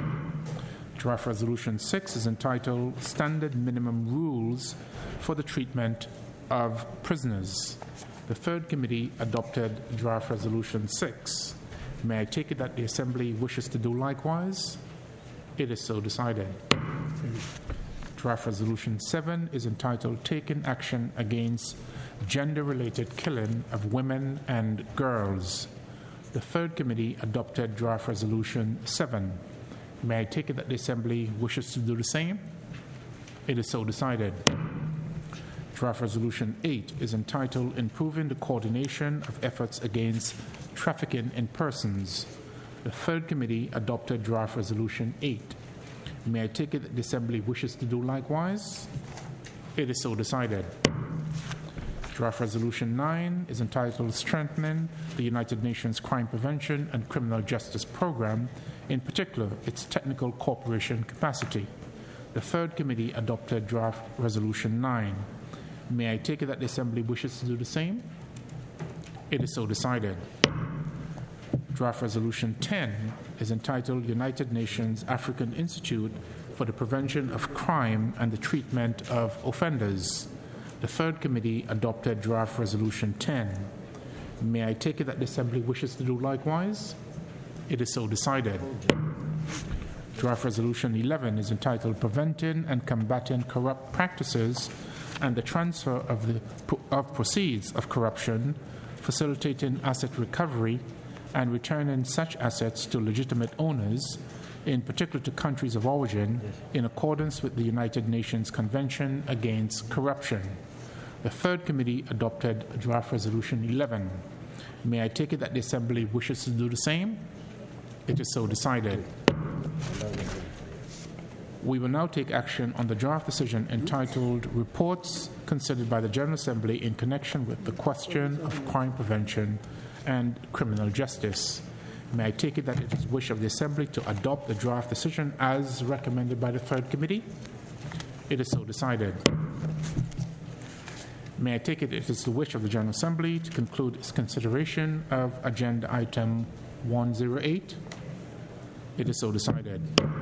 Draft Resolution six is entitled Standard Minimum Rules for the Treatment of Prisoners. The Third Committee adopted Draft Resolution six. May I take it that the Assembly wishes to do likewise? It is so decided. Draft Resolution seven is entitled Taking Action Against Gender-Related Killing of Women and Girls. The Third Committee adopted Draft Resolution seven. May I take it that the Assembly wishes to do the same? It is so decided. Draft Resolution eight is entitled Improving the Coordination of Efforts Against Trafficking in Persons. The Third Committee adopted Draft Resolution eight. May I take it that the Assembly wishes to do likewise? It is so decided. Draft Resolution nine is entitled Strengthening the United Nations Crime Prevention and Criminal Justice Program, in particular its technical cooperation capacity. The Third Committee adopted Draft Resolution nine. May I take it that the Assembly wishes to do the same? It is so decided. Draft Resolution ten is entitled United Nations African Institute for the Prevention of Crime and the Treatment of Offenders. The Third Committee adopted Draft Resolution ten. May I take it that the Assembly wishes to do likewise? It is so decided. Draft Resolution eleven is entitled Preventing and Combating Corrupt Practices and the Transfer of, the, of Proceeds of Corruption, Facilitating Asset Recovery, and Returning Such Assets to Legitimate Owners, in particular to countries of origin, in accordance with the United Nations Convention Against Corruption. The Third Committee adopted Draft Resolution eleven. May I take it that the Assembly wishes to do the same? It is so decided. We will now take action on the draft decision entitled Reports Considered by the General Assembly in Connection with the Question of Crime Prevention and Criminal Justice. May I take it that it is the wish of the Assembly to adopt the draft decision as recommended by the Third Committee? It is so decided. May I take it it is the wish of the General Assembly to conclude its consideration of Agenda Item one oh eight? It is so decided.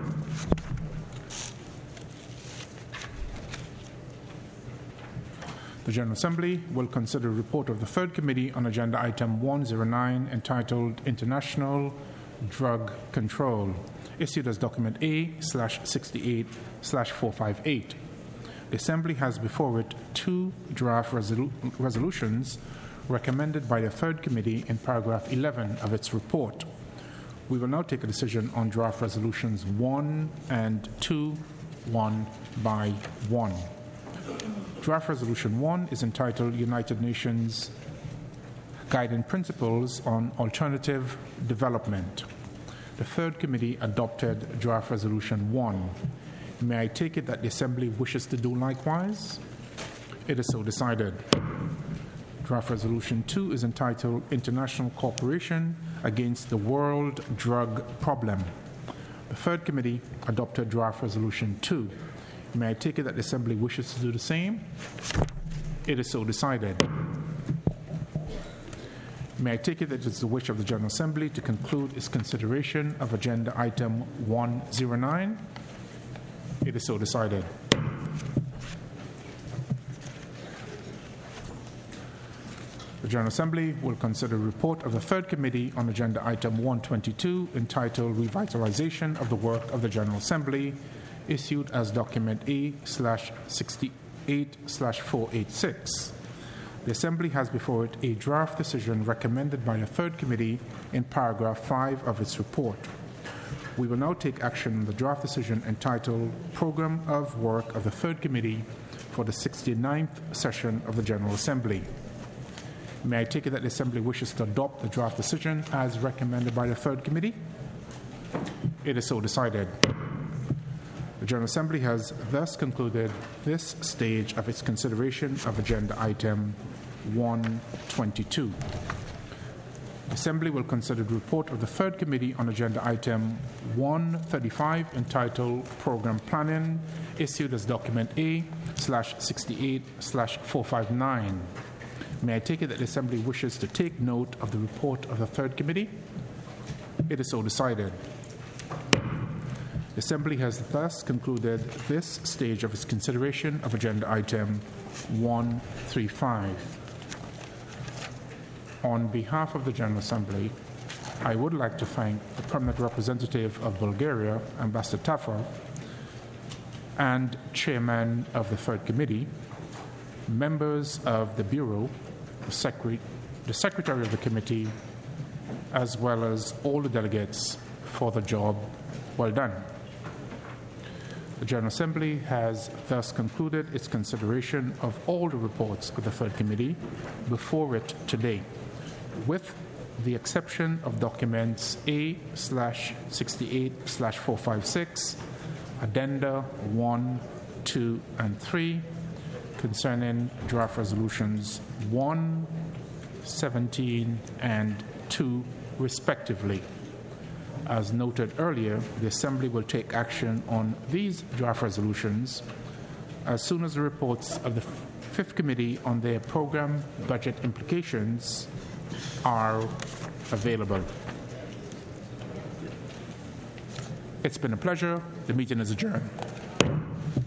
The General Assembly will consider a report of the Third Committee on Agenda Item one oh nine entitled International Drug Control, issued as Document A slash sixty-eight slash four fifty-eight. The Assembly has before it two draft resolu- resolutions recommended by the Third Committee in paragraph eleven of its report. We will now take a decision on draft resolutions one and two, one by one. Draft Resolution one is entitled United Nations Guiding Principles on Alternative Development. The Third Committee adopted Draft Resolution one. May I take it that the Assembly wishes to do likewise? It is so decided. Draft Resolution two is entitled International Cooperation Against the World Drug Problem. The Third Committee adopted Draft Resolution two. May I take it that the Assembly wishes to do the same? It is so decided. May I take it that it is the wish of the General Assembly to conclude its consideration of Agenda Item one oh nine? It is so decided. The General Assembly will consider a report of the Third Committee on Agenda Item one twenty-two entitled Revitalization of the Work of the General Assembly, issued as Document A slash sixty-eight slash four eighty-six. The Assembly has before it a draft decision recommended by the Third Committee in paragraph five of its report. We will now take action on the draft decision entitled Program of Work of the Third Committee for the sixty-ninth session of the General Assembly. May I take it that the Assembly wishes to adopt the draft decision as recommended by the Third Committee? It is so decided. The General Assembly has thus concluded this stage of its consideration of Agenda Item one twenty-two. The Assembly will consider the report of the Third Committee on Agenda Item one thirty-five entitled Program Planning, issued as Document A slash sixty-eight slash four fifty-nine. May I take it that the Assembly wishes to take note of the report of the Third Committee? It is so decided. The Assembly has thus concluded this stage of its consideration of Agenda Item one thirty-five. On behalf of the General Assembly, I would like to thank the permanent representative of Bulgaria, Ambassador Tafar, and chairman of the third committee, members of the Bureau, the, secre- the secretary of the committee, as well as all the delegates for the job well done. The General Assembly has thus concluded its consideration of all the reports of the third committee before it today, with the exception of documents A slash sixty-eight slash four fifty-six, addenda one, two, and three, concerning draft resolutions one, seventeen, and two, respectively. As noted earlier, the Assembly will take action on these draft resolutions as soon as the reports of the Fifth Committee on their program budget implications are available. It's been a pleasure. The meeting is adjourned.